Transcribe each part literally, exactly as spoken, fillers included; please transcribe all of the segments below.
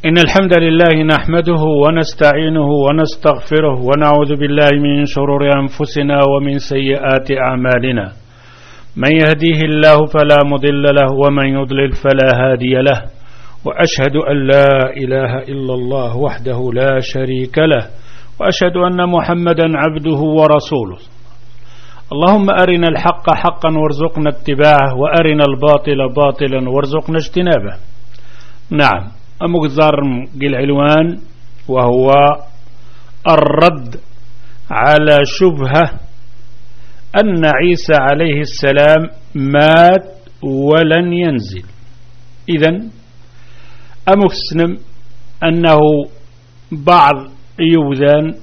إن الحمد لله نحمده ونستعينه ونستغفره ونعوذ بالله من شرور أنفسنا ومن سيئات أعمالنا. من يهديه الله فلا مضل له ومن يضلل فلا هادي له، وأشهد أن لا إله إلا الله وحده لا شريك له، وأشهد أن محمدا عبده ورسوله. اللهم أرنا الحق حقا وارزقنا اتباعه، وأرنا الباطل باطلا وارزقنا اجتنابه. نعم، أمقزار العنوان وهو الرد على شبهة أن عيسى عليه السلام مات ولن ينزل. إذن أمكسنم أنه بعض يوذان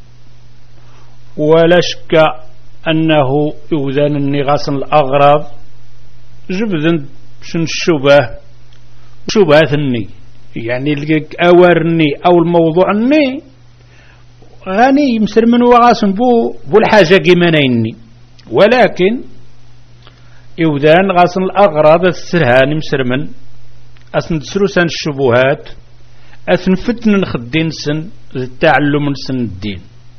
ولشك أنه يوذان النغاس الأغراض جبذن شن الشبه شبهة الني، يعني أورني أو الموضوع الني غني مسر من وغاسن بو بو الحاجة قيمانيني، ولكن يوذان غاسن الأغراض السرهان مسر من أسن تسروسان الشبهات أسن فتن خدين سن التعلم سن الدين.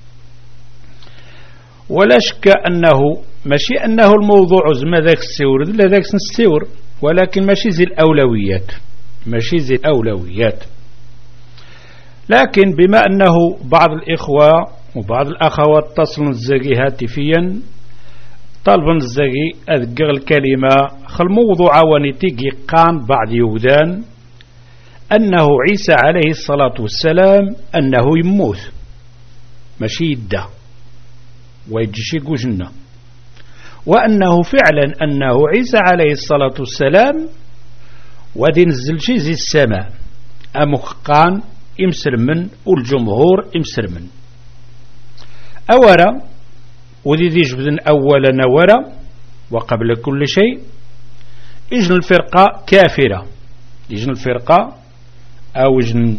ولا شك أنه ماشي أنه الموضوع زي ذاك السور لا ذاك السور، ولكن ماشي زي الأولويات ماشي زي الأولويات. لكن بما أنه بعض الإخوة وبعض الأخوات اتصلوا الزاقي هاتفيا طالبا الزاقي أذكر الكلمة خل موضوع ونتيجي قان بعض يودان أنه عيسى عليه الصلاة والسلام أنه يموت ماشي يدى ويجيشي قجنة، وأنه فعلا أنه عيسى عليه الصلاة والسلام ودي نزل شي زي السماء أمخقان إمسر من والجمهور إمسر من أولا وذي ذي جبدن أولا نورا وقبل كل شيء إجن الفرقة كافرة، إجن الفرقة أو إجن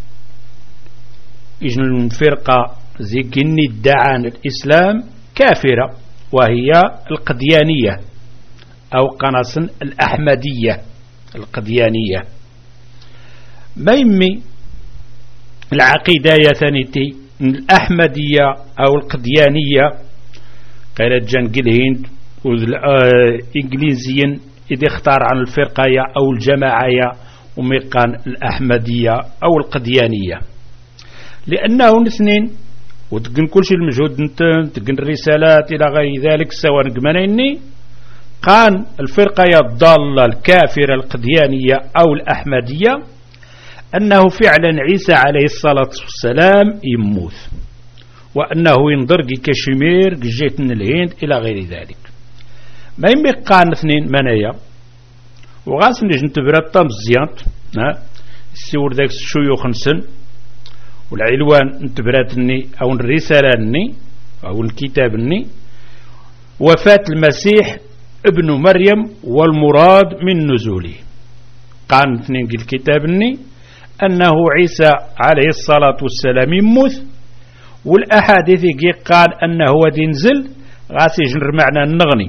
إجن الفرقة زي كني ادعان الإسلام كافرة، وهي القديانية أو قناص الأحمدية القديانية. ما يمي العقيدة يثنيتي الأحمدية أو القديانية قالت جان قلهند إنجليزيا إذا اختار عن الفرقة أو الجماعة وميقان الأحمدية أو القديانية، لأنه الاثنين وتقن كل شيء المجهود نتن تقن الرسالات إلى غير ذلك سواء نقمنيني قان الفرقة الضالة الكافرة القديانية أو الأحمدية أنه فعلا عيسى عليه الصلاة والسلام يموت، وأنه ينضر كشمير جيت من الهند إلى غير ذلك. ما يمي قان اثنين منايا وغاسم نجن تبرات طام الزيانت السور ذاك الشيوخ نسن والعلوان انتبراتني أو الرسالة أو الكتاب الني وفاة المسيح ابن مريم والمراد من نزوله. قال اثنين الكتاب الني أنه عيسى عليه الصلاة والسلام يموت، والأحاديث قال أنه ينزل غاسي جنر معنى النغني.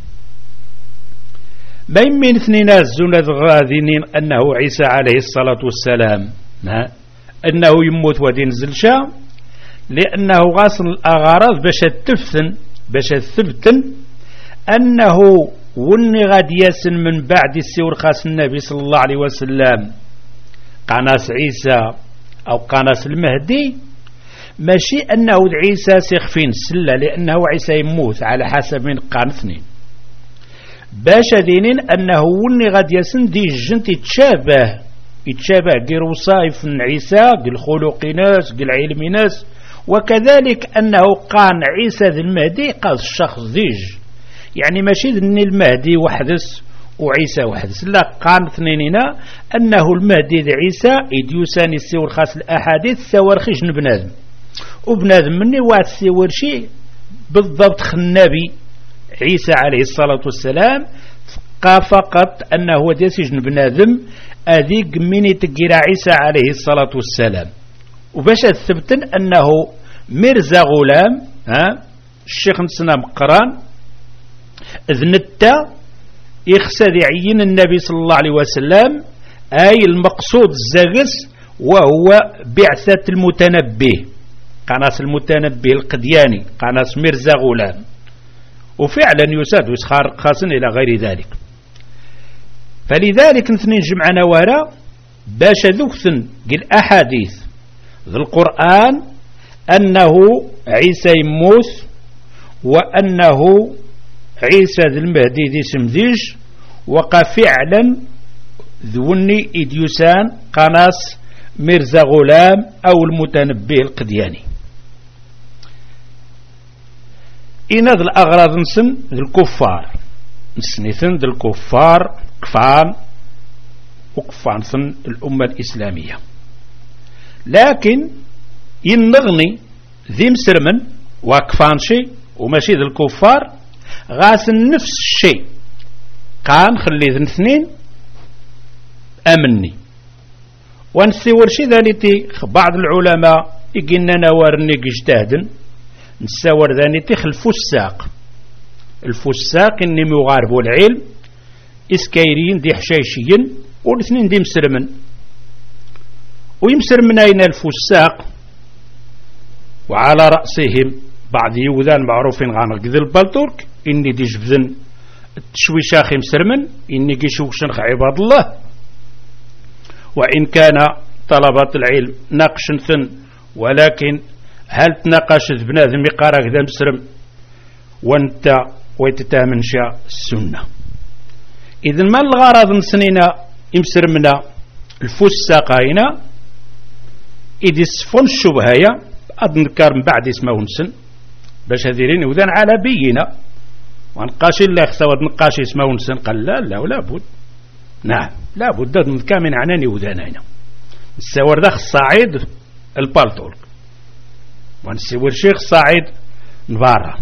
ما يمين اثنين الزنة غاذنين أنه عيسى عليه الصلاة والسلام أنه يموت ودينزل شا، لأنه غاصن الأغراض باش تفثن باش تثبتن أنه وني غاد ياسن من بعد السور خاص النبي صلى الله عليه وسلم قناص عيسى أو قناص المهدي، ماشي أنه عيسى سيخفين سلة لأنه عيسى يموت على حسب من قان اثنين باش دينين أنه وني غاد ياسن دي الجنت يتشابه يتشابه قير وصايف عيسى قل خلق ناس قل علم ناس، وكذلك أنه قان عيسى ذي المهدي قال الشخص ديج، يعني ماشي ذني المهدي وحدث وعيسى وحدث، لا قان اثنيننا أنه المهدي ذي عيسى إديوساني السور خاص الأحاديث سوار خيش نبنادم وبنادم مني وات سيور شيء بالضبط خنبي عيسى عليه الصلاة والسلام فقط أنه ديسيج نبنادم أذيق من تقرى عيسى عليه الصلاة والسلام. وباش تثبتن أنه مرزا غلام ها الشيخ نسنا مقران ذنتا يخسد يعين النبي صلى الله عليه وسلم أي المقصود الزاغس وهو بعثة المتنبي قناص المتنبي القدياني قناص ميرزا غلام، وفعلا يساد ويسخار خاص إلى غير ذلك. فلذلك نثنين جمعنا وراء باش ذكثن الأحاديث ذي القرآن أنه عيسى يموت وأنه عيسى ذي المهدي ذي سمديج وقع فعلا ذوني إديوسان قناص ميرزا غلام أو المتنبي القدياني. إن ذي الأغراض نسن ذي الكفار نسنثن ذي الكفار كفان وكفان ثن الأمة الإسلامية، لكن ينغني ذي مسرمن وكفان شيء وماشي ذي الكفار غاسن نفس الشيء كان خلي ذي اثنين أمني. ونسيور شي ذانيتي بعض العلماء يقلنا نوارني اجتهدن نساور ذانيتي الفساق الفساق إني مغاربو العلم إسكايرين دي حشايشيين والاثنين دي مسرمن. ويمسرمن أين الفساق وعلى رأسهم بعض يوذان معروفين غانق ذي البلطورك إني دي جبذن التشويشاخي مسرمن إني قيشوكشن عباد الله. وإن كان طلبة العلم ناقشن ثن، ولكن هل تناقش بنادم يقارك ذا مسرم وانت ويتتامن شاء السنة؟ إذن ما الغرض نسنينا يمسرمنا الفساقين إذ يصفون الشبهية أذنكر من بعد اسمه نسن باش هذيرين وذان على بينا ونقاش الله خسوات نقاش اسمه نسن قال لا لا ولا بد. نعم لا بد نذكر من عناني وذانينا السور ذا الصعيد البالطول ونسيور شيخ صعيد نبارا،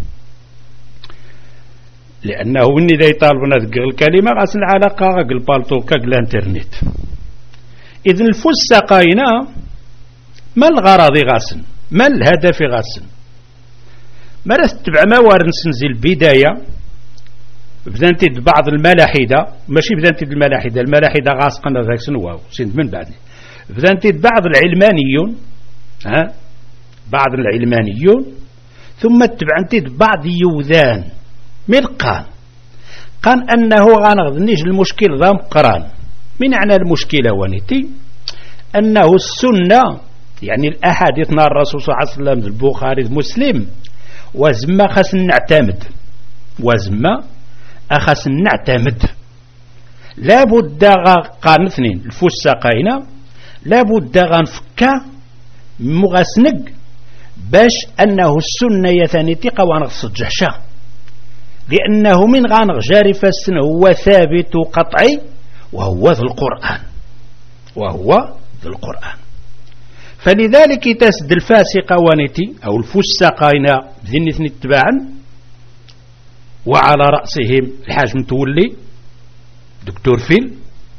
لأنه إني ذا يطالبنا ذكر الكلمة غاسل العلاقة غاق البالطول كاق الانترنت. إذن الفساقين ما الغرض غاسن ما الهدف غاسن مرة تتبع موارد نسنزل البداية بدانتي بعض الملاحدة ماشي بدانتي الملاحدة الملاحدة غاسقنا ذاك سنواو سند من بعد بدانتي بعض العلمانيون ها بعض العلمانيون ثم تبعنتي بعض يوذان ملقان قال أنه غانغذنيش المشكل ذا مقران. من معنى المشكلة ونيتي أنه السنة يعني الأحاديث نار الرسول صلى الله عليه وسلم البخاري مسلم وزما خاص نعتمد وزما أخاص نعتمد لابد قان اثنين الفساقين لابد غنفكا مغسنق باش أنه السنة يثانيتي قوانغ الصجحشة، لأنه من غانغ جارف السنة هو ثابت قطعي وهو ذو القرآن وهو ذو القرآن. فلذلك تسد الفاسق وانتي أو الفساقين ذين اثنين اتباعا وعلى رأسهم الحاج متولي دكتور فيل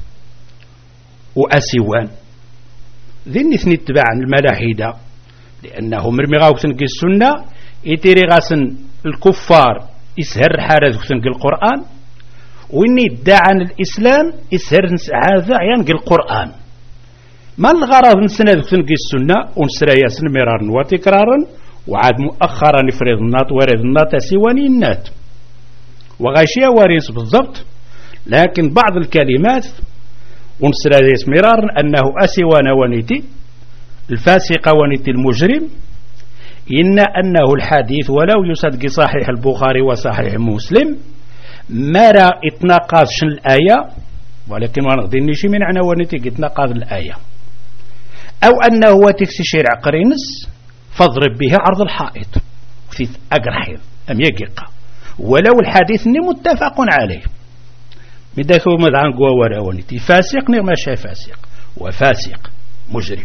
وأسيوان ذين اثنين اتباعا الملاحدة، لأنه مرمي غاو تنقي السنة يتيري غاسن الكفار يسهر حارة تنقي القرآن وإني ادعى عن الإسلام يسهر هذا ينقي القرآن. ما الغرض نسنا تنقي السنة ونسرى ياسن مرارا وتكرارا وعاد مؤخرا نفرض الناط ورد الناط سيواني النات وغاشية وارينس بالضبط، لكن بعض الكلمات ونسرى ياس مرارا أنه أسيوان ونيتي الفاسق ونيتي المجرم إن أنه الحديث ولو يصدق صحيح البخاري وصحيح مسلم مرا اتناقض الآية، ولكن ونغديني شي من عنوانيتي اتناقض الآية، أو أنه هو تكسي شرع قرينس فاضرب به عرض الحائط في أقرحيض أم يقيقا ولو الحديث ني متفق عليه مداكو مدعان قوى وراونيتي فاسق نغمى شاي فاسق وفاسق مجرم.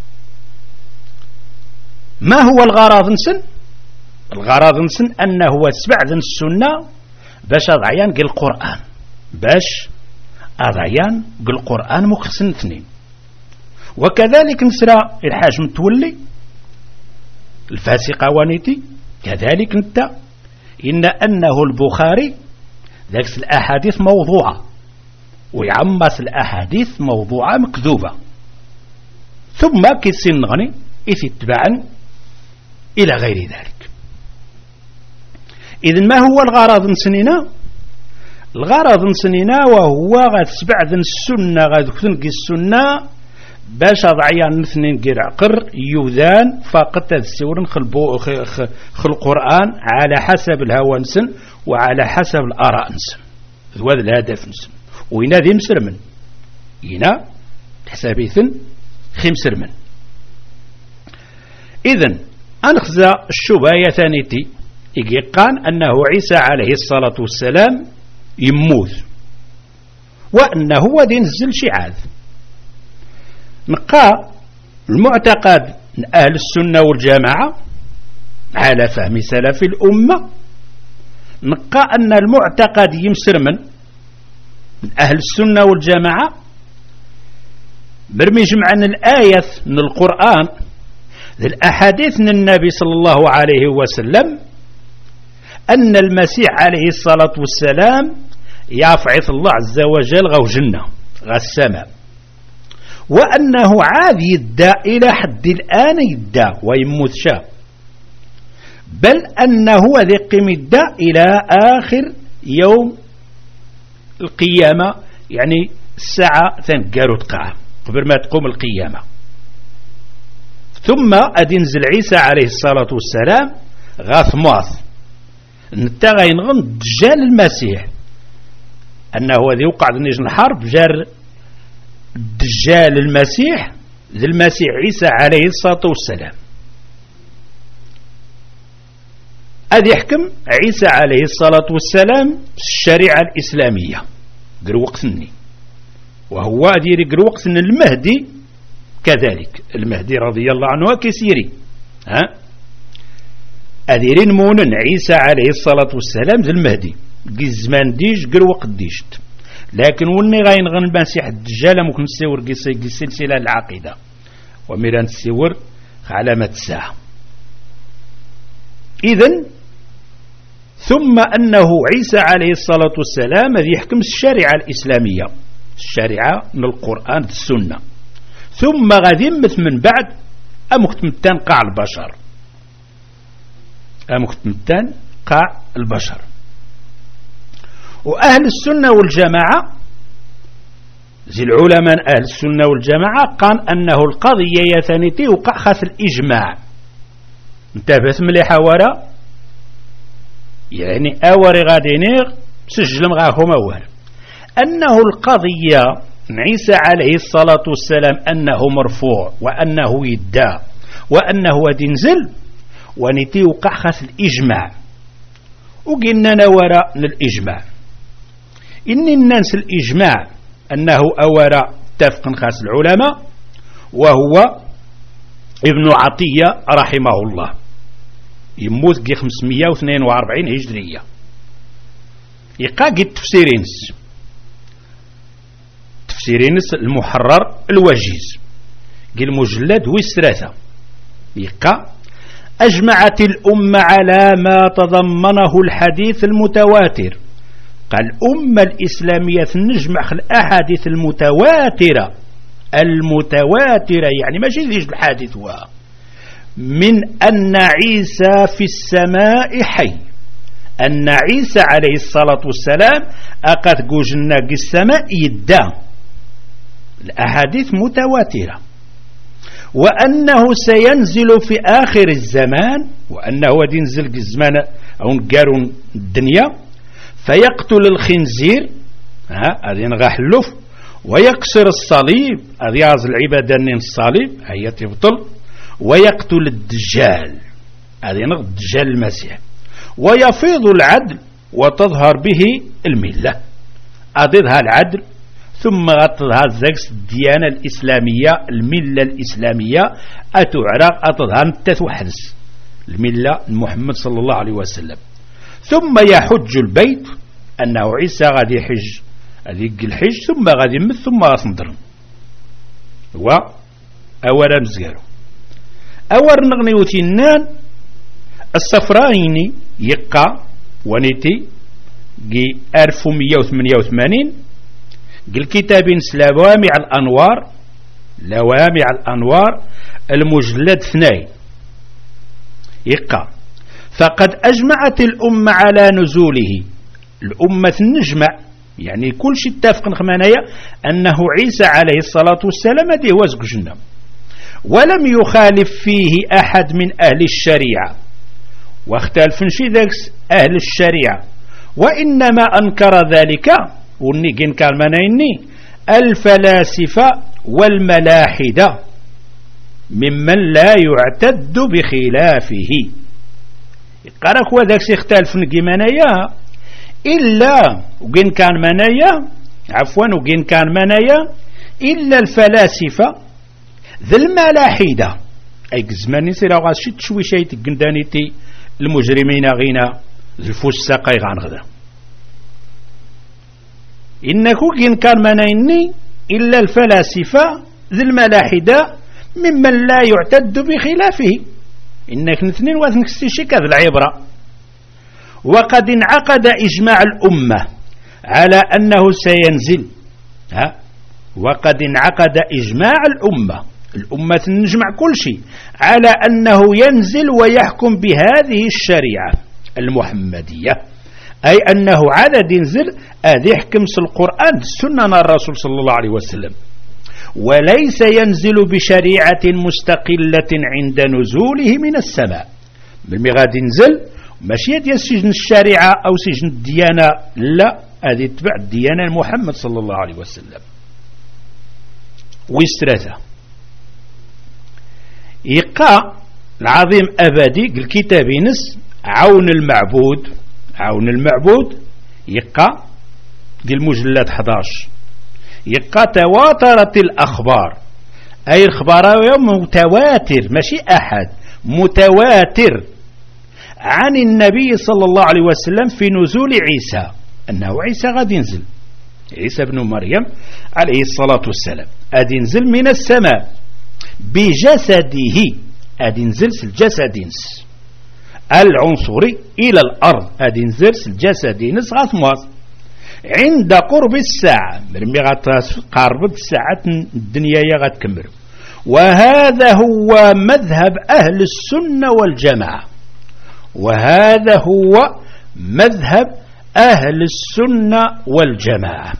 ما هو الغرض نسن؟ الغرض نسن أنه سبعد السنة باش أضعيان قل القرآن باش أضعيان قل القرآن مخصن اثنين. وكذلك نسرى الحاج متولي الفاسقة وانيتي كذلك انت إن أنه البخاري ذاك الأحاديث موضوعة ويعمس الأحاديث موضوعة مكذوبة ثم كيسين نغني يتبعا إلى غير ذلك. إذن ما هو الغرض نسنينا؟ الغرض نسنينا وهو غتسبع ذن السنة غتكتنك السنة باش أضعيان مثنين غير عقر يوذان فقط تذسورن خل القرآن على حسب الهوى نسن وعلى حسب الآراء نسن هذا الهدف نسن وإنا ذي مسرمن إنا حسابيثن خي مسرمن. إذن أنخذ الشبهة ثانيتي إيقان أنه عيسى عليه الصلاة والسلام يموت وأنه ودين نزل شعاذ. نقا المعتقد من أهل السنة والجماعة على فهم سلف الأمة نقا أن المعتقد يمسر من من أهل السنة والجماعة برمي جمعا الآية من القرآن الأحاديث من النبي صلى الله عليه وسلم أن المسيح عليه الصلاة والسلام يفعث الله عز وجل غو جنة غا السماء وأنه عاد يدى إلى حد الآن يدى ويموت شاب بل أنه ذقم يدى إلى آخر يوم القيامة يعني الساعة تنقارو تقع قبل ما تقوم القيامة. ثم أدنزل عيسى عليه الصلاة والسلام غاث مواث نتغين غن دجال المسيح أنه هذا يوقع نيجن الحرب جار دجال المسيح ذي المسيح عيسى عليه الصلاة والسلام أذ يحكم عيسى عليه الصلاة والسلام الشريعة الإسلامية قر وقتني وهو أدير قر وقت المهدي كذلك المهدي رضي الله عنه كسيري ها أديرين مونن عيسى عليه الصلاة والسلام ذي المهدي قزمان ديش قر وقت ديشت لكن وني غاين غن المسيح الدجال ممكن نسيور قصي سلسلة العقيدة وميران تسيور علامة الساعة. إذن ثم أنه عيسى عليه الصلاة والسلام الذي يحكم الشريعة الإسلامية الشريعة من القرآن السنة ثم غادي من بعد أمكتمتان قاع البشر أمكتمتان قاع البشر. وأهل السنة والجماعة زي العلماء أهل السنة والجماعة قال أنه القضية يثانيتي وقع خاص الإجماع انتبهت مليحة ورا يعني أوري غادينيغ سجل مغاهم أول أنه القضية عيسى عليه الصلاة والسلام أنه مرفوع وأنه يدى وأنه دينزل ونتي وقع خاص الإجماع وقلنا نورا للإجماع إن الناس الإجماع أنه أورا اتفق خاص العلماء وهو ابن عطية رحمه الله يموت قي خمسمائة واثنين وأربعين هجرية يقا قي التفسيرينس تفسيرينس المحرر الوجيز قي المجلد ويسرثة يقا أجمعت الأمة على ما تضمنه الحديث المتواتر قال الأمة الإسلامية نجمع الأحاديث المتواترة المتواترة يعني ماشي ذيش الحادث هو من أن عيسى في السماء حي أن عيسى عليه الصلاة والسلام أقد قوجنا قي السماء يدى الأحاديث متواترة وأنه سينزل في آخر الزمان وأنه ينزل الزمان أو نقارن الدنيا فيقتل الخنزير ها هذه نغحلف ويكسر الصليب هذه يعز العبادة نين الصليب هي تبطل ويقتل الدجال هذه نغ الدجال المسيح ويفيض العدل وتظهر به الملة أضيظها العدل ثم أتظهر زكس الديانة الإسلامية الملة الإسلامية أتعرق أتظهر تتوحدث الملة محمد صلى الله عليه وسلم ثم يحج البيت أنه عيسى غادي يحج هذيك الحج ثم غادي يمت ثم غاصندر هو أولا مزقارو أول نغنيوتي النان الصفرايني يقى ونيتي جي ألف ومئة وثمانية وثمانين قل كتاب سلوامع الأنوار لوامع الأنوار المجلد اثنين يقع فقد أجمعت الأمة على نزوله. الأمة نجمع يعني كل شيء اتفق خمانية أنه عيسى عليه الصلاة والسلام دي وزق جنة، ولم يخالف فيه أحد من أهل الشريعة، واختلف في ذلك أهل الشريعة، وإنما أنكر ذلك ونيجين كالمانيني الفلاسفة والملاحدة ممن لا يعتد بخلافه. قالك وذاك اختلف في منايا إلا وين كان منايا عفوا وين كان منايا إلا الفلاسفة ذي الملاحدة أي زماني سيرا غاشي تشوي شيء تقندانيتي المجرمين غينا الفساق غان غدا إنكو وين كان منايني إلا الفلاسفة ذي الملاحدة ممن لا يعتد بخلافه. إنك اثنين واثنك استشيك هذه العبرة. وقد انعقد إجماع الأمة على أنه سينزل ها وقد انعقد إجماع الأمة الأمة نجمع كل شيء على أنه ينزل ويحكم بهذه الشريعة المحمدية، أي أنه عدد ينزل هذه يحكم القرآن السنة الرسول صلى الله عليه وسلم، وليس ينزل بشريعة مستقلة عند نزوله من السماء. بالمغاد ينزل ماشي ديال سجن الشريعة أو سجن الديانة، لا، هذه تبع الديانة محمد صلى الله عليه وسلم. ويسترثى يقع العظيم أبدي الكتاب ينس عون المعبود عون المعبود يقع دي المجلد أحد عشر يقع تواترت الأخبار، أي الأخبار متواتر ماشي أحد متواتر عن النبي صلى الله عليه وسلم في نزول عيسى، أنه عيسى غادي ينزل، عيسى بن مريم عليه الصلاة والسلام غادي ينزل من السماء بجسده، غادي ينزل الجسد العنصري إلى الأرض، غادي ينزل الجسد نس غاثمواس عند قرب الساعة مرمي غتقارب الساعة الدنيا غتكمل. وهذا هو مذهب أهل السنة والجماعة وهذا هو مذهب أهل السنة والجماعة.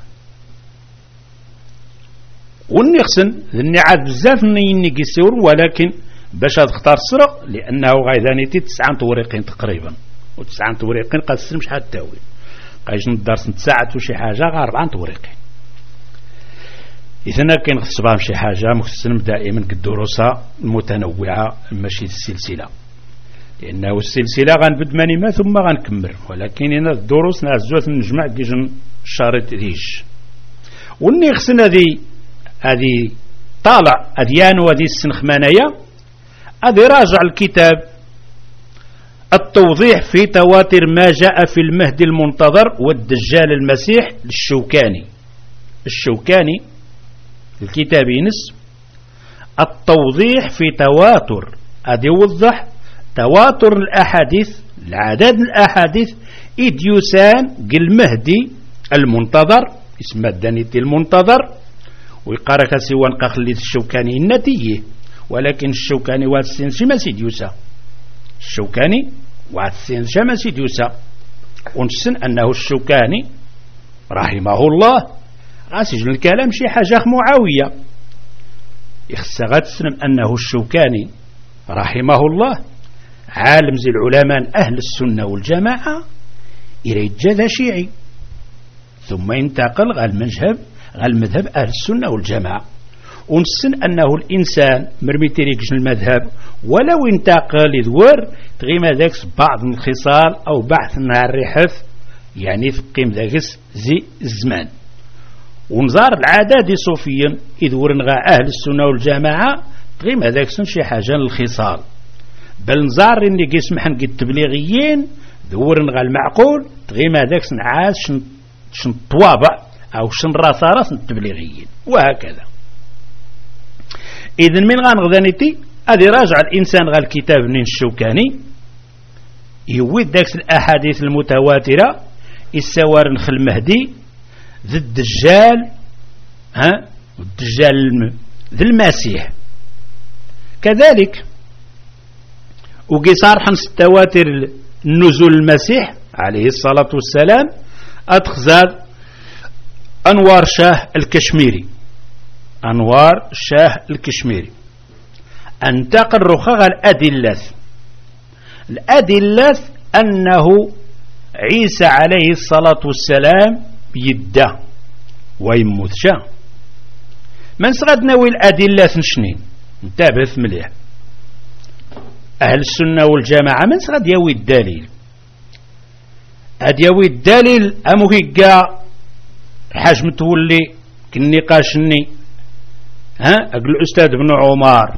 ونقسن ذني عاد بزاف نيني قيسور، ولكن باش تختار السرق لأنه غايدانيتي تسعة توريقين تقريبا، وتسعة توريقين قد تسلم شحال تاوي قايش ندرس نتساعد وشي حاجة غير أربعة توريقين. إذا كاين خصبام شي حاجة مخصصين دائما كالدروس المتنوعة ماشي السلسلة، لأنه السلسلة غنبد مانيما ثم غنكمل، ولكن هنا الدروس نعزوات نجمع كيجن شارط ريش. وني خصنا هذه هذه طالع أديان وهذه السنخمانية هذه راجع الكتاب التوضيح في تواتر ما جاء في المهدي المنتظر والدجال المسيح للشوكاني. الشوكاني الكتاب ينس التوضيح في تواتر هذا يوضح تواتر الأحاديث العدد الأحاديث إذ يسان المهدي المنتظر اسم الدانيتي المنتظر ويقارك سوى نقخلي الشوكاني النتيجة، ولكن الشوكاني واتسين شما سيد يوسى الشوكاني واتسين شما سيد يوسى ونسن أنه الشوكاني رحمه الله غاسجن الكلام شي حاجة معاوية يخص غاتسلم أنه الشوكاني رحمه الله عالم زي العلماء أهل السنة والجماعة إلى جذا شيعي ثم ينتقل غال المذهب غال المذهب أهل السنة والجماعة. ونسن أنه الإنسان مرميتي ريكش المذهب ولو انتقل يدور تغيم ذاك بعض الخصال أو بعض نهار الرحف يعني تقيم ذاك زي الزمان. ونزار العادة دي صوفيا يدور نغا أهل السنة والجماعة تغيم هذاك شي حاجة للخصال، بل نزار اللي يسمح نقي التبليغيين دور نغا المعقول تغيم هذاك نعاس شن شن طوابع أو شن راسارس التبليغيين وهكذا. إذن من غانغذانيتي هذه راجع الإنسان غا الكتاب من الشوكاني يويد داكس الأحاديث المتواترة السوار نخل المهدي ذي الدجال ها الدجال ذي المسيح. كذلك وقصار حنس التواتر نزول المسيح عليه الصلاة والسلام أتخزاد أنوار شاه الكشميري أنوار شاه الكشميري أنتقل رخاغ الأدلة الأدلة أنه عيسى عليه الصلاة والسلام يدى ويموت شاه من سغد نوي الأدلة نشنين انتبه مليح أهل السنة والجماعة من سغد يوي الدليل هاد يوي الدليل أمهيقا حاج متولي كالنقاشني ها أقول الأستاذ بن عمر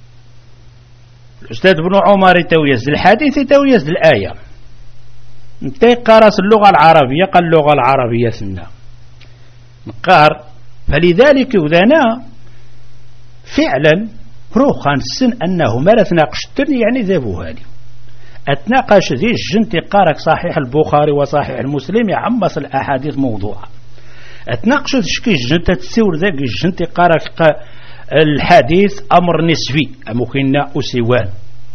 الأستاذ بن عمر يتويز الحديث يتويز الآية انت قارس اللغة العربية قال اللغة العربية سنة نقار فلذلك وذنا فعلا روخان السن أنه ما لا تناقشتني يعني ذابوها لي أتناقش ذي الجنتي قارك صحيح البخاري وصحيح المسلم يعمص الأحاديث موضوعة أتناقش ذي الجنتي تسور ذاك الجنتي قارك الحديث أمر نسبي أمكن أسيوان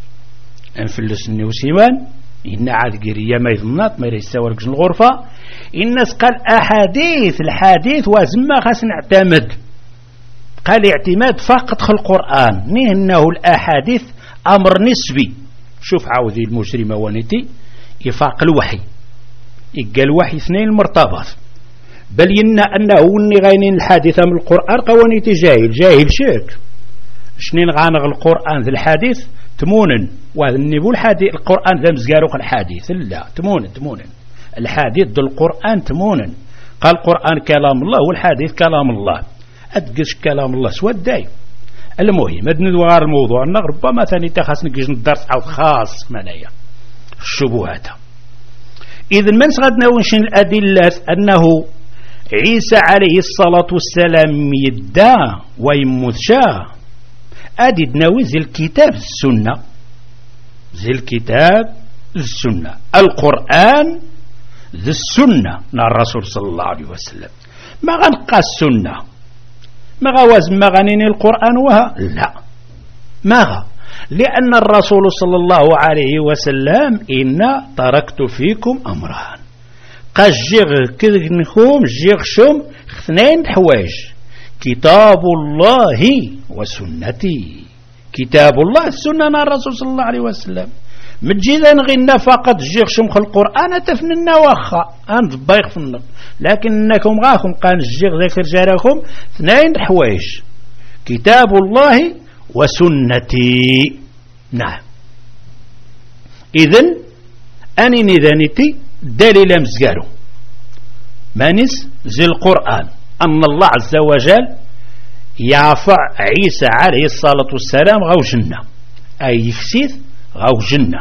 أنفلسني أسيوان إن عاد قرية ما يظنات ما يستوى لك الغرفة الناس قال أحاديث الحديث وازما خاص نعتمد قال اعتماد فقط في القرآن إنه الأحاديث أمر نسبي شوف عاوذي المجرمة ونتي يفاق الوحي يقال الوحي اثنين مرتبط بل ينا أنه وني غاينين الحادثة من القرآن قوانيتي جاهل جاهل شرك شنين غانغ القرآن ذي الحديث تمونن وهذا النبو الحديث القرآن ذا مزقاروق الحديث لا تمونن تمونن الحديث ذو القرآن تمونن قال القرآن كلام الله والحديث كلام الله أدقش كلام الله سواد داي المهم أدن دوار الموضوع أنه ربما ثاني تخاص نقش ندرس أو خاص منايا الشبهات إذن من سغدنا ونشن الأدلة أنه عيسى عليه الصلاة والسلام يدى ويموت شاه أدي دناوي زي الكتاب السنة زي الكتاب السنة القرآن ذي السنة نا الرسول صلى الله عليه وسلم ما غنقى السنة ما غواز ما غنيني القرآن وها لا ما غا لأن الرسول صلى الله عليه وسلم إن تركت فيكم أمران قجغ كذنكم جغشم اثنين حوايج كتاب الله وسنتي كتاب الله السنة نا الرسول صلى الله عليه وسلم مجيدا غينا فقط جيغشم خل القرآن تفننا وخا أنت بايخ فنك لكنكم غاكم قان الجيغ ذكر جاركم اثنين حوايج كتاب الله وسنتي نعم إذن أني نذانتي دليل مزقارو مانس زي القرآن أن الله عز وجل يعفع عيسى عليه الصلاة والسلام غاو جنة أي يفسيث غاو جنة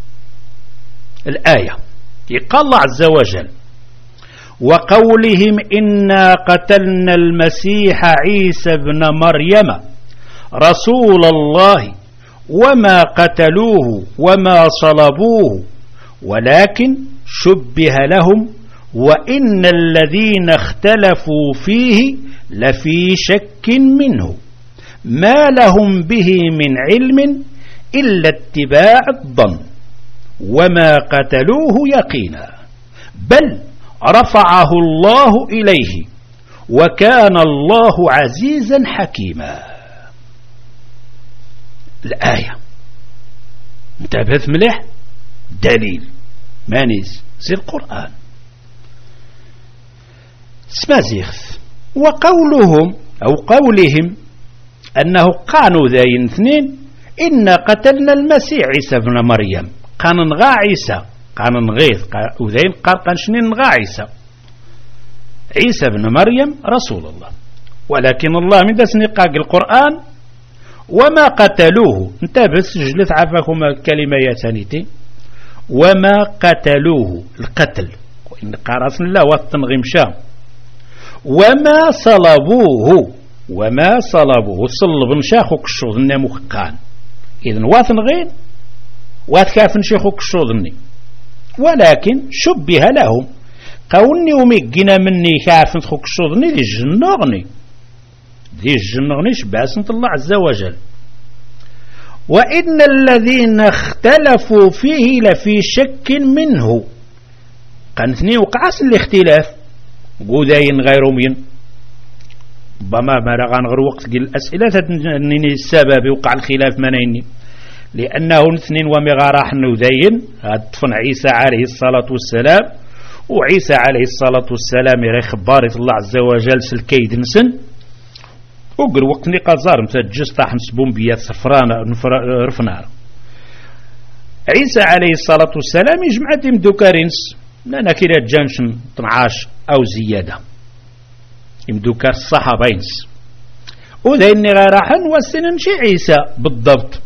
الآية يقال الله عز وجل وقولهم إنا قتلنا المسيح عيسى بن مريم رسول الله وما قتلوه وما صلبوه ولكن شبه لهم وإن الذين اختلفوا فيه لفي شك منه ما لهم به من علم إلا اتباع الظن وما قتلوه يقينا بل رفعه الله إليه وكان الله عزيزا حكيما الآية انتبهت مليح دليل مانيس زي القرآن سمازيخ وقولهم أو قولهم أنه قانوا ذاين اثنين إنا قتلنا المسيح عيسى بن مريم قان نغا عيسى قان نغيث وذين قال قان شنين نغا عيسى عيسى بن مريم رسول الله ولكن الله من داس نقاق القرآن وما قتلوه انتبه سجلت عفاكم كلمة ياتانيتي وما قتلوه القتل وإن قارسن الله والتنغيم شام وما صلبوه وما صلبوه صلب شاخوك الشوذن مخقان إذن واثن غين واثكافن شيخوك الشوذني ولكن شبه لهم قوني وميقنا مني كافن خوك الشوذني ذي الجنوغني دي الجنغنيش باسنت الله عز وجل. وإن الذين اختلفوا فيه لفي شك منه، قنثني وقعس الاختلاف قودين غير مين ربما ما رغان غير وقت قل الأسئلة تنيني السبب وقع الخلاف منيني، لأنه اثنين ومغاراح نودين هاتفن عيسى عليه الصلاة والسلام، وعيسى عليه الصلاة والسلام يرى خبارة الله عز وجل سلكيد نسن وقر وقت نقازار متجس طاح نسبون بيات صفران رفنار. عيسى عليه الصلاة والسلام يجمع ديم دوكارينس لأنا كلا جانشن اثناش أو زيادة يمدوكار الصحابينس وذيني غيراحن والسننشي عيسى بالضبط.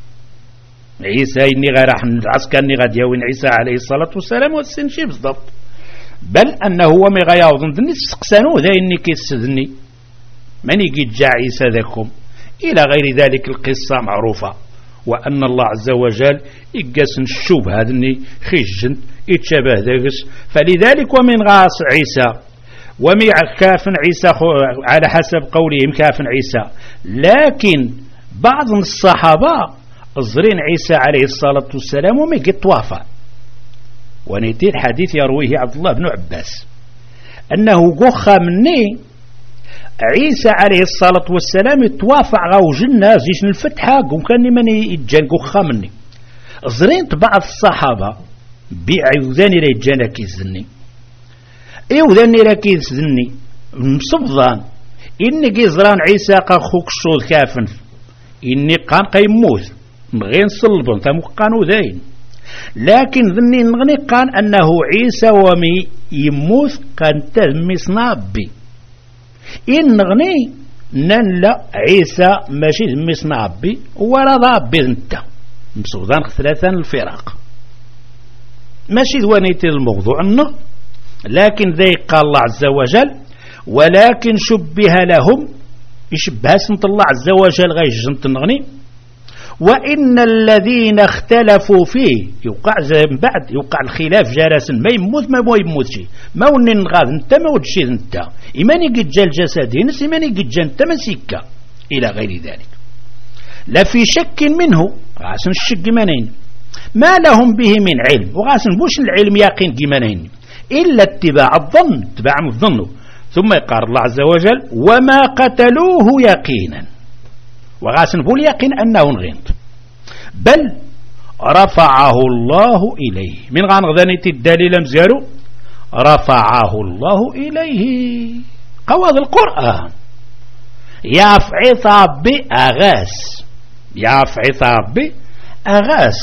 عيسى إني غيراحن العسكرني غاد يوين عيسى عليه الصلاة والسلام والسننشي بالضبط، بل أنه هو مغياوضن ذني سقسانو ذيني كيسدني من يجي جاء عيسى ذاكم إلى غير ذلك القصة معروفة. وأن الله عز وجل يقسن الشوب هذني خجن يتشابه ذاكس، فلذلك ومن غاص عيسى ومع كافن عيسى على حسب قولهم كافن عيسى، لكن بعض الصحابة الزرين عيسى عليه الصلاة والسلام وما يتوافى. ونيتي الحديث يرويه عبد الله بن عباس أنه قخى مني عيسى عليه الصلاة والسلام يتوافع غوج الناس جيش الفتحة وكان من يتجان قخى مني زرين بعض الصحابة بيعوذاني ريجانا كيزني إيوذاني راكيزني مصبضان إني كيزران عيسى قاخوك الشوذ كافن إني قان قيموت نغين صلبون تامو قانو ذاين، لكن ذني نغني قان أنه عيسى ومي يموت قان تذمي صنابي إن نغني نن لا عيسى ماشي ذمي صنابي ولا ضابي انت مصبضان ثلاثان الفراق ماشي ذوانيتي الموضوع النغ، لكن ذي قال الله عز وجل ولكن شبه لهم يشبه سنت الله عز وجل غيجنت نغني. وإن الذين اختلفوا فيه يوقع من بعد يوقع الخلاف جالس ما يموت ما مو يموت شيء ما وني نغاض انت ما ودشي انت إيماني قد جا الجسد ينس إيماني قد جا انت مسيكا إلى غير ذلك لا في شك منه غاسن الشك منين ما لهم به من علم وغاسن بوش العلم يقين جمانين إلا اتباع الظن اتباع الظن. ثم يقال الله عز وجل وما قتلوه يقينا وغاسن بول يقين أنه نغينت بل رفعه الله إليه من غان غذانيت الدليل مزيارو رفعه الله إليه قواض القرآن يافعي ثابي أغاس يافعي ثابي أغاس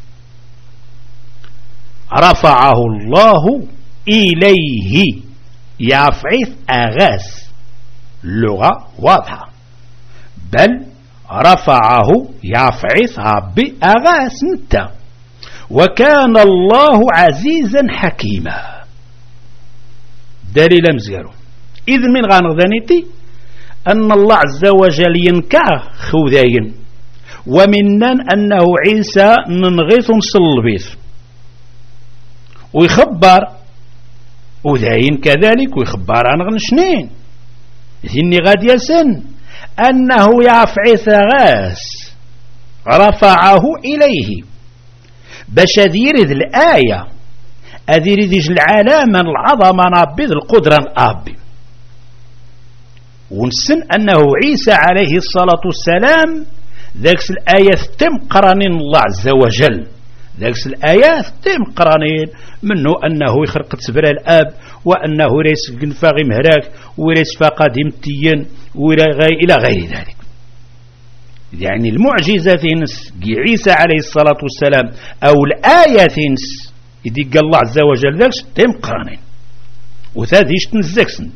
رفعه الله إليه يافعي أغاس لغة واضحة بل رفعه يافعي ثابي أغاس انت وكان الله عزيزا حكيما دليل مزيرو إذ من غانغذانيتي أن الله عز وجل ينكع خوذاين ومنن أنه عيسى ننغيث نصلبيث ويخبر وذاين كذلك ويخبر عن غنشنين ذني غاد يسن أنه يافعي ثغاس رفعه إليه باش أذير ذي الآية أذير ذي العلامة العظمة نابذ القدرة الأب ونسن أنه عيسى عليه الصلاة والسلام ذاك الآية تم قرانين الله عز وجل ذاك الآيات تم قرانين منه أنه يخرق تسبر الآب وأنه ليس قنفاغي مهراك وليس فقادم تيين إلى غير ذلك. يعني المعجزة تنس عيسى عليه الصلاة والسلام أو الآية تنس يدق الله عز وجل ذاك تم قرانين وثاديش تنزكسن.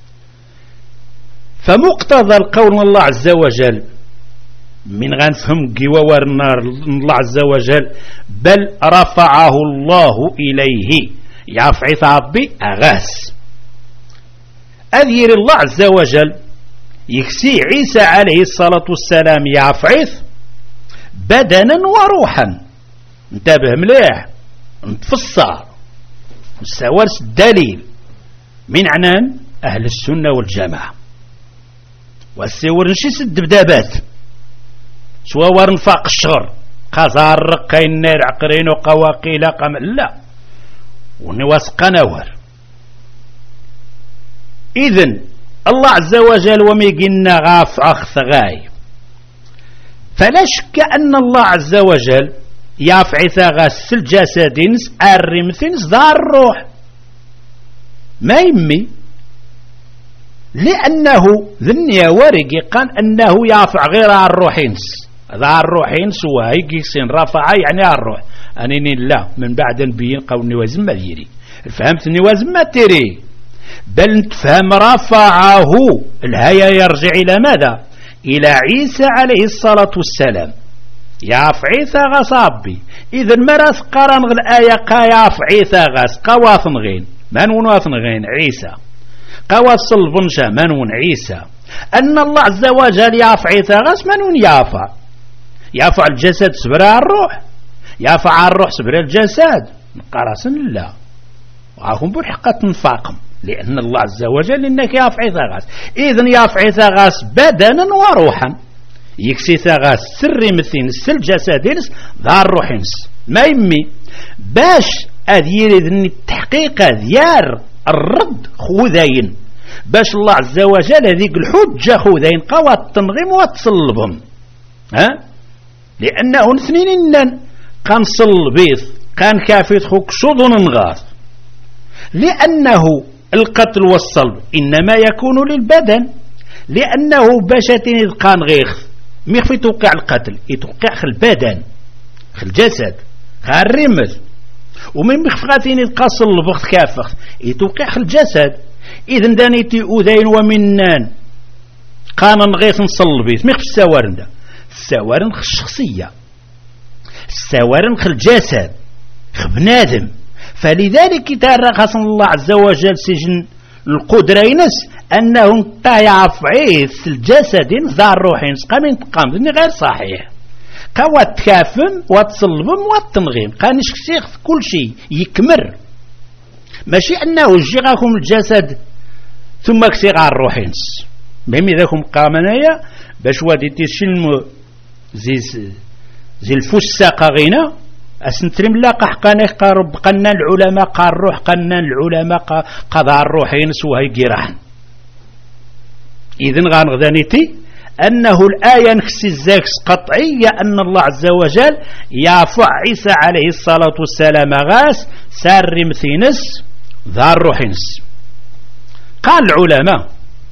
فمقتضى القول الله عز وجل من غنفهم قوار النار الله عز وجل بل رفعه الله إليه يافعي ثابي أغاس أذير الله عز وجل يكسي عيسى عليه الصلاة والسلام يافعيث بدنا وروحا انتبه مليح نتفسر نستورس الدليل من عنان أهل السنة والجماعة والسيور نشي سد بدابات سوا ورن فاق الشغر قزار رقين نار عقرين وقواقيل قم لا ونواس قناور. إذن الله عز وجل وميقنا غاف أخث غاي، فلا شك أن الله عز وجل يافعي ثاغاس الجسدينس الرمثينس دار الروح ما يمي، لأنه ذنيا ورقي قال أنه يافع غير الروحينس ذا الروحينس وهيقي سين رفع يعني الروح أنني لا من بعد نبين قولني وزن ما ديري فهمتني وزن ما تيري بل تفهم رفعه الهيا يرجع إلى ماذا؟ إلى عيسى عليه الصلاة والسلام. ياف عيسى غصابي إذن مرس قرن الآية قياف عيسى غاس قواثن غين منون واثن غين عيسى قواث صلبنشا منون عيسى أن الله عز وجل ياف عيسى غاس منون يافع يافع الجسد سبرا الروح يافع الروح سبرا الجسد قرصن لا وعاكم بالحقة نفاقم لأن الله عز وجل إنك يافع ثاغاس إذن يافع ثاغاس بدنا وروحا يكسي ثاغاس سري مثين سل جسدينس ذا الروحينس ما يمي باش أدير إذن التحقيق ديار الرد خذين باش الله عز وجل هذيك الحجة خذين قوات تنغيم وتصلبهم ها لأنه اثنين إنن كان صلبيث كان كافيت خوك شضن نغاث لأنه القتل والصلب إنما يكون للبدن لأنه باشتين إذ كان غيخ ميخفي توقع القتل يتوقع خل البدن خل الجسد خل الرمز ومن مخفغاتين إذ قاصل البغض كافخ يتوقع خل الجسد إذن دانيتي أذين ومنان قانا غيث نصلبيت ميخف السوارن دا السوارن خل الشخصية السوارن خل الجسد خل بنادم فلذلك يترخص الله عز وجل سجن القدرينس أنه يعرف عيث الجسد ذا الروحين قامين تقام ذني غير صحيح قوات تكافم وتصلبم وتنغيم قانش كسيخ كل شيء يكمر ماشي أنه يجيغاكم الجسد ثم كسيغ الروحين بهم إذاكم قامنايا باش وادي تشلم زي زي الفساق غينا أسنترم لا قحقانه قارب قنا العلماء قال روح قنا العلماء قضاء الروحين سوهي جيران إذن غانغذانيتي أنه الآية نخسي الزاكس قطعية أن الله عز وجل يافع عيسى عليه الصلاة والسلام غاس سار مثينس ذا الروحينس قال العلماء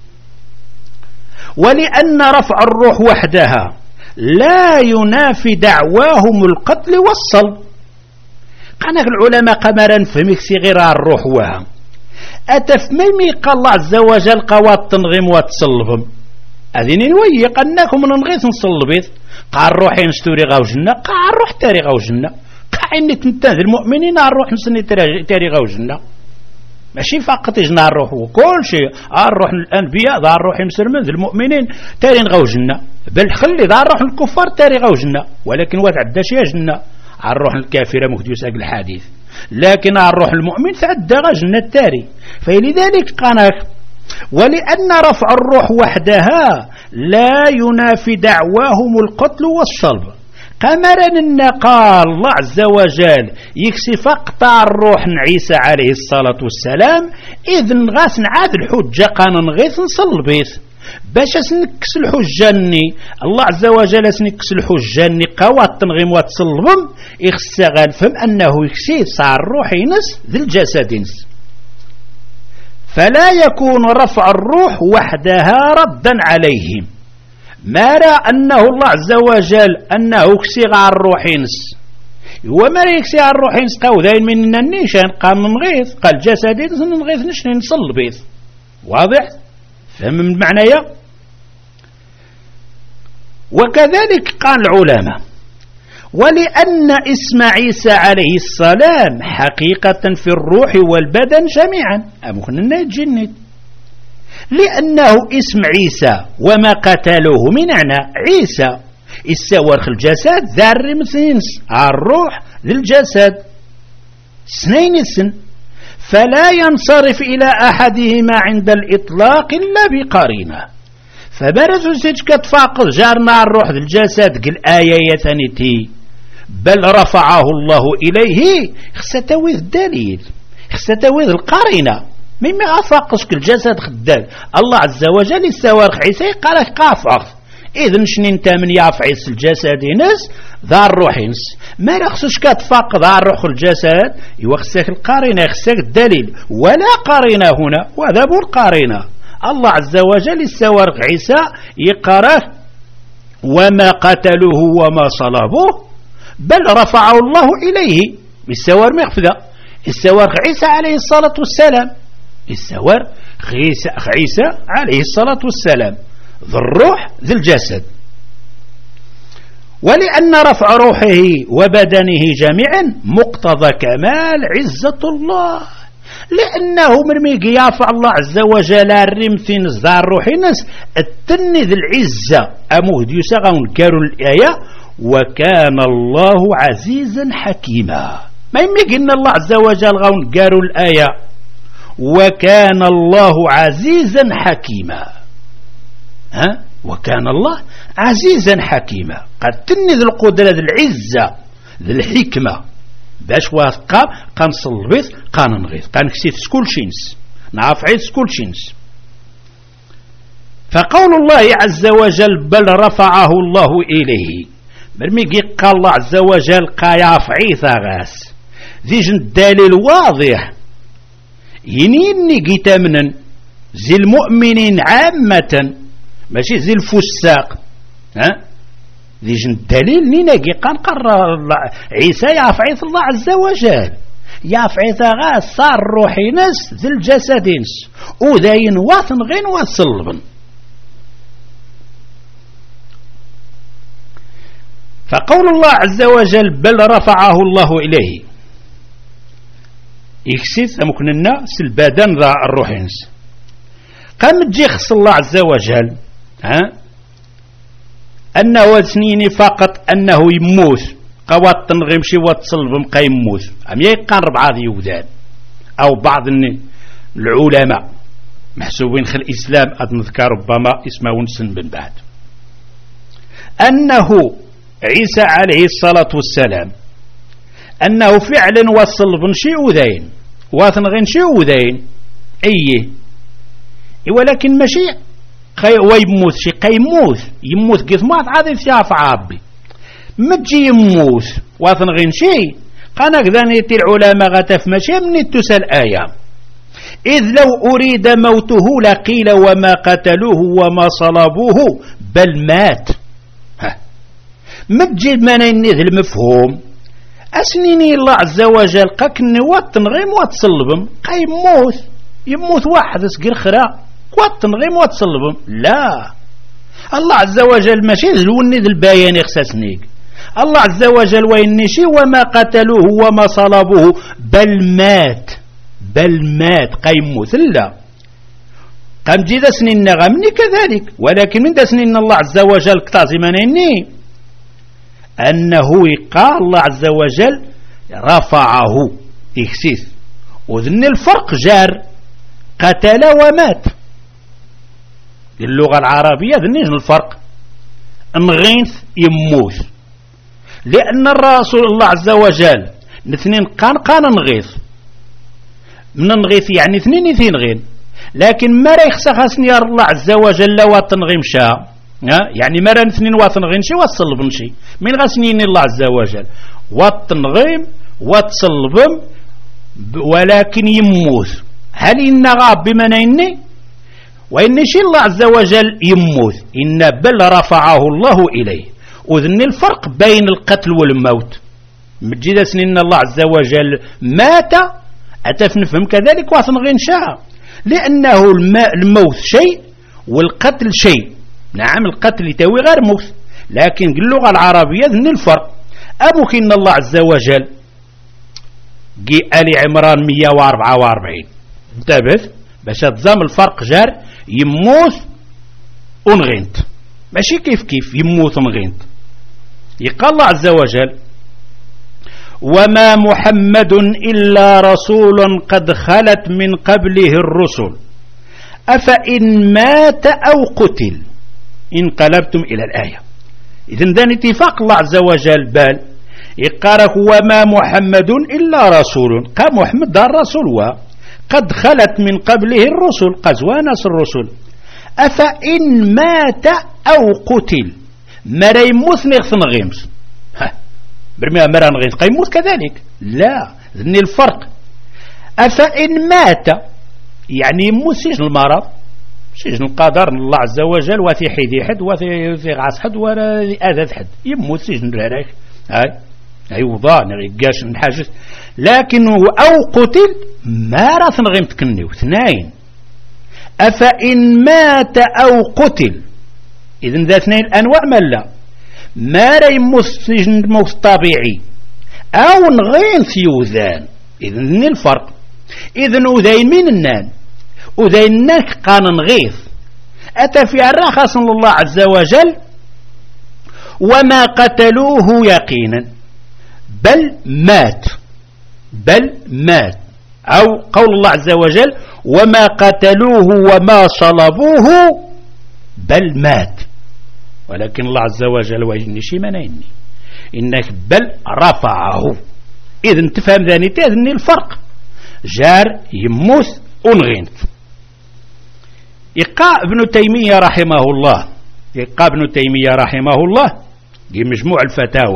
ولأن رفع الروح وحدها لا ينافي دعواهم القتل والصلب قالك العلماء قمرا فمك صغير الروح وها أتفميمي قال الله عز وجل قوات تنغم وتصلبهم أذين نوي قلناكم من نغيث نصلبيت قال الروحين ستوري غاوجنا قال الروح تاري غاوجنا قال إني تنتهي المؤمنين الروح مسني تاري غاوجنا ماشي فقط يجنا الروح وكل شيء الروح الأنبياء ذا الروح مسلمين ذا المؤمنين تاري غاوجنا بل خلي ذا الروح الكفار تاري غاوجنا ولكن واد عدا شي جنا الروح الكافرة مكدوس أقل الحديث لكن الروح المؤمن تعدى غاجنا التاري فلذلك قالك ولأن رفع الروح وحدها لا ينافي دعواهم القتل والصلب قمرا إن قال الله عز وجل يكسي فقطع الروح عيسى عليه الصلاة والسلام إذن غاس نعاد الحجة قانا نغيث نصلبيث باش سنكس الحجاني الله عز وجل سنكس الحجاني قوات تنغيم وتصلبهم يخسى غالفهم أنه يكسي صار الروح ينس ذي الجسد ينس فلا يكون رفع الروح وحدها ردا عليهم ما رأى أنه الله عز وجل أنه يكسي غار الروح ينس وما يكسي غار الروح ينس قاو ذاين من النيشان قام نغيث قال جسد ينس نغيث نشن نصلبيث واضح فهم من معنايا وكذلك قال العلماء ولأن اسم عيسى عليه السلام حقيقة في الروح والبدن جميعا أمكننا يتجند لأنه اسم عيسى وما قتلوه من معنى عيسى السوارخ الجسد ذار مثينس الروح للجسد سنين السن فلا ينصرف إلى أحدهما عند الإطلاق إلا بقرينة فبارز سيتش كتفاقد جارنا الروح الجسد قل آية ثانيتي بل رفعه الله إليه خستويذ الدليل خستويذ القرينة مما غافقش الجسد خدال الله عز وجل يستوارخ عيسى قال قافق إذن شنين تامن يافعيس الجسد ينس ذا الروح ينس ما رخصش كتفاق ذا الروح الجسد يوخسك القرينة يخسك الدليل ولا قرينة هنا وذا بو القرينة الله عز وجل يستوارخ عيسى يقرأ وما قتلوه وما صلبوه بل رفعه الله إليه يستوار مخفذة يستوار عيسى عليه الصلاة والسلام يستوار عيسى عليه الصلاة والسلام ذو الروح ذو الجسد ولأن رفع روحه وبدنه جميعا مقتضى كمال عزة الله لأنه مرميك يافع الله عز وجل الرمثين الزار روحي نس التنذ العزة أمهد يساغون كارو الآية وكان الله عزيزا حكيما ما يميك إن الله عز وجل غون كارو الآية وكان الله عزيزا حكيما ها وكان الله عزيزا حكيما قد تنذ القدرة ذي العزة ذي الحكمة باش واثقا قنصلبيث قاننغيث قنكسيت سكول شينس نعرف سكول شينس فقول الله عز وجل بل رفعه الله إليه برميقي قال الله عز وجل قاياف عيثا غاس ذيج الدليل واضح ينيني قيتامنا زي المؤمنين عامة ماشي زي الفساق ها ذي جن الدليل نيناقي قان قرر عيسى يافعيث الله عز وجل يافعيث غاس صار روحي نس ذي الجسد نس وذاين واثن غين وصلبن فقول الله عز وجل بل رفعه الله إليه يكسيت ممكن لنا سلبادان ذا الروحي نس قام تجي خص الله عز وجل ها أنه سنيني فقط أنه يموت قوات تنغمشي وتصلب مقا يموت أم يقان ربعة يودان أو بعض العلماء محسوبين خل الإسلام أذكر ربما اسمه سن بن بعد أنه عيسى عليه الصلاة والسلام أنه فعلا وصلب شيء وذين واتنغين شيء وذين أيه ولكن ماشي خي ويموت شي قيموت يموت قيث مات عادي في عابي ما تجي يموت واثن غين شي قانا كذانيتي العلماء غتف ماشي من تسال آية إذ لو أريد موته لقيل وما قتلوه وما صلبوه بل مات ها ما تجي منين ذا المفهوم أسنيني الله عز وجل قاكني واتن غيم واتسلبم قيموت يموت واحد سقير خرا واتن غيم واتسلبم لا الله عز وجل ماشي ذلوني ذا البيان يخسسنيك الله عز وجل وينشي وما قتلوه وما صلبوه بل مات بل مات قيموت لا قام جيدا سنين نغمني كذلك ولكن من دا سنين الله عز وجل كتازمانيني أنه قال الله عز وجل رفعه إكسيث وذن الفرق جار قتل ومات اللغة العربية ذنين الفرق انغيث يموت لأن الرسول الله عز وجل اثنين قان قان نغيث من نغيث يعني اثنين اثنين غين لكن ما ريخ خاصني الله عز وجل واتنغيم شاء يعني مرة اثنين واتنغيم شي واتصلبن شي من غاسنين الله عز وجل واتنغيم واتصلبم ولكن يموت هل إن غاب بمنيني وإن شي الله عز وجل يموت إن بل رفعه الله إليه وذن الفرق بين القتل والموت مجد سنين الله عز وجل مات أتفنفهم كذلك واتنغين شاء لأنه الموت شيء والقتل شيء نعم القتل يتوي غير موت لكن باللغة العربية ذن الفرق أبوك إن الله عز وجل جي آل عمران مية وأربعة وأربعين انتبه باش تزام الفرق جار يموت ونغنت ماشي كيف كيف يموت ونغنت يقال الله عز وجل وما محمد إلا رسول قد خلت من قبله الرسل أفإن مات أو قتل انقلبتم إلى الآية. إذن ذا اتفاق الله عز وجل بال يقارك وما محمد إلا رسول، قال محمد دار رسول قد خلت من قبله الرسل، قزوانس الرسل، أفإن مات أو قتل مرا يموت نغث نغيمس برميها مرا نغيمس قيموت كذلك، لا ذني الفرق. أفإن مات يعني يموت سجن المرض، سجن القدر الله عز وجل، وفي حيدي حد وفي غاس حد ولا أذى حد، يموت سجن الراك هاي أي وضع نغيقاش نحاجز. لكنه أو قتل ما راث نغيم تكنيو اثنين. أفإن مات أو قتل إذن ذا اثنين الأنواع ملا ما را يموت سجن الموت الطبيعي أو نغين ثيوذان، إذن ذني الفرق. إذن أذين من النان أذينك قان نغيث أتى في الرخص الله عز وجل وما قتلوه يقينا بل مات، بل مات، أو قول الله عز وجل وما قتلوه وما صلبوه بل مات، ولكن الله عز وجل وإني شي منيني إنك بل رفعه. إذن تفهم ذاني تذني الفرق جار يموت أنغنت. إقاء ابن تيمية رحمه الله، إقاء ابن تيمية رحمه الله بمجموع الفتاوى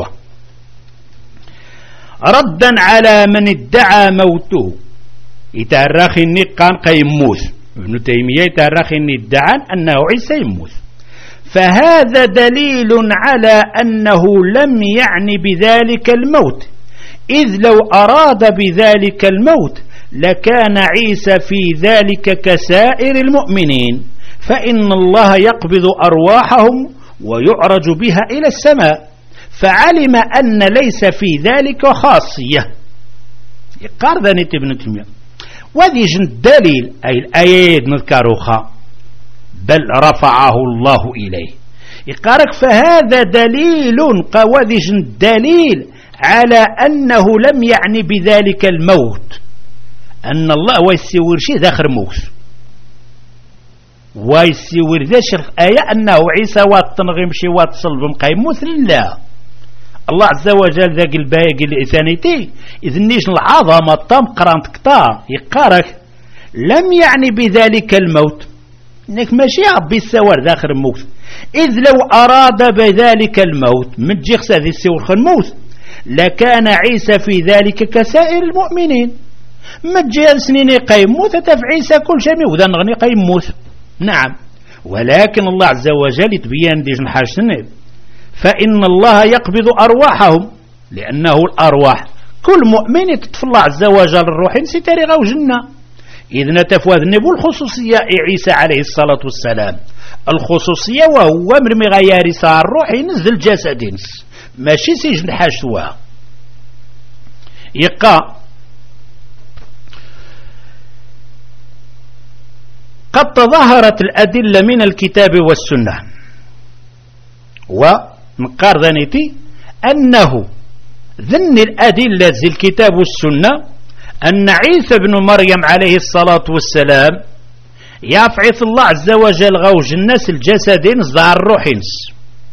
ردا على من ادعى موته، يتارخ اني كان قيموت ابن تيمية يتارخ اني ادعى انه عيسى يموت، فهذا دليل على انه لم يعني بذلك الموت، اذ لو اراد بذلك الموت لكان عيسى في ذلك كسائر المؤمنين، فإن الله يقبض أرواحهم ويعرج بها إلى السماء، فعلم أن ليس في ذلك خاصية. يقار ذنيت ابن تيمية وذي جن الدليل أي الآيات نذكرها بل رفعه الله إليه. يقارك فهذا دليل وذي جن الدليل على أنه لم يعني بذلك الموت، أن الله ويسيور شيء ذاخر موت ويسيور ذا شرخ آية أنه عيسى واتنغم شي واتصل بمقيموت، لا الله عز وجل ذاك الباقي الإثانيتي إذن نيش العظمة الطم قرانت كتا يقارك لم يعني بذلك الموت، إنك ماشي عبي السوار ذاخر موت، إذ لو أراد بذلك الموت من جيخس هذه السور خنموت لكان عيسى في ذلك كسائر المؤمنين، مجال سنين قيموت تف عيسى كل شيء وذا نغني قيموت. نعم، ولكن الله عز وجل يتبين ديج نحاج سنين فإن الله يقبض أرواحهم، لأنه الأرواح كل مؤمن يتطفى الله عز وجل الروح ستاري غو جنة. إذ نتفوذ نبو الخصوصية عيسى عليه الصلاة والسلام، الخصوصية وهو مرمي غياري صار الروح ينزل جسد ماشي سيجن حاج سوا. يقى قد تظاهرت الأدلة من الكتاب والسنة، ومقار ذنيتي أنه ذن الأدلة زي الكتاب والسنة أن عيسى بن مريم عليه الصلاة والسلام يفعث الله عز وجل غوج الناس الجسدين ظهر الروحينس،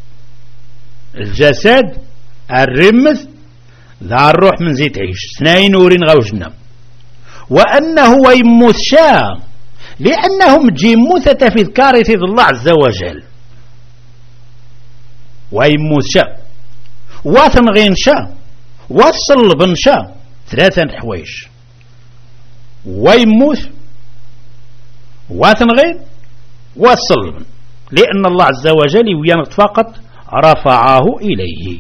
الجسد الرمز ظهر الروح من زيت عيش سنين ورين غوجنا، وأنه يموت شام لأنهم جيموثة في ذكارة الله عز وجل، ويموت شا واثنغين شا والصلبن شا ثلاثة حوايج، ويموت واثنغين والصلبن، لأن الله عز وجل ينط فقط رفعه إليه.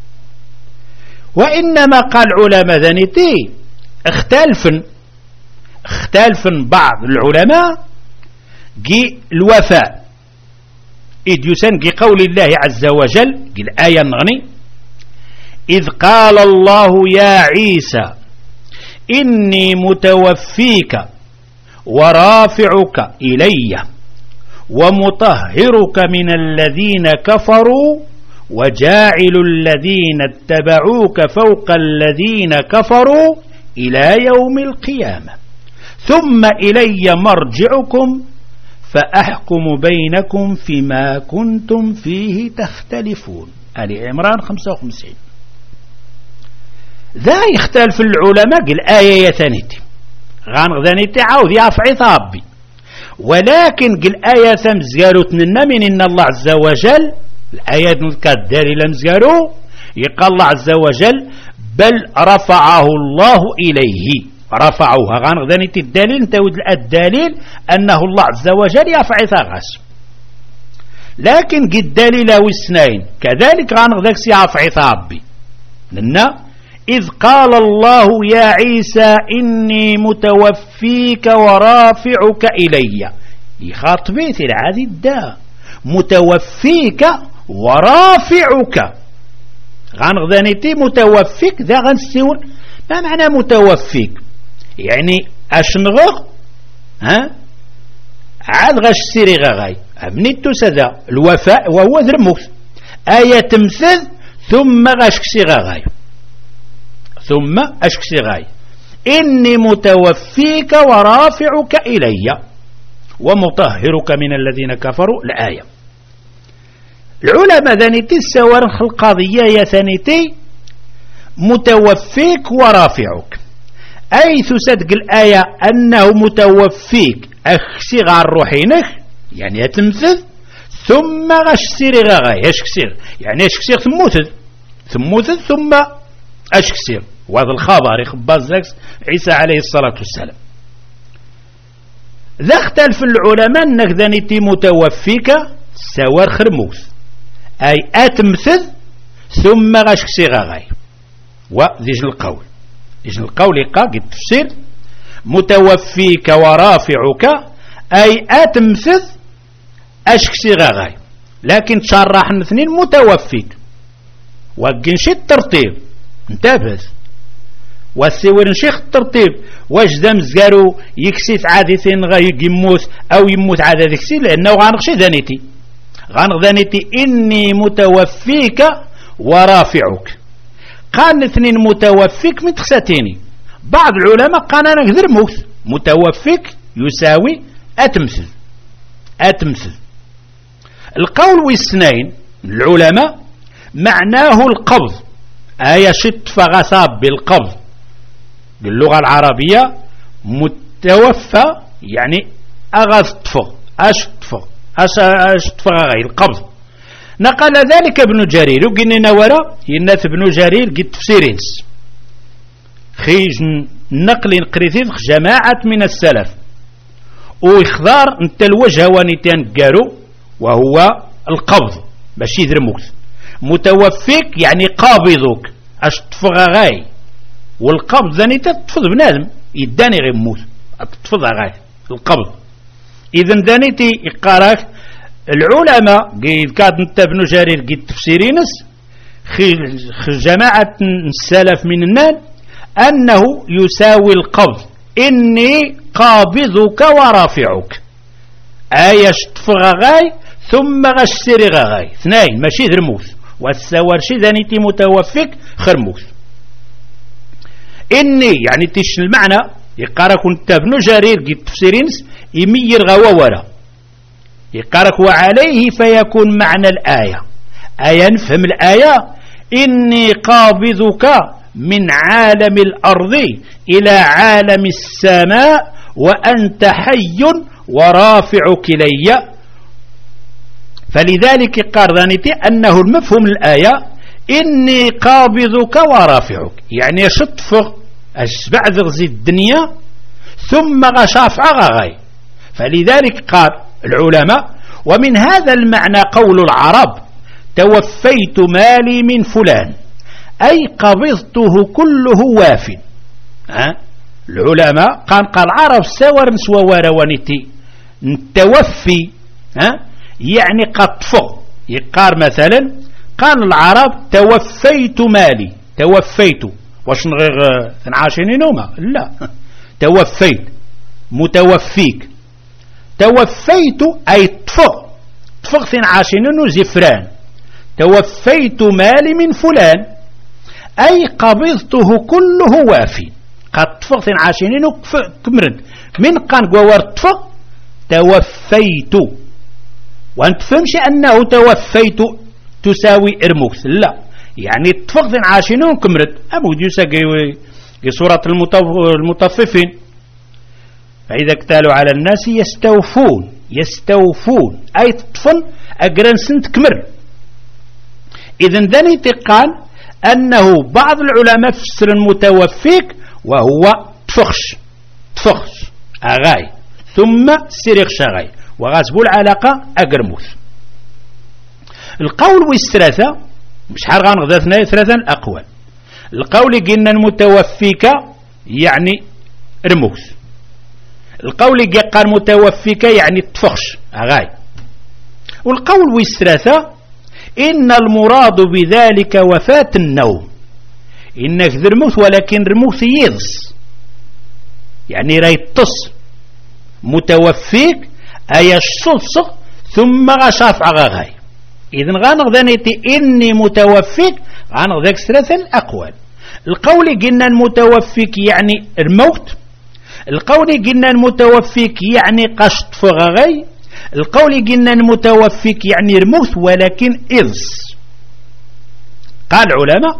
وإنما قال علماء ذنيتي اختلفن اختلفن بعض العلماء جي الوفاء إذ يسن جي قول الله عز وجل جي الآية النغني إذ قال الله يا عيسى إني متوفيك ورافعك إلي ومطهرك من الذين كفروا وجاعل الذين اتبعوك فوق الذين كفروا إلى يوم القيامة ثم إلي مرجعكم فأحكم بينكم فيما كنتم فيه تختلفون. آل عمران خمسة وخمسين. ذا يختلف العلماء الآية ثانيتي غانغذانيتي عاود يافعي طابي، ولكن قل آية مزيارو تننا من إن الله عز وجل الآيات الدليل مزيارو يقال الله عز وجل بل رفعه الله إليه، رفعوها غانغذانيتي الدليل نتاود الدليل أنه الله عز وجل يفعي ثاغاس، لكن قد الدليل والسنين كذلك غانغذاك سيافعي ثابي لنا إذ قال الله يا عيسى إني متوفيك ورافعك إلي، يخاطبيت العادي الدا متوفيك ورافعك غانغذانيتي متوفيك ذا غنسيون. ما معنى متوفيك؟ يعني أشنغغ ها عاد غاش سيري غاغاي أبنيتو سذا الوفاء وهو ذرموث آية تمثل ثم غاش كسي غاغاي ثم أشكسي غاي إني متوفيك ورافعك إلي ومطهرك من الذين كفروا الآية. العلماء ذانيتي السوارخ القضية يا ثانيتي متوفيك ورافعك، أي صدق الآية أنه متوفيك أخسي غار روحينك يعني أتمثل ثم غشسيري غاغاي أشكسير يعني أشكسير ثموتد ثموتد ثم أشكسير، وهذا الخبر يخباز عيسى عليه الصلاة والسلام. ذا اختلف العلماء أنك ذانيتي متوفيك سوار خرموث أي أتمثل ثم غشكسي غاغاي، وذيج القول إذن القول قاقد تفسير متوفيك ورافعك أي أتمثل أشكسي غاغاي، لكن تشرح اثنين متوفيك وقنشي الترتيب انتبه والسيور نشيخ الترتيب واش ذا مزقارو يكسيت عادثين غا يموت أو يموت عادة ذكسي لأنه غانغشي ذانيتي غانغذانيتي إني متوفيك ورافعك. قال اثنين متوفيك من تخساتيني، بعض العلماء قال أنا كذر موت متوفيك يساوي أتمثل أتمثل. القول والسنين العلماء معناه القبض، آية شط فغصاب بالقبض باللغة العربية متوفى يعني أغاث طفغ أش طفغ أش طفغ غير القبض. نقل ذلك ابن جرير وقلنا وراء يناث ابن جرير قد تفسيرينس خيج نقل قريثيث جماعة من السلف ويخضار انت الوجه وانيتان قارو وهو القبض باشي ذرموك متوفيك يعني قابضك اش تفغى غاي، والقبض ذاني تتفض بنادم يداني غير موت تتفض غاي القبض. اذن ذانيتي يقاراك العلماء قيد كاد انت ابن جرير قيد تفسيرينس جماعة السلف من الناس أنه يساوي القبض إني قابضك ورافعك آية تفغى غاي ثم غشسري غاي اثنين ماشي ذرموث والسوار شي ذانيتي متوفيك خرموث. إني يعني تيش المعنى يقارك انت ابن جرير قيد تفسيرينس يمير غوا ورا يقارك وعليه فيكون معنى الآية آية نفهم الآية إني قابضك من عالم الأرض إلى عالم السماء وأنت حي ورافعك إلي. فلذلك قال ذانيتي أنه المفهوم الآية إني قابضك ورافعك يعني شطفق أشبع ذغزي الدنيا ثم غشافع غاي. فلذلك قال العلماء ومن هذا المعنى قول العرب توفيت مالي من فلان أي قبضته كله واف. أه؟ العلماء قال قال العرب سور نسوى وروانيتي توفي أه؟ يعني قطفه يقار مثلا قال العرب توفيت مالي توفيت واش نغير ثنعاشين نوما لا توفيت متوفيك توفيت أي طفغ طفغ ثنعاشين زفران توفيت مالي من فلان أي قبضته كله وافي قد طفغ ثنعاشين كمرد من قان قوار طفغ توفيت، وانت فهمش أنه توفيت تساوي إرموكس، لا، يعني اتفقت عاشين وكمرت أبو ديوسا في سورة المطففين، فإذا اكتالوا على الناس يستوفون يستوفون أي تطفن أقران سنت كمر. إذن ذني تقال أنه بعض العلماء فسر المتوفيك وهو تفخش تفخش أغاي ثم سيريخ شغاي وغاسبوا العلاقة أقرموث. القول والثلاثة مش حار غنغذاثنا ثلاثة الأقوال. القول قلنا المتوفيك يعني رموث، القول قال متوفيك يعني تفخش أغاي، والقول والثلاثة إن المراد بذلك وفاة النوم، إنك ذرموث ولكن رموث يضس يعني راي تص متوفيك أي الشص ثم غشاف عغاغاي. إذن غانغذانيتي إني متوفيك غانغذاك ثلاثة الأقوال. القول قلنا المتوفيك يعني الموت، القول قلنا المتوفيك يعني قشط فغاغاي، القول قلنا المتوفيك يعني رموث ولكن إضس. قال العلماء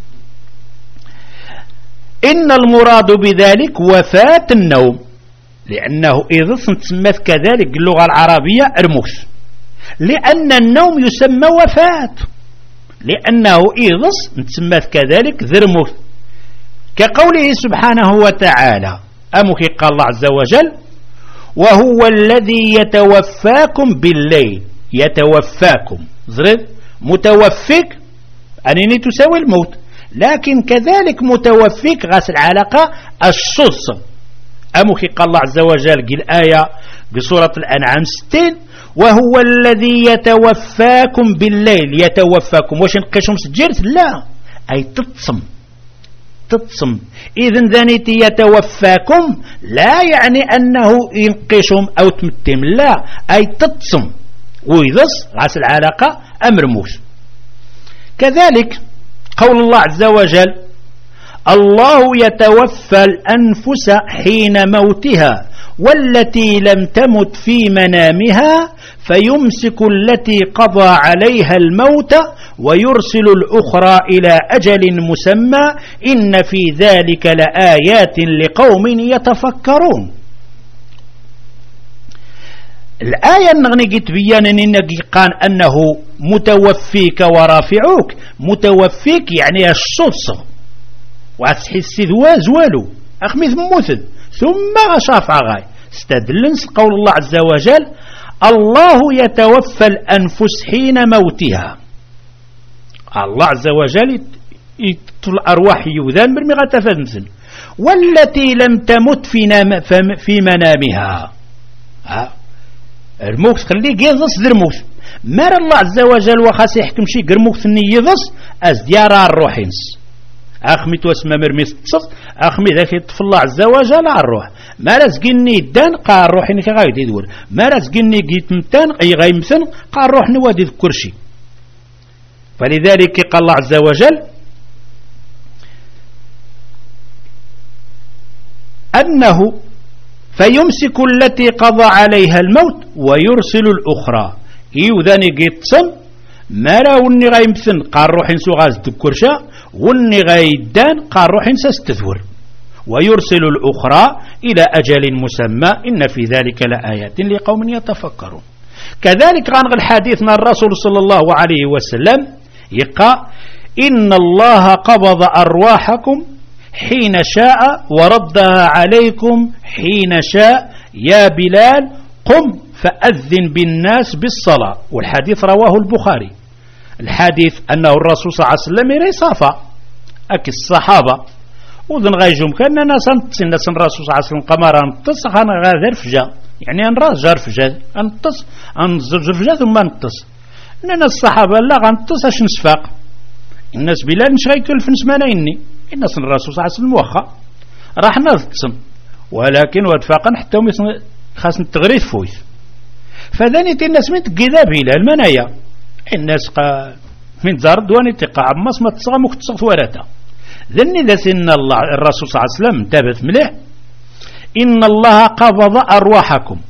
إن المراد بذلك وفاة النوم، لأنه إضس تسمت كذلك اللغة العربية رموث، لأن النوم يسمى وفاة، لأنه إضس تسمت كذلك ذرموث، كقوله سبحانه وتعالى أمك قال الله عز وجل وهو الذي يتوفاكم بالليل، يتوفاكم زرد متوفيك أنني تساوي الموت، لكن كذلك متوفيك غاس العلاقة الشص. أمك قال الله عز وجل قل آية بسورة الأنعام ستين وهو الذي يتوفاكم بالليل، يتوفاكم واش نقشهم سجلت؟ لا، أي تتصم تتصم. إذن ذنيتي يتوفاكم لا يعني أنه ينقشهم أو تمتم، لا، أي تتصم ويضص غاس العلاقة أمر موس. كذلك قول الله عز وجل الله يتوفى الأنفس حين موتها والتي لم تمت في منامها فيمسك التي قضى عليها الموت ويرسل الأخرى إلى أجل مسمى إن في ذلك لآيات لقوم يتفكرون. الآية نغني تبيان إنك قال أنه متوفيك ورافعوك، متوفيك يعني الشص وأتحس ذوا زوالو أخمث موثد ثم غشاف عغاي. استدلنس قول الله عز وجل الله يتوفى الأنفس حين موتها، الله عز وجل الأرواح يوذان برمغة فمثل والتي لم تمت في, نام في منامها. الموت خليه يضص ذرموت مار الله عز وجل وخاس يحكم شي قرموت ثني يضص أز ديارها الروحينس أخمي توسمى مرميس تصص أخمي ذاك يطف الله عز وجل على الروح ما رزقني الدان قال روحي نكي غايد يدور ما رزقني قيت متان أي غيمثن قال روح نوادي ذكر شي. فلذلك قال الله عز وجل أنه فيمسك التي قضى عليها الموت ويرسل الأخرى إيوذاني قيتصم ما راوني غيمثن قال روح نسو غاز ذكر شا وني غيدان قال روح نسستذور ويرسل الأخرى إلى أجل مسمى إن في ذلك لآيات لقوم يتفكرون. كذلك غانغ الحديث من الرسول صلى الله عليه وسلم يقى إن الله قبض أرواحكم حين شاء وردها عليكم حين شاء يا بلال قم فأذن بالناس بالصلاة. والحديث رواه البخاري. الحديث أنه الرسول صلى الله عليه وسلم يري صافا أكي الصحابة وذن غيجهم كان ناس نتص الناس الرسول صلى الله عليه وسلم قمر نتص خان غادر فجا يعني أنراس جار فجا نتص أنزر فجا ثم نتص إننا الصحابة لا غنتص أش نسفاق الناس بلال نش غيكل في نسمانا إني الناس الرسول صلى الله عليه وسلم وخا راح نتصم ولكن ودفاقا حتى خاص نتغريث فويث فذاني الناس من تقيدا بلال منايا الناس قا من زار دواني تقع عماس ما تصغى مكتصغ ثوارتا ذني ذا سن الله الرسول صلى الله عليه وسلم انتبه مليح إن الله قبض أرواحكم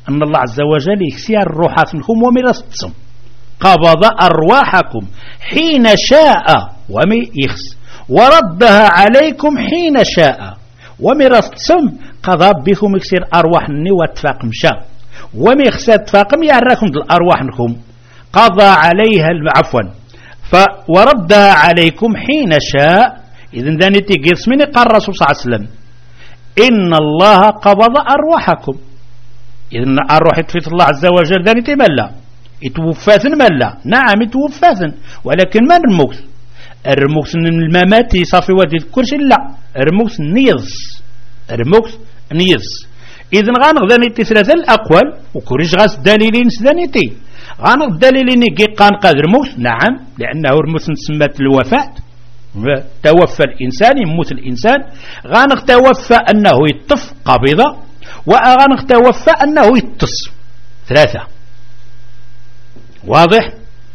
أن الله عز وجل يكسي الروحات منكم وميراثكم، قبض أرواحكم حين شاء ومي يخس، وردها عليكم حين شاء وميراثكم قضى بكم يكسير أرواحني واتفاق مشى ومي يخسى اتفاقم يعراكم الأرواحكم قضى عليها عفوا وردها عليكم حين شاء. إذن ذاني تيجيس مني قال الرسول صلى الله عليه وسلم إن الله قبض أرواحكم. إذن الروح يتفيت الله عز وجل ذاني تملا يتوفاثن ملا، نعم يتوفاثن، ولكن ما الموت الرموكس الممات يصافي وادي كلشي، لا الرموكس نيض الرموكس نيض. إذن غانغ ذاني ثلاثة الأقوال وكوريج غاس دليلين سدانيتي غانغ دليلين يجي قان قادر موت، نعم لأنه رموس نسمات الوفاة، توفى الإنسان يموت الإنسان، غانغ توفى أنه يطف قبضة، وغانغ توفى أنه يتص، ثلاثة. واضح؟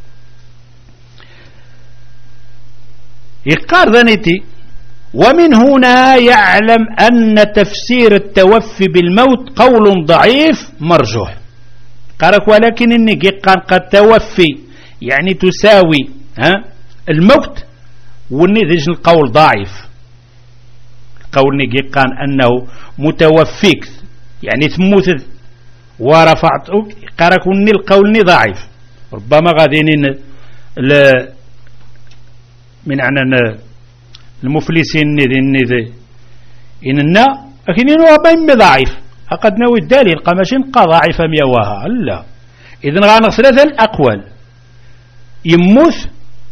يقار ذنيتي ومن هنا يعلم أن تفسير التوفي بالموت قول ضعيف مرجوح. قالك ولكن إني قال قد توفي يعني تساوي ها الموت، والنذج القول ضعيف. القول نجي قال أنه متوفيك يعني تموت ورفعتك، قالك وني القول ني ضعيف، ربما غادين ل من عنا المفلسين نذي نذي إننا لكن هو بين ضعيف أقد نوي الدليل قماشين قا ضعيفة ميواها لا. إذن غانا ثلاثة الأقوال يموت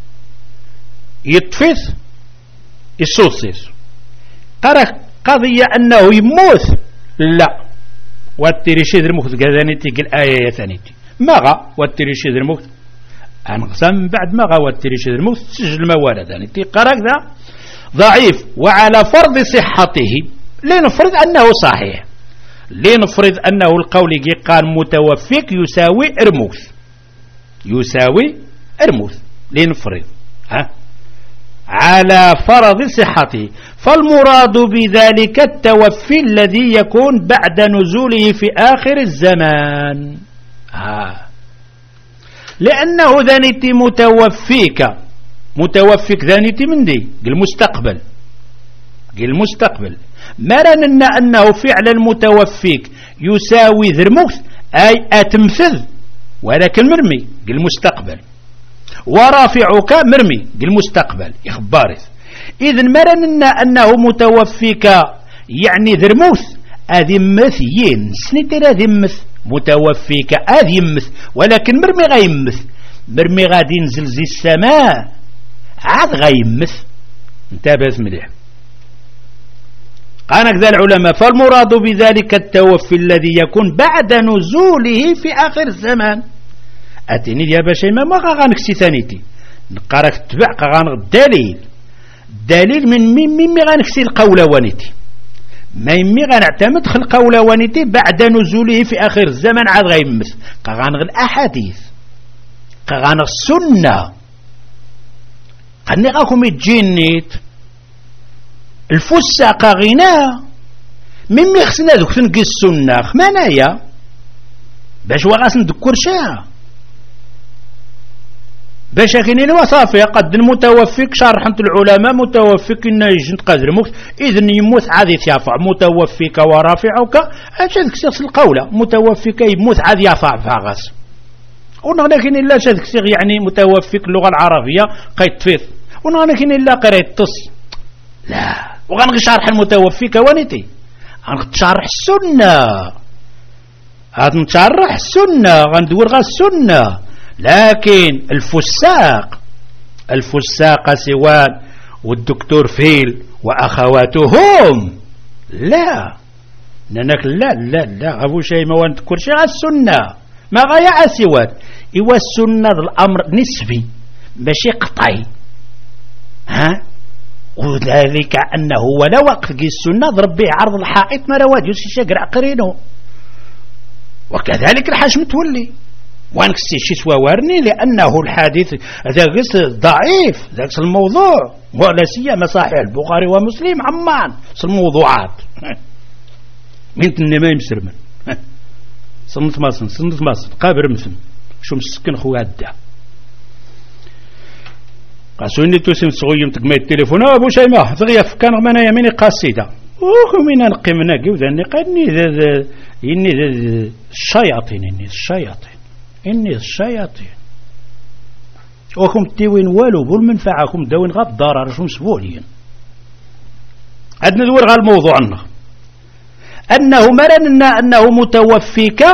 يطفث يسوسيس. قرأ قضية أنه يموت لا، والتريشي ذي المخت قذاني تيقل آية ثانيتي ماغا والتريشي ذي المخت أنقسم بعد ماغا والتريشي ذي المخت سجل موارد ثانيتي. قرأ ذا ضعيف وعلى فرض صحته لنفرض أنه صحيح، لنفرض أنه القول قال متوفيك يساوي إرموث يساوي إرموث لنفرض ها على فرض صحته، فالمراد بذلك التوفي الذي يكون بعد نزوله في آخر الزمان ها. لأنه ذانيتي متوفيك متوفيك ذانيتي من دي المستقبل المستقبل مرنا أنه فعلا متوفيك يساوي ذرموث أي أتمثل ولكن مرمي المستقبل، ورافعك مرمي المستقبل إخبارث. إذن مرنا أنه متوفيك يعني ذرموث أذمث ينسنت ذمث متوفيك أذمث ولكن مرمي غيمث، مرمي غادي ينزل زي السماء عاد غيمث. انتبه مليح. قال كذا العلماء فالمراد بذلك التوفي الذي يكون بعد نزوله في آخر الزمان. أتيني يا باشا ما غانكسي ثانيتي نقارك تبع غانغ الدليل دليل من مين مين غانكسي القولوانيتي ما يمي غنعتمد خل القولوانيتي بعد نزوله في آخر الزمان عاد غيمس غانغ الأحاديث غانغ السنة قني غاكم يتجينيت الفساق غناء مما يخصنا ذوك تنقي السنة خمانايا باش وغاس ندكر شاه باش كاينين وصافي قد المتوفيك شرحت العلماء متوفيك إنه يجي قدر موت إذن يموت عاد يرفع متوفيك ورافعك أشهد كسيغ القولة متوفيك يموت عاد يرفع فاغس ولكن إلا شهد كسيغ يعني متوفيك اللغة العربية قيتفيث ولكن إلا قريت تص لا وغنغي شرح المتوفيك ونتي غنشرح السنة غنشرح السنة غندور غا السنة. لكن الفساق الفساق سوان والدكتور فيل وأخواتهم لا ننك لا لا لا أبو شيء ما وانتكر شيء السنة ما غاية سوان إيوا السنة الأمر نسبي ماشي قطعي ها. وذلك أنه ولا وقت قي السنة ضرب به عرض الحائط ما رواج يسي شقرع قرينه، وكذلك الحاج متولي وانك شي سوارني لأنه الحديث هذا قص ضعيف ذاك الموضوع ولا سيما صحيح البخاري ومسلم عمان الموضوعات من تنما يمسرمن صنت ماسن صنت ماسن قابر مثل شو مسكن خويا عدا قاسوني توسم صغيم تقمي التليفون ابو شيماء ضغيا فكان غمانا يميني قاسيدا وكم من نقي مناكي وذاني قادني ذا اني ذا الشياطين اني الشياطين اني الشياطين وكم تيوين والو بول منفعكم داوين غا الضرر شو مسبولين عندنا ندور على الموضوع عنه انه مرنا انه متوفيك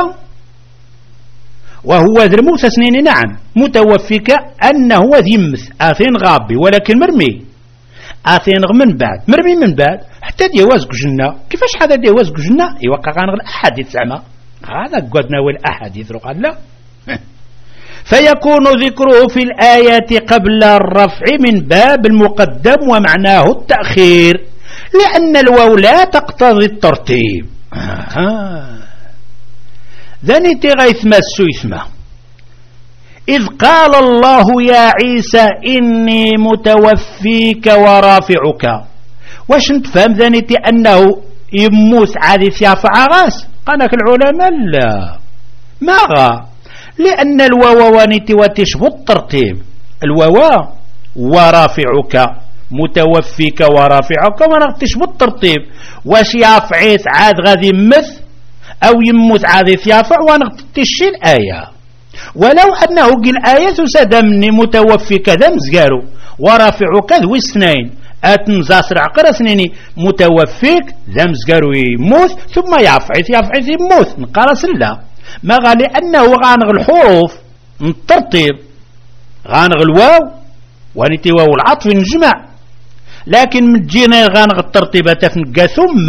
وهو ذرموت سنين نعم متوفيك أنه ذمث آثين غابي ولكن مرمي آثين من بعد مرمي من بعد حتى ديواز جنة كيفاش هذا ديواز جنة يوقع غانغ الأحاديث زعما هذا قدنا والأحاديث قال لا فيكون ذكره في الآيات قبل الرفع من باب المقدم ومعناه التأخير لأن الواو لا تقتضي الترتيب آه. ذني تغيث ما السويثمة إذ قال الله يا عيسى إني متوفيك ورافعك واش نتفهم ذني أنه يموت عادي ثيافع غاس قالك العلماء لا ما غا لأن الواو وانيتي وتشبه الترتيب الواو ورافعك متوفيك ورافعك وانا تشبه الترتيب واش يافعيت عاد غادي مثل أو يموت عادي ثيافع ونغتشي الآية ولو أنه قل آية سدمني متوفيك ذا مزقارو ورافعك ذوي اثنين أتنزاسر عقر اثنين متوفيك ذا مزقارو يموت ثم يعفعث يعفعث يموت نقارس لا ما غا لأنه غانغ الحروف نترتيب غانغ الواو ونتي واو العطف نجمع لكن من جينا غانغ الترتيب تفنقى ثم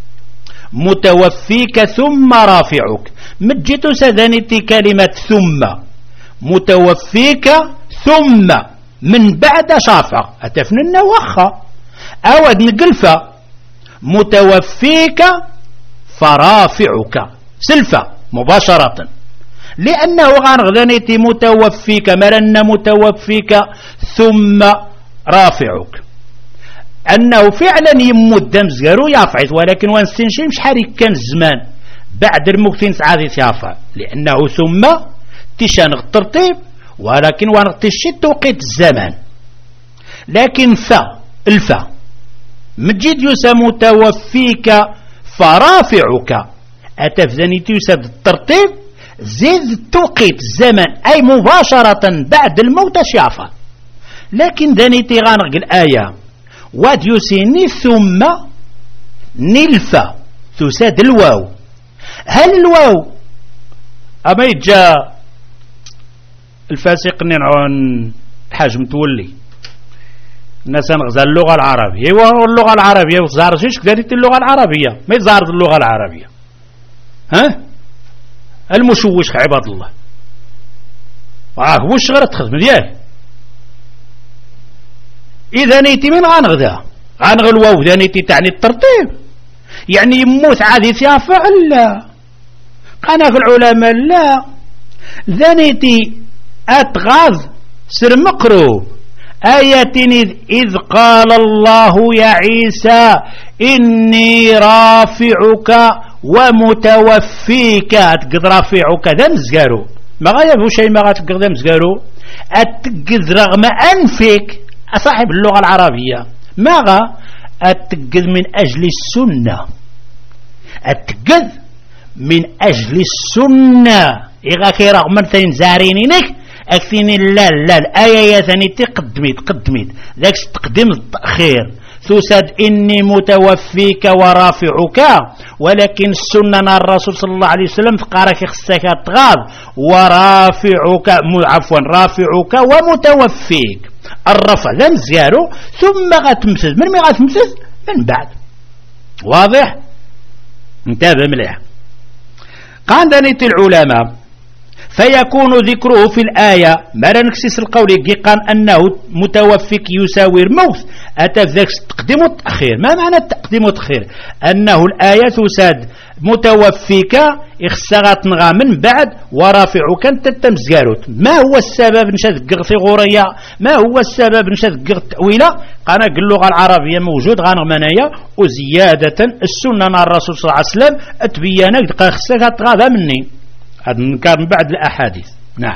متوفيك ثم رافعك مجيتو سذنتي كلمة ثم متوفيك ثم من بعد شافع أتفنن وخا أود نقلفة متوفيك فرافعك سلفة مباشرة لأنه غانغذنتي متوفيك مرن متوفيك ثم رافعك أنه فعلا يموت دمزقارو يافعث ولكن وانستنشي مش حريك كان الزمان بعد المكتين سعادي ثيافع لأنه ثم تشانغ الترتيب ولكن وانغتشي توقيت الزمان لكن فا الفا مجيد يسا متوفيك فرافعك أتفذني تيسا الترتيب زيد توقيت الزمان أي مباشرة بعد الموت شافع لكن ذني تغانغ الآية واد يسيني ثم نلفا تساد الواو هل الواو أما يجا الفاسق نعون حاج متولي الناس نغزى اللغة العربية واللغة العربية وزار شيش كذلك اللغة العربية ما يزار اللغة العربية ها المشوش عباد الله واه وش غير تخدم ديال إذا نيتي من غانغذا غانغ الواو ذا نيتي تعني الترتيب يعني يموت عادي ثيافع لا قناك العلماء لا ذا نيتي أتغاز سر مقروب آية إذ قال الله يا عيسى إني رافعك ومتوفيك تقد رافعك ذا مزقارو ما غايبه شيء ما غاتقد ذا مزقارو أتقد رغم أنفك صاحب اللغة العربية ماذا أتقذ من أجل السنة أتقذ من أجل السنة إذا كي رغم أنتين زارينينك أكثيني لا لا الآية ثاني تقدمت قدمت ذاك تقدم التأخير تسد إني متوفيك ورافعك ولكن السنة الرسول صلى الله عليه وسلم قارك خسك تغاض ورافعك عفوا رافعك ومتوفيك الرفع ذا مزيارو ثم غتمسد من مي غتمسد من بعد واضح انتبه مليح قال دانيت العلماء فيكون ذكره في الآية ما نكسس القول قال أنه متوفيك يساوي الموت أتى ذاك التقديم والتأخير ما معنى التقديم والتأخير أنه الآية تساد متوفيك اخسغت نغا من بعد ورافعك انت تمزقاروت ما هو السبب نشاد في غورية ما هو السبب نشاد التأويلة قال اللغة العربية موجود غانغ منايا وزيادة السنة الرسول صلى الله عليه وسلم اتبيانك دقا خسغت غادا مني هذا كان من بعد الأحاديث. نعم،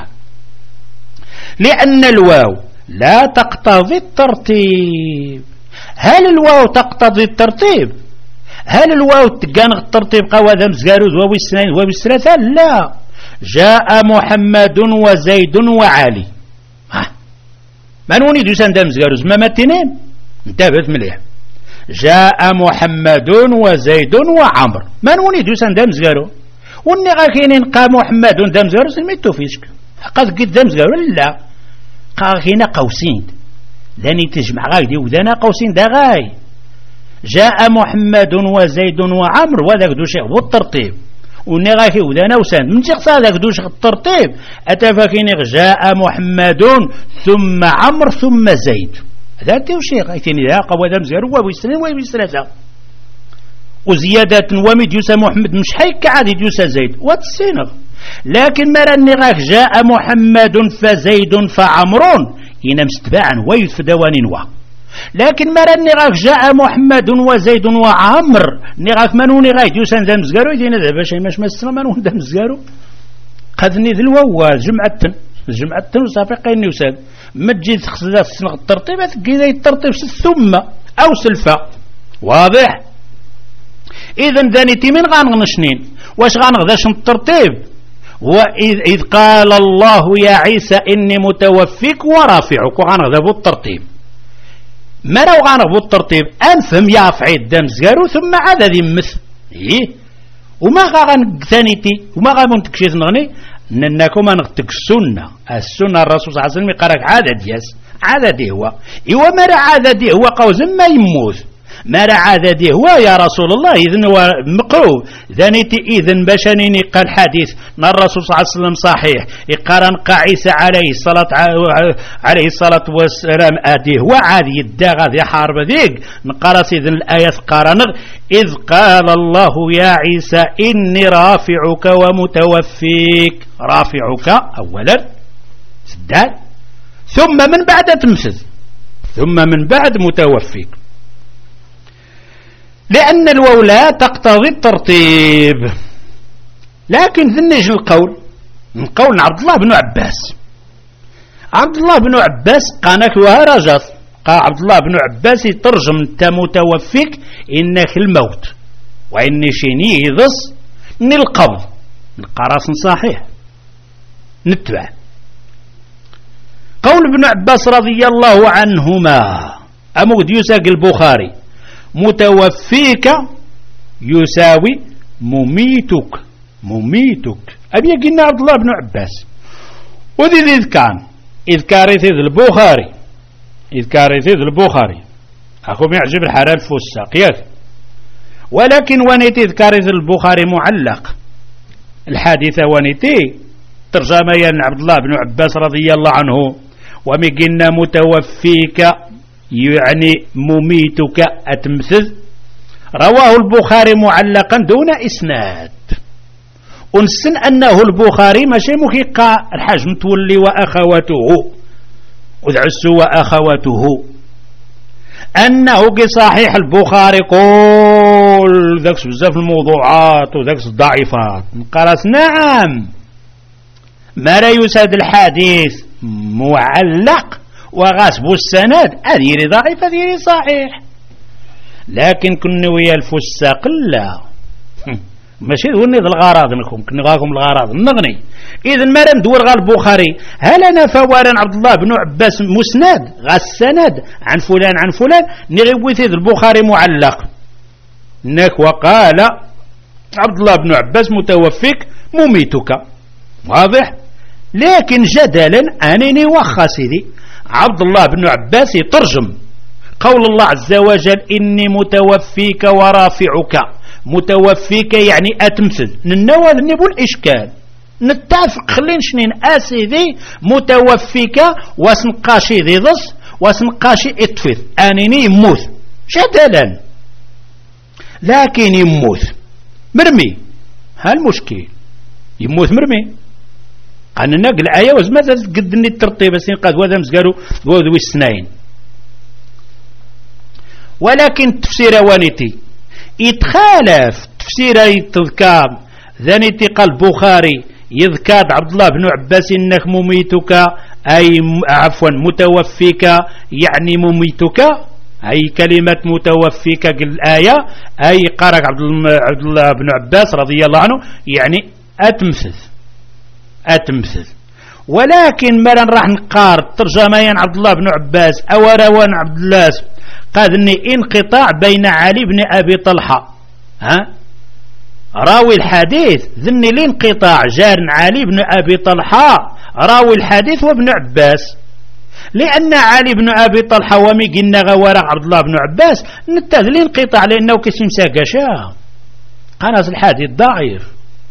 لأن الواو لا تقتضي الترتيب. هل الواو تقتضي الترتيب؟ هل الواو تقان الترتيب قوادم زقاروز واو السنين واو الثلاثة؟ لا. جاء محمد وزيد وعلي، ها ما نوني دوسان دام زقاروز ما متنين. انتبهت مليح. جاء محمد وزيد وعمر ما نوني دوسان دام زقارو. وني غاكينين قا محمد دام زقارو سميتو فيشك قد قد دام زقارو. لا، قا هنا قوسين لاني تجمع غاي دي وذانا قوسين دا غاي. جاء محمد وزيد وعمر وذاك دو شيخ بالترتيب. وني غاكي وذانا وسان من شخص هذاك دو شيخ الترتيب اتفاكيني جاء محمد ثم عمر ثم زيد. هذا تيو شيخ ايتيني ذا قوادم زيرو ويسرين ويسرين وزيادة ومد يوسى محمد مش حيك عادي يوسى زيد واتسينغ. لكن ما راني غاك جاء محمد فزيد فعمرون إنا مستباعا ويفدوان وا. لكن ما راني غاك جاء محمد وزيد وعمر نغاك منوني غاك يوسى ندم زقارو يدينا ذا باش ماش مسنا منون دم زقارو قدني ذي الوا جمعتن جمعتن وصافي قيني وساد ما تجي تخصدا السنغ الترتيب كذا الترتيب ثم أو سلفة. واضح؟ إذا ذانيتي من غانغنشنين واش غانغداش الترتيب؟ وإذ قال الله يا عيسى إني متوفيك ورافعك وغانغدا بالترتيب. ما لو غانغ بالترتيب أنفهم يا فعي الدم زقارو ثم عاد ذي مثل إيه وما غان ثانيتي وما غان تكشيز نغني ننكم نغتك السنة السنة الرسول صلى الله عليه وسلم يقرأك عدد ياس عدد هو إيوا ما عدد هو قوز ما يموت ما عدد هو يا رسول الله إذن هو مقروب ذانيتي إذن بشانيني قال حديث ما الرسول صلى الله عليه وسلم صحيح يقارن عيسى عليه الصلاة عليه الصلاة والسلام أديه هو عادي يدغى ذي حارب ذيك نقرأ إذن الآية قارن إذ قال الله يا عيسى إني رافعك ومتوفيك. رافعك أولا سداد ثم من بعد تمسد ثم من بعد متوفيك. لأن الواو لا تقتضي الترتيب. لكن ذنج القول من قول عبد الله بن عباس. عبد الله بن عباس قانك وهرجت قال عبد الله بن عباس يترجم انت متوفيك إنك الموت وإني شيني يضص من القبض من قراص صحيح نتبع قول ابن عباس رضي الله عنهما أمود يساق البخاري متوفيك يساوي مميتك مميتك أبي قلنا عبد الله بن عباس. وذي إذ كان إذ كارث البخاري إذ كارث البخاري أخو يعجب الحلال فساق ياك. ولكن ونيتي إذ كارث البخاري معلق الحادثة ونيتي ترجمة عبد الله بن عباس رضي الله عنه ومقلنا متوفيك يعني مميتك أتمثل. رواه البخاري معلقا دون إسناد. أنسن أنه البخاري ماشي مكيقا الحاج متولي وأخواته ودعس وأخواته أنه صحيح البخاري قول ذاك بزاف الموضوعات وذاك الضعيفات قالت نعم ما لا يساد الحديث معلق وغاسب السند أذيري ضعيف أذيري صحيح. لكن كنا ويا الفساق لا ماشي وني الغراض نكون كنا غاكم الغراض نغني. إذن ما ندور غا البخاري هل أنا فوارا عبد الله بن عباس مسند غا السند عن فلان عن فلان نغيبوث البخاري معلق نك وقال عبد الله بن عباس متوفيك مميتك. واضح؟ لكن جدلا أنني وخسدي عبد الله بن عباس يترجم قول الله عز وجل إني متوفيك ورافعك. متوفيك يعني أتمثل ننوى نبو الإشكال نتفق خلين شنين أسيدي متوفيك واسنقاشي ذي ضص واسنقاشي اطفث أنني يموت جدلا. لكن يموت مرمي هالمشكل يموت مرمي أنا نقل آية وزماذا قدني الترطيب بس قد وذا مزقارو ذوي السنين. ولكن تفسير وانيتي يتخالف تفسير التذكار ذانيتي قال البخاري يذكر عبد الله بن عباس إنك مميتك أي عفوا متوفيك يعني مميتك أي كلمة متوفيك الآية أي قارك عبد الله بن عباس رضي الله عنه يعني أتمثل أتمثل. ولكن مرة راح نقار ترجمين عبد الله بن عباس أو روان عبد الله قال إني انقطاع بين علي بن أبي طلحة ها راوي الحديث ذني الانقطاع جار علي بن أبي طلحة راوي الحديث وابن عباس، لأن علي بن أبي طلحة ومي قلنا غوارق عبد الله بن عباس نتاذ الانقطاع لأنه كسم ساقشا قناص الحديث ضعيف.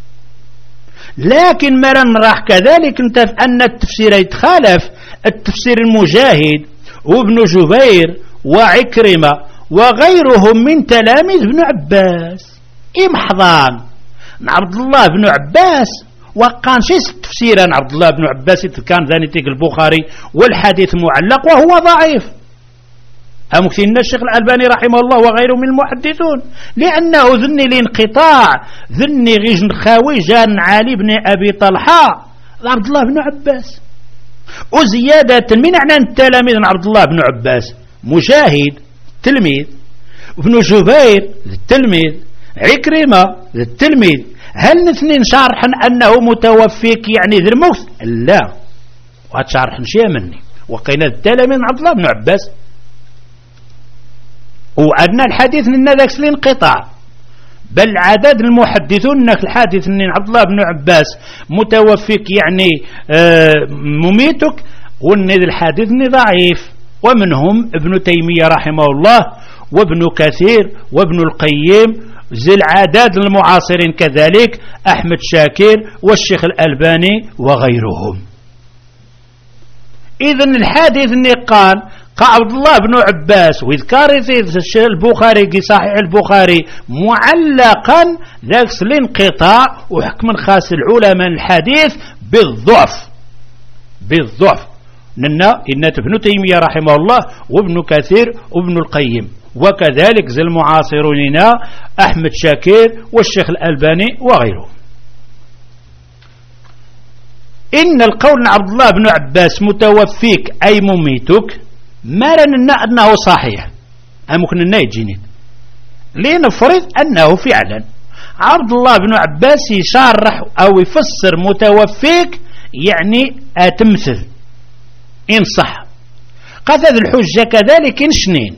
لكن مرن راح كذلك انت أن التفسير يتخالف التفسير المجاهد وابن جبير وعكرمة وغيرهم من تلاميذ ابن عباس إمحضان عبد الله بن عباس وكان شيء تفسيرا عبد الله بن عباس كان ذانيتك البخاري والحديث معلق وهو ضعيف أمكتن الشيخ الألباني رحمه الله وغيره من المحدثون لأنه ذني الانقطاع ذني غيجن خاوي جان علي بن أبي طلحة عبد الله بن عباس وزيادة من أعنى التلاميذ عبد الله بن عباس مجاهد تلميذ ابن جبير التلميذ عكرمة التلميذ هل نثنين شارحا أنه متوفيك يعني ذي الموت؟ لا وهذا شارح شيء مني وقيل التلاميذ عبد الله بن عباس وعدنا الحديث من ذاك الانقطاع بل عدد المحدثون أن الحديث من عبد الله بن عباس متوفيك يعني آه مميتك وأن الحديث ضعيف ومنهم ابن تيمية رحمه الله وابن كثير وابن القيم زي العداد المعاصرين كذلك أحمد شاكر والشيخ الألباني وغيرهم. إذن الحديث اللي قال قال عبد الله بن عباس ويذكر في البخاري صحيح البخاري معلقا ذاك الانقطاع وحكم خاص العلماء الحديث بالضعف بالضعف لنا إن ابن تيمية رحمه الله وابن كثير وابن القيم وكذلك زي المعاصرين أحمد شاكر والشيخ الألباني وغيره. إن القول عبد الله بن عباس متوفيك أي مميتك ما لنا أنه صحيح أمكن أنه يجيني لنفرض أنه فعلا عبد الله بن عباس يشرح أو يفسر متوفيك يعني أتمثل إن صح قد هذه الحجة كذلك إن شنين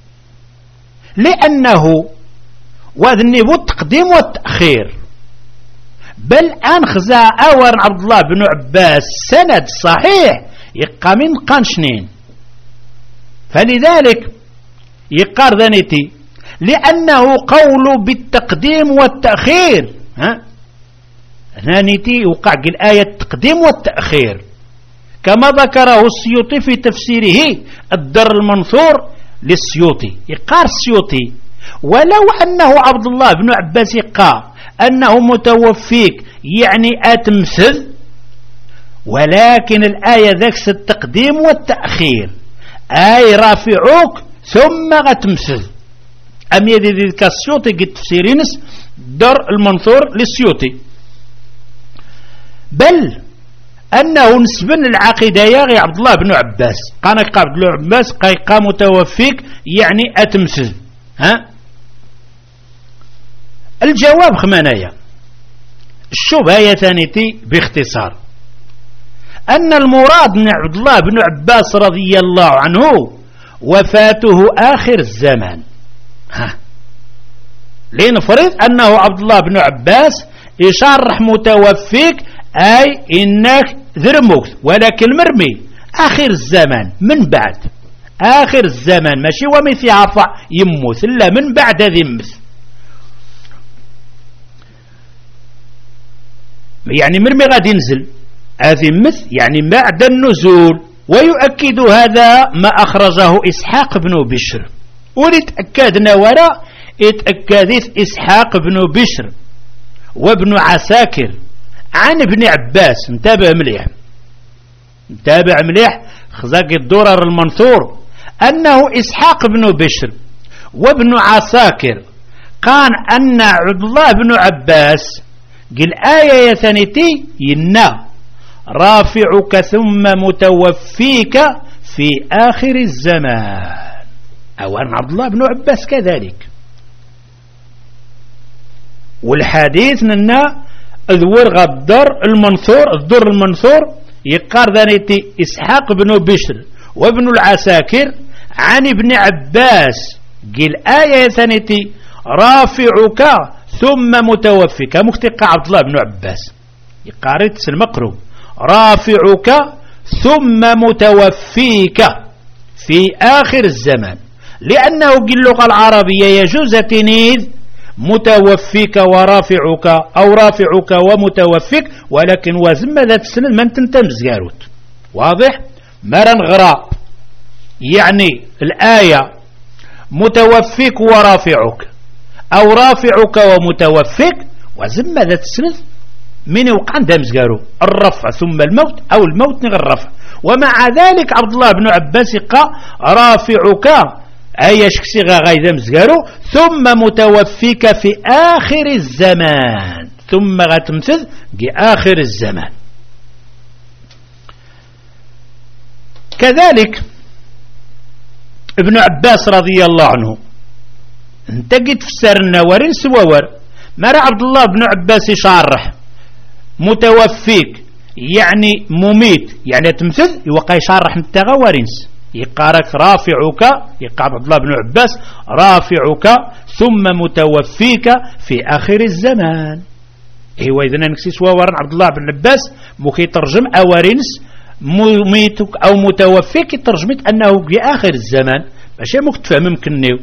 لأنه وذني والتقديم والتأخير بل أنخزى أور عبد الله بن عباس سند صحيح يقى من قنشنين فلذلك يقار ذنيتي لأنه قول بالتقديم والتأخير ها ذنيتي وقع الآية التقديم والتأخير كما ذكره السيوطي في تفسيره الدر المنثور للسيوطي يقار السيوطي ولو أنه عبد الله بن عباس يقال أنه متوفيك يعني أتمثل ولكن الآية ذاك التقديم والتأخير أي رافعوك ثم غتمثل أم يدي ذلك السيوطي قد تفسيرينس در المنثور للسيوطي بل أنه نسبن العقيدة يا غي عبد الله بن عباس قال عبد الله بن عباس قا متوفيك يعني أتمثل ها الجواب خمانية الشبهة ثانيتي باختصار أن المراد من عبد الله بن عباس رضي الله عنه وفاته آخر الزمان ها لنفرض أنه عبد الله بن عباس يشرح متوفيك أي إنك ذرموك ولكن مرمي آخر الزمان من بعد آخر الزمان ماشي ومثي عفا يموت إلا من بعد ذمث يعني مرمي غادي ينزل هذه مثل يعني بعد النزول ويؤكد هذا ما أخرجه إسحاق بن بشر ولتأكدنا وراء اتأكدت إسحاق بن بشر وابن عساكر عن ابن عباس انتبه مليح انتبه مليح خزاق الدرر المنثور أنه إسحاق بن بشر وابن عساكر قال أن عبد الله بن عباس قل آية يثنتي ينا رافعك ثم متوفيك في آخر الزمان. أولا عبد الله بن عباس كذلك. والحديث لنا ذور غدر المنثور الدر المنثور يقار ذنيتي إسحاق بن بشر وابن العساكر عن ابن عباس قل آية ثانيتي رافعك ثم متوفيك مختقى عبد الله بن عباس يقارت المقروب رافعك ثم متوفيك في آخر الزمان، لأنه باللغة العربية يجوز تنيذ متوفيك ورافعك أو رافعك ومتوفيك، ولكن وزم ذات السنة من تنتمز جاروت واضح مرن غراء يعني الآية متوفيك ورافعك أو رافعك ومتوفيك وزم ذات السنة من يوقع دمز جارو الرفع ثم الموت أو الموت نغير الرفع. ومع ذلك عبد الله بن عباس قال رافعك أي شكسيغا غايدا مزقارو ثم متوفيك في آخر الزمان، ثم غتمثل في آخر الزمان. كذلك ابن عباس رضي الله عنه انت قد فسر النوارين سوور مرى عبد الله بن عباس يشرح متوفيك يعني مميت يعني تمثل يوقع يشرح انت غوارينس يقارك رافعك يقع عبد الله بن عباس رافعك ثم متوفيك في آخر الزمان. ايوا اذا نكسيس وورن عبد الله بن عباس مكي ترجم اوارينس مميتك او متوفيك ترجمت انه في آخر الزمان ماشي ممكن تفهم ممكن نيو.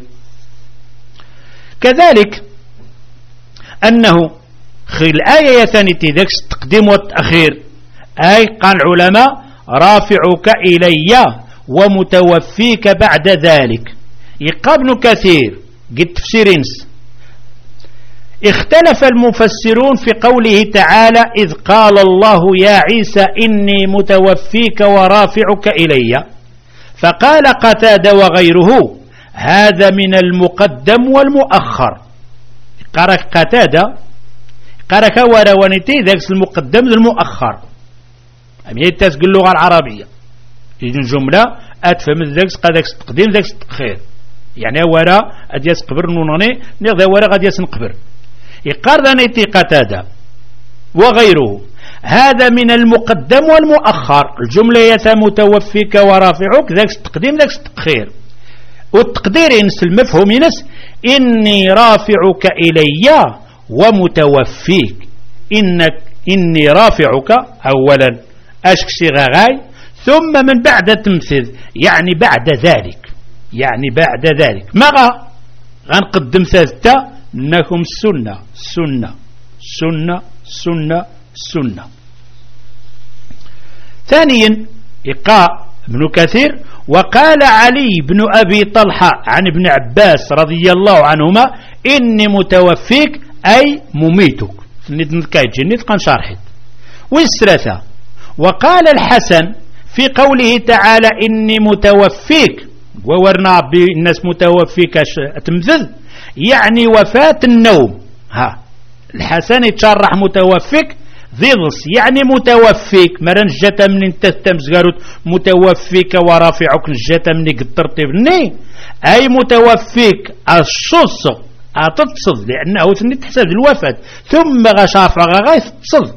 كذلك انه خي الآية ثانية ذاك التقديم والتأخير اي قال العلماء رافعك الي ومتوفيك بعد ذلك. يقال ابن كثير قد تفسيرينس اختلف المفسرون في قوله تعالى إذ قال الله يا عيسى إني متوفيك ورافعك إلي، فقال قتادة وغيره هذا من المقدم والمؤخر. قرأ قتادة قرأ ورونتي ذاك المقدم والمؤخر أم يتسق اللغة العربية يجن جملة أتفهم ذاك قداك تقديم ذاك التأخير يعني ورا أدي يسقبر نوناني نغذا ورا غادي يسنقبر. يقارن نيتي قتادة وغيره هذا من المقدم والمؤخر الجملة يتا متوفيك ورافعك ذاك التقديم ذاك التأخير. والتقدير ينس المفهوم ينس إني رافعك إلي ومتوفيك إنك إني رافعك أولا أشكسي غاغاي ثم من بعد تمثل يعني بعد ذلك يعني بعد ذلك ما غنقدم ثالثة انكم السنة سنة سنة سنة سنة. ثانيا يقع ابن كثير وقال علي بن أبي طلحة عن ابن عباس رضي الله عنهما إني متوفيك أي مميتك نتكايجي قن شارحت. والثلاثة وقال الحسن في قوله تعالى إني متوفيك وورنا بالناس متوفيك تمثل يعني وفاة النوم. ها الحسن يتشرح متوفيك ذيضس يعني متوفيك مرن جتا من انت تمزغروت متوفيك ورافعك جتا من قطرت بني أي متوفيك الشص أتصل لأنه تحسب الوفاة ثم غشافة غاية تصل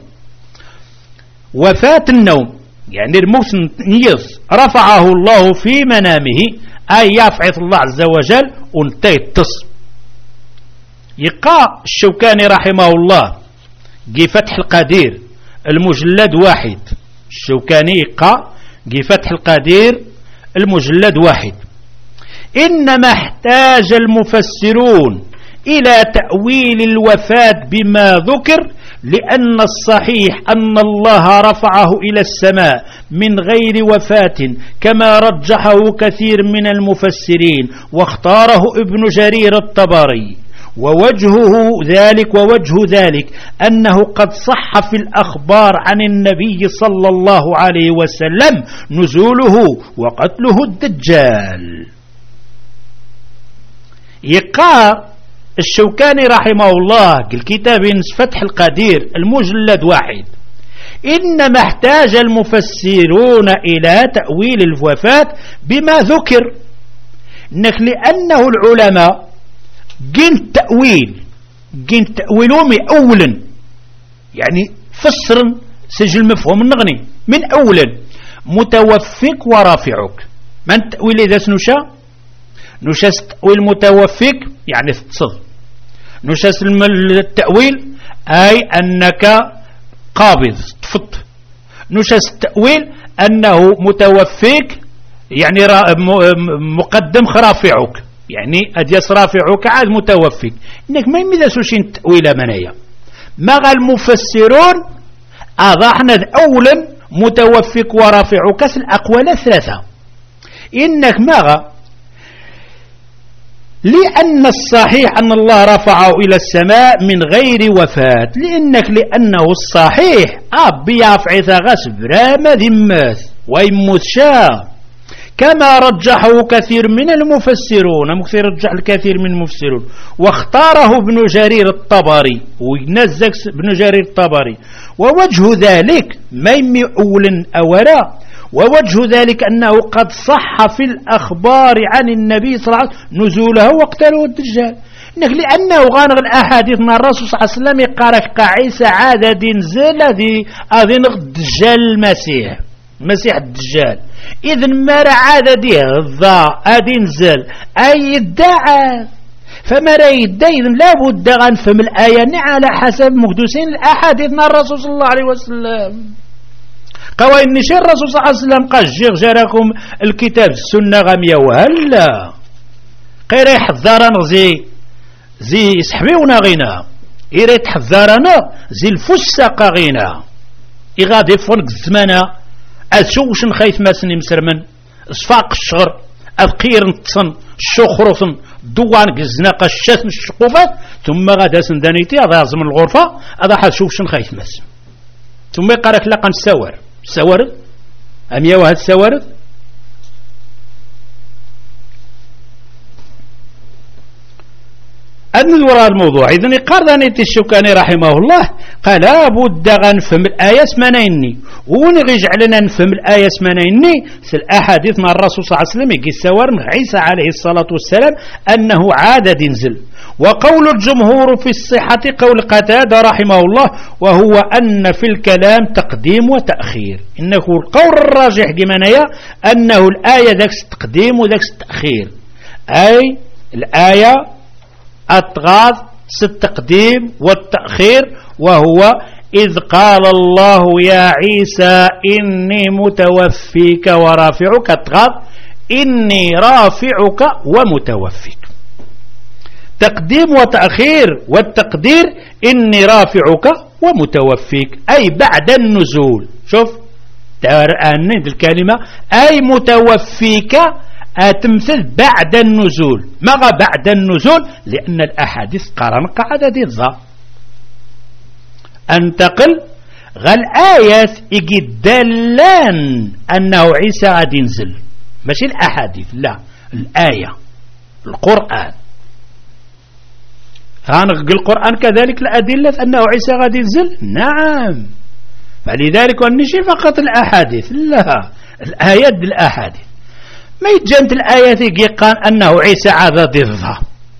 وفاة النوم يعني الموت نيص رفعه الله في منامه أي يفعث الله عز وجل وانتهي التص. يقع الشوكاني رحمه الله جي فتح القدير المجلد واحد الشوكاني يقع جي فتح القدير المجلد واحد إنما احتاج المفسرون إلى تأويل الوفاة بما ذكر لأن الصحيح أن الله رفعه إلى السماء من غير وفاة كما رجحه كثير من المفسرين واختاره ابن جرير الطبري. ووجهه ذلك ووجه ذلك أنه قد صح في الأخبار عن النبي صلى الله عليه وسلم نزوله وقتله الدجال. يقع الشوكاني رحمه الله الكتاب فتح القدير المجلد واحد إنما احتاج المفسرون إلى تأويل الوفاة بما ذكر إنك لأنه العلماء جن تأويل جن تأويلهم أولا يعني فسر سجل مفهوم النغني من أولا متوفك ورافعك من تأويل إذا سنشا نشا تأويل متوفك يعني تصد نشا التأويل أي أنك قابض تفط نشا التأويل أنه متوفيك يعني مقدم رافعك يعني أديس رافعك عاد متوفيك إنك ما يمدسوش التأويل منايا ما المفسرون أضحنا أولا متوفيك ورافعك الأقوال الثلاثة إنك ماذا لأن الصحيح أن الله رفعه إلى السماء من غير وفاة لأنك لأنه الصحيح أبي يفعث غسب رام ذمات ويموت شاء كما رجحه كثير من المفسرون مكثير رجح الكثير من المفسرون واختاره ابن جرير الطبري وينزك ابن جرير الطبري ووجه ذلك ما يمي أولا أولا ووجه ذلك أنه قد صح في الأخبار عن النبي صلى الله عليه وسلم نزوله وقتله الدجال إنك لأنه غانغ الأحاديث من الرسول صلى الله عليه وسلم يقارك قعيسى عادة نزل ذي أذن الدجال المسيح مسيح الدجال إذن ما عادة دي الضاء أدي نزل أي ادعى فما لا يدعي إذن لابد غنفهم الآية على حسب مقدسين الأحاديث من الرسول صلى الله عليه وسلم قوى إن شيء الرسول صلى الله عليه وسلم قال جيغ جاركم الكتاب السنة غامية وهلا غير يحذرنا زي زي يسحبيونا غينا غير يتحذرنا زي الفسق غينا إغادي فرق الزمانة أشوش نخيث ماسني مسرمن صفاق الشغر أذقير نتصن الشخرصن دوان قزناق الشاث الشقوفات ثم غادا سندانيتي هذا يعزم الغرفة هذا حاشوش نخيث ماس ثم يقارك لقا نساور سورد أم يوها السورد أدن وراء الموضوع إذن قردانيت الشوكاني رحمه الله قال لابد غنفهم الآية اسمانيني ونغي جعلنا نفهم الآية اسمانيني الأحاديث مع الرسول صلى الله عليه وسلم يقول السوار من عيسى عليه الصلاة والسلام أنه عاد ينزل وقول الجمهور في الصحة قول قتادة رحمه الله وهو أن في الكلام تقديم وتأخير إنه القول الراجح جمانيا أنه الآية ذاك التقديم وذاك التأخير أي الآية أتغاث التقديم والتأخير وهو إذ قال الله يا عيسى إني متوفيك ورافعك أتغاث إني رافعك ومتوفيك تقديم وتأخير والتقدير إني رافعك ومتوفيك أي بعد النزول شوف تأني الكلمة أي متوفيك تمثل بعد النزول ما بعد النزول لأن الأحاديث قرن قاعدة الضاء انتقل غال آيات يدلان أنه عيسى غادي ينزل ماشي الأحاديث لا الآية القرآن غنقل القرآن كذلك الأدلة أنه عيسى غادي ينزل نعم فلذلك ونشي فقط الأحاديث لا الآيات بالأحاديث ما يتجنت الآيات يقال أنه عيسى عاد ضدها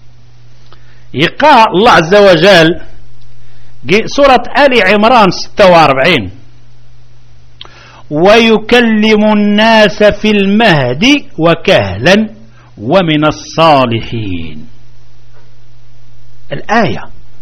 يقال الله عز وجل سورة آل عمران ستة وأربعين ويكلم الناس في المهد وكهلا ومن الصالحين الآية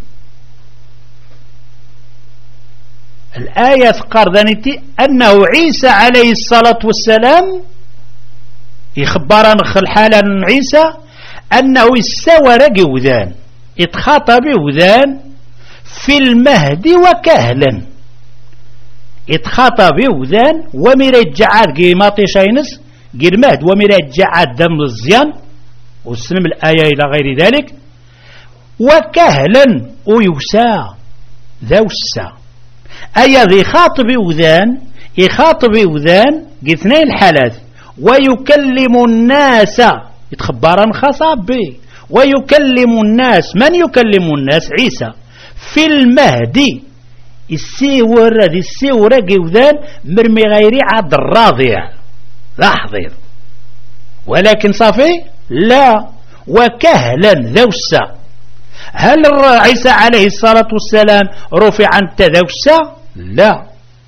الآية قردنتي أنه عيسى عليه الصلاة والسلام يخبرنا الحالة عيسى أنه يستوى رقي وذان يتخاطب وذان في المهد وكهلا يتخاطب وذان ومرجعات قيماتي شاينس قير مهد ومرجعات دم الزيان وسلم الآية إلى غير ذلك وكهلا ويوسى ذا وسا أي ذي خاطب وذان يخاطب وذان اثنين الحالات ويكلم الناس يتخبران خصاب به ويكلم الناس. من يكلم الناس؟ عيسى في المهدي. السيور هذه السيورة جودان مرمي غيري عاد الراضع لاحظين، ولكن صافي لا. وكهلا ذوسا. هل عيسى عليه الصلاة والسلام رفع عن تذوسا؟ لا.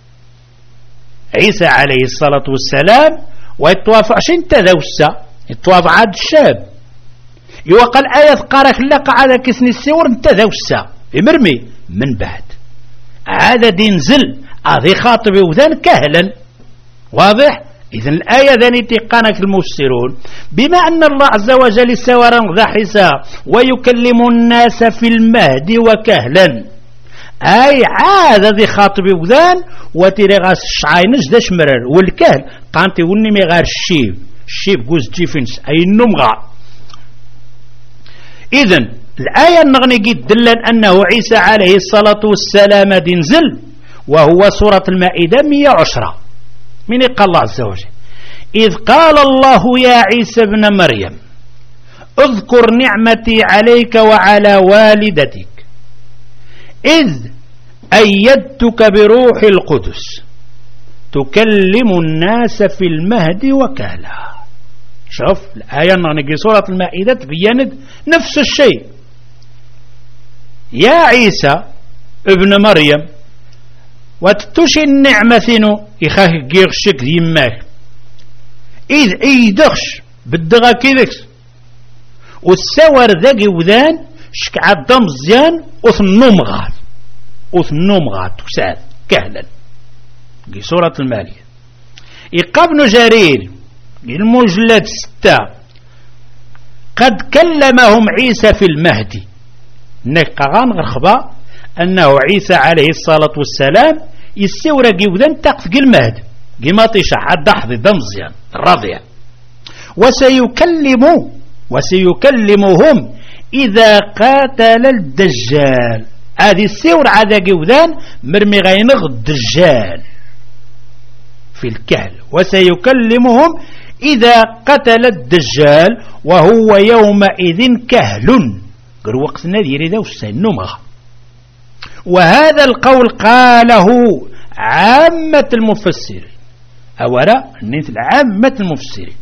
عيسى عليه الصلاة والسلام ويتوافع شين تذوسا، يتوافع عاد الشاب يوقع الآية قارك لك على كسن السور تذوسا يمرمي من بعد عاد ينزل هذه خاطب وذان كهلا. واضح؟ إذن الآية ذاني تقانك المفسرون بما أن الله عز وجل السوارن ذا حسا ويكلم الناس في المهد وكهلا، أي عاد ذي خاطب وذان وتيري غاس الشعاينش ذا شمرر والكهل قانتي وني مي غار الشيب الشيب جوز جيفنس أي النمغة. إذن الآية النغني قد دلن أنه عيسى عليه الصلاة والسلام دينزل، وهو سورة المائدة مئة وعشرة. من قال الله عز وجل إذ قال الله يا عيسى ابن مريم اذكر نعمتي عليك وعلى والدتك إذ أيدتك بروح القدس تكلم الناس في المهد وكهلا. شوف الآية نقول سورة المائدة بيّنت نفس الشيء. يا عيسى ابن مريم وتتوشي النعمة ثينو يخاك جيغشك يماك إذ ايدخش بالدغا كيدكس والسور ذاقي وذان شكع الدم زيان وثنمغات وثنمغات تساد كهلا في سورة المالية. إقابن جرير المجلد ستة قد كلمهم عيسى في المهدي نقغان غرخبا أنه عيسى عليه الصلاة والسلام يسيورا جيودان تقف المهد كما طيشة حد حظي دمزيان الرضيع وسيكلم وسيكلمهم إذا قاتل الدجال. هذه السيور عذا جيودان مرمي غينغ الدجال في الكهل وسيكلمهم إذا قتل الدجال وهو يومئذ كهل قر وقت نذير ذا وسنمغ. وهذا القول قاله عامة المفسرين أولا مثل عامة المفسرين،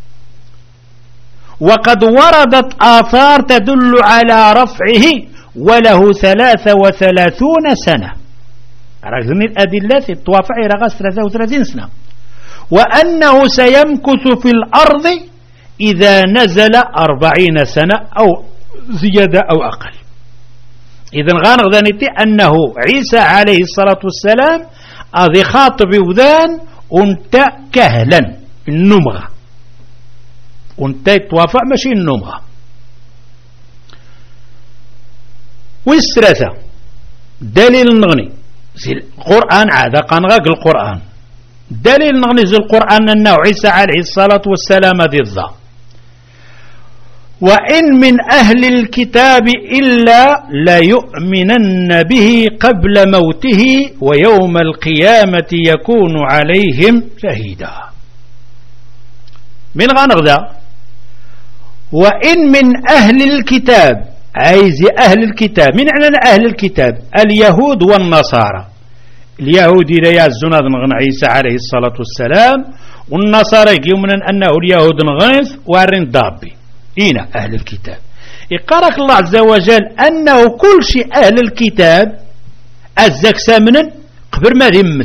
وقد وردت آثار تدل على رفعه وله ثلاثة وثلاثون سنة رغم الأدلة توافع رغس ثلاثة وثلاثين سنة، وأنه سيمكث في الأرض إذا نزل أربعين سنة أو زيادة أو أقل. إذن غانغ ذانيتي أنه عيسى عليه الصلاة والسلام أذي خاطب وذان أنت كهلا النمغة أنت توافع ماشي النمغة. والثلاثة دليل النغني زي القرآن عادة قنغاق القرآن دليل النغني زي القرآن أنه عيسى عليه الصلاة والسلام ذي الظا وإن من أهل الكتاب إلا لا يؤمنن به قبل موته ويوم القيامة يكون عليهم شهيدا. من غنغذا وإن من أهل الكتاب عايز أهل الكتاب من أن أهل الكتاب اليهود والنصارى. اليهود لا يعزون غن عيسى عليه الصلاة والسلام والنصارى يؤمنون أنه اليهود غنث وارن دابي إينا أهل الكتاب. يقرأك الله عز وجل أنه كل شيء أهل الكتاب أزاك سامنا قبر ما ذمث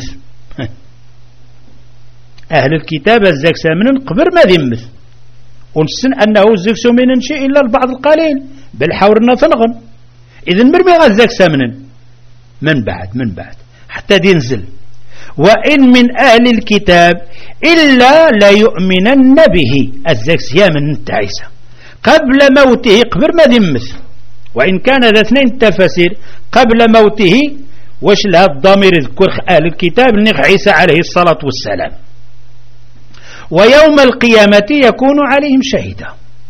أهل الكتاب أزاك سامنا قبر ما ذمث ونسن أنه زيك سمين شيء إلا البعض القليل بل حاورنا تنغن. إذن مرمي غزاك سامنا من بعد من بعد حتى ينزل وإن من أهل الكتاب إلا لا يؤمنن به أزاك سيامن تعيسى قبل موته قبل ما ذمث. وإن كان ذا اثنين تفسير قبل موته وش لها الضمير يذكر أهل الكتاب نغ عيسى عليه الصلاة والسلام ويوم القيامة يكون عليهم شهيدا.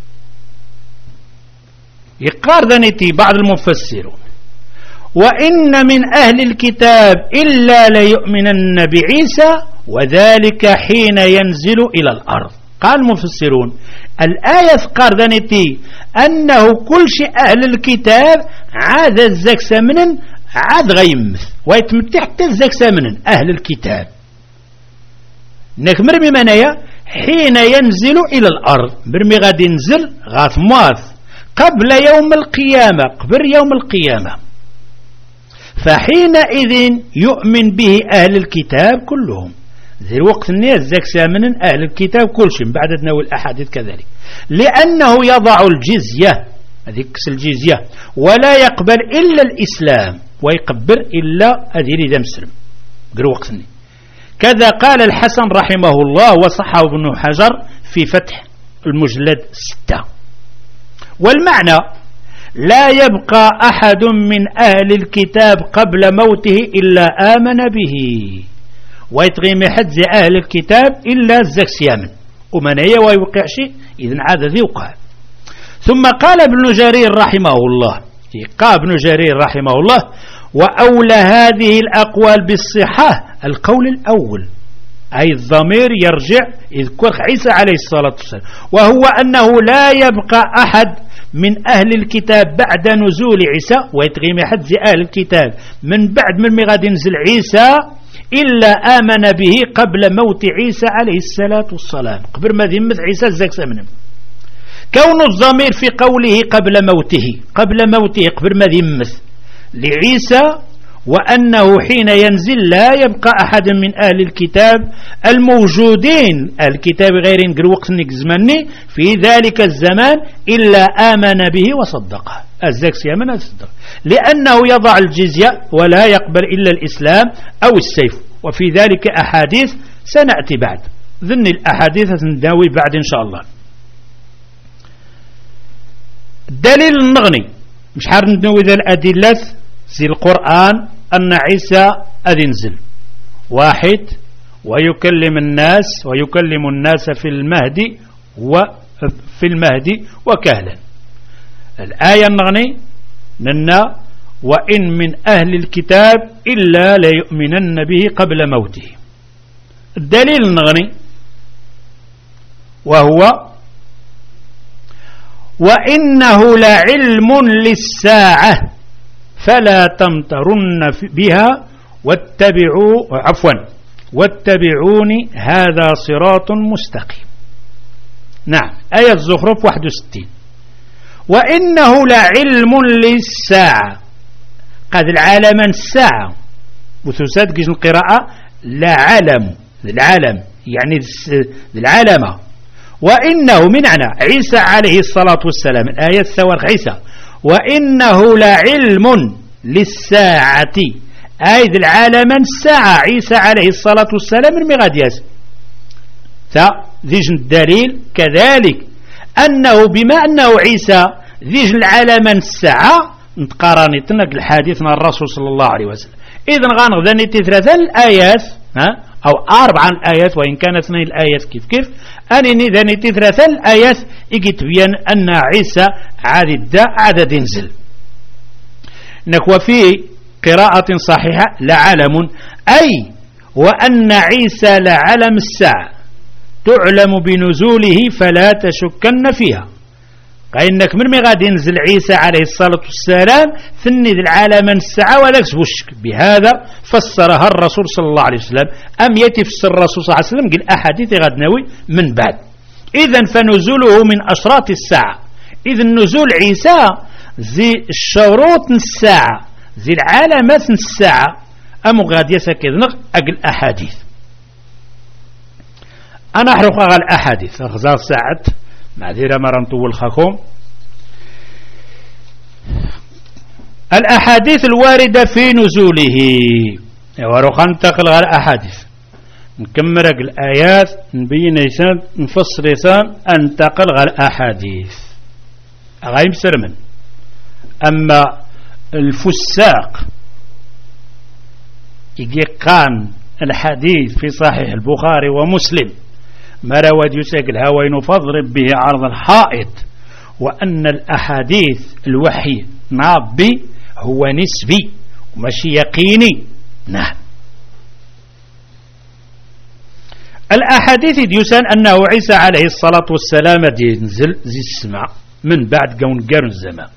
يقار ذنتي بعض المفسرون وإن من أهل الكتاب إلا ليؤمنن بعيسى وذلك حين ينزل إلى الأرض قال المفسرون الآية قاردانتي أنه كل شيء أهل الكتاب عاد الزاك سمنا عاد غيمث ويتمتع حتى الزاك سمنا أهل الكتاب نكمر بمنايا حين ينزل إلى الأرض برمي غادي ينزل غاث مواث قبل يوم القيامة قبل يوم القيامة فحينئذ يؤمن به أهل الكتاب كلهم ذي الوقت الناس ذاك سامنا أهل الكتاب كل شيء بعد تناول الأحاديث كذلك لأنه يضع الجزية هذيك الجزية ولا يقبل إلا الإسلام ويقبل إلا أذير ذا مسلم قروا وقتني كذا قال الحسن رحمه الله وصحه ابن حجر في فتح المجلد ستة والمعنى لا يبقى أحد من أهل الكتاب قبل موته إلا آمن به ويتغيم حد زي أهل الكتاب إلا الزك سيامن ومن هي ويوقع شيء إذن عاد ذي وقع ثم قال ابن جرير رحمه الله قال ابن جرير رحمه الله وأولى هذه الأقوال بالصحة القول الأول أي الضمير يرجع يذكر عيسى عليه الصلاة والسلام وهو أنه لا يبقى أحد من أهل الكتاب بعد نزول عيسى ويتغيم حد زي أهل الكتاب من بعد من مغاد ينزل عيسى إلا آمن به قبل موت عيسى عليه الصلاة والسلام قبل ما ذمت عيسى الزاك سمنه كون الضمير في قوله قبل موته قبل موته قبل ما ذمت لعيسى وأنه حين ينزل لا يبقى أحد من أهل الكتاب الموجودين الكتاب غير نقر وقت نكزمني في ذلك الزمان إلا آمن به وصدقه الزاك سيامن الصدق لأنه يضع الجزية ولا يقبل إلا الإسلام أو السيف وفي ذلك أحاديث سنأتي بعد ذن الأحاديث سنداوي بعد إن شاء الله الدليل المغني مش حار ندوي ذا الأدلة زي القرآن أن عيسى أذنزل واحد ويكلم الناس ويكلم الناس في المهد وفي المهد وكهلا الآية النغني ننا وإن من أهل الكتاب إلا ليؤمنن به قبل موته الدليل النغني وهو وإنه لعلم للساعة فلا تمترن بها واتبعوا عفوا واتبعوني هذا صراط مستقيم نعم آية الزخرف واحد وستين وإنه لعلم للساعة قد العالم الساعة وتساد كيش القراءة لعلم العالم يعني العالم وإنه من عنا عيسى عليه الصلاة والسلام الآية الثوار عيسى وإنه لعلم للساعة أي العالم الساعة عيسى عليه الصلاة والسلام من مغادياس ذيج الدليل كذلك أنه بما أنه عيسى ذيج العالم الساعة نتقارني تنك الحديث مع الرسول صلى الله عليه وسلم إذن غانغذاني ثلاثة الآيات ها أو أربع الآيات وإن كانت اثنين الآيات كيف كيف أنني ذاني ثلاثة الآيات إجت بيان أن عيسى عاد الداء عدد ينزل نكوى في قراءة صحيحة لعلم أي وأن عيسى لعلم الساعة تعلم بنزوله فلا تشكن فيها قاينك من مي غادي ينزل عيسى عليه الصلاة والسلام ثني العالم الساعة ولا تشك بهذا فسرها الرسول صلى الله عليه وسلم أم يتفسر الرسول صلى الله عليه وسلم قال أحاديث غاد نوي من بعد إذن فنزوله من أشراط الساعة إذن نزول عيسى زي الشروط الساعة زي العالمات الساعة أم غادي يسكذنق أقل أحاديث أنا أحرق على الأحاديث أخزار ساعة معذرة مرة نطول خاكم الأحاديث الواردة في نزوله وروخ ننتقل على الأحاديث نكمل الآيات نبين يسان نفسر يسان انتقل على الأحاديث غايم سرمن أما الفساق يجي كان الحديث في صحيح البخاري ومسلم ما رواد يساق الهوين فاضرب به عرض الحائط وأن الأحاديث الوحي نابي هو نسبي ومشي يقيني نعم الأحاديث ديوسان أنه عيسى عليه الصلاة والسلام ينزل زي السماء من بعد قون قرن الزمان.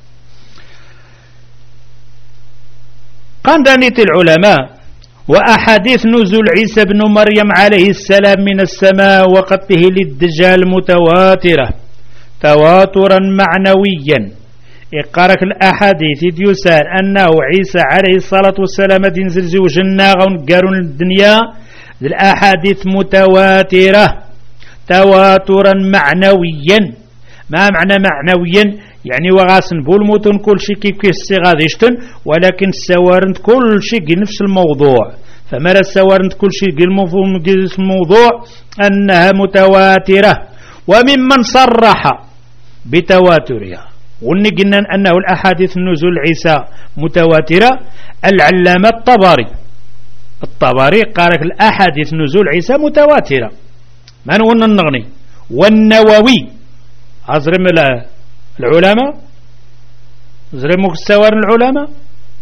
قال دانية العلماء وأحاديث نزول عيسى بن مريم عليه السلام من السماء وقته للدجال متواترة تواترا معنويا. يقارك الأحاديث ديوسان أنه عيسى عليه الصلاة والسلام ينزل زوج الناغ ونقارن الدنيا الأحاديث متواترة تواترا معنويا. ما معنى معنويا؟ يعني وغاسن بولموتون كل شيء كيف كيف الصيغة ديشتن، ولكن السوارند كل شيء نفس الموضوع. فمرا السوارند كل شيء المفهوم نفس الموضوع أنها متواترة. وممن صرح بتواترها ولن قلنا أنه الأحاديث النزول عيسى متواترة العلامة الطبري الطبري قالك الأحاديث نزول عيسى متواترة. ما نقولنا النغني والنووي أزرم العلماء زرموا السوار العلماء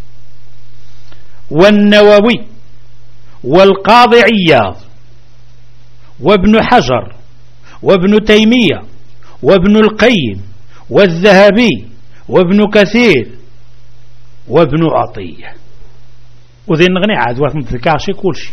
والنووي والقاضي عياض وابن حجر وابن تيمية وابن القيم والذهبي وابن كثير وابن عطية وذي نغني عاد واحد متذكرش كلشي.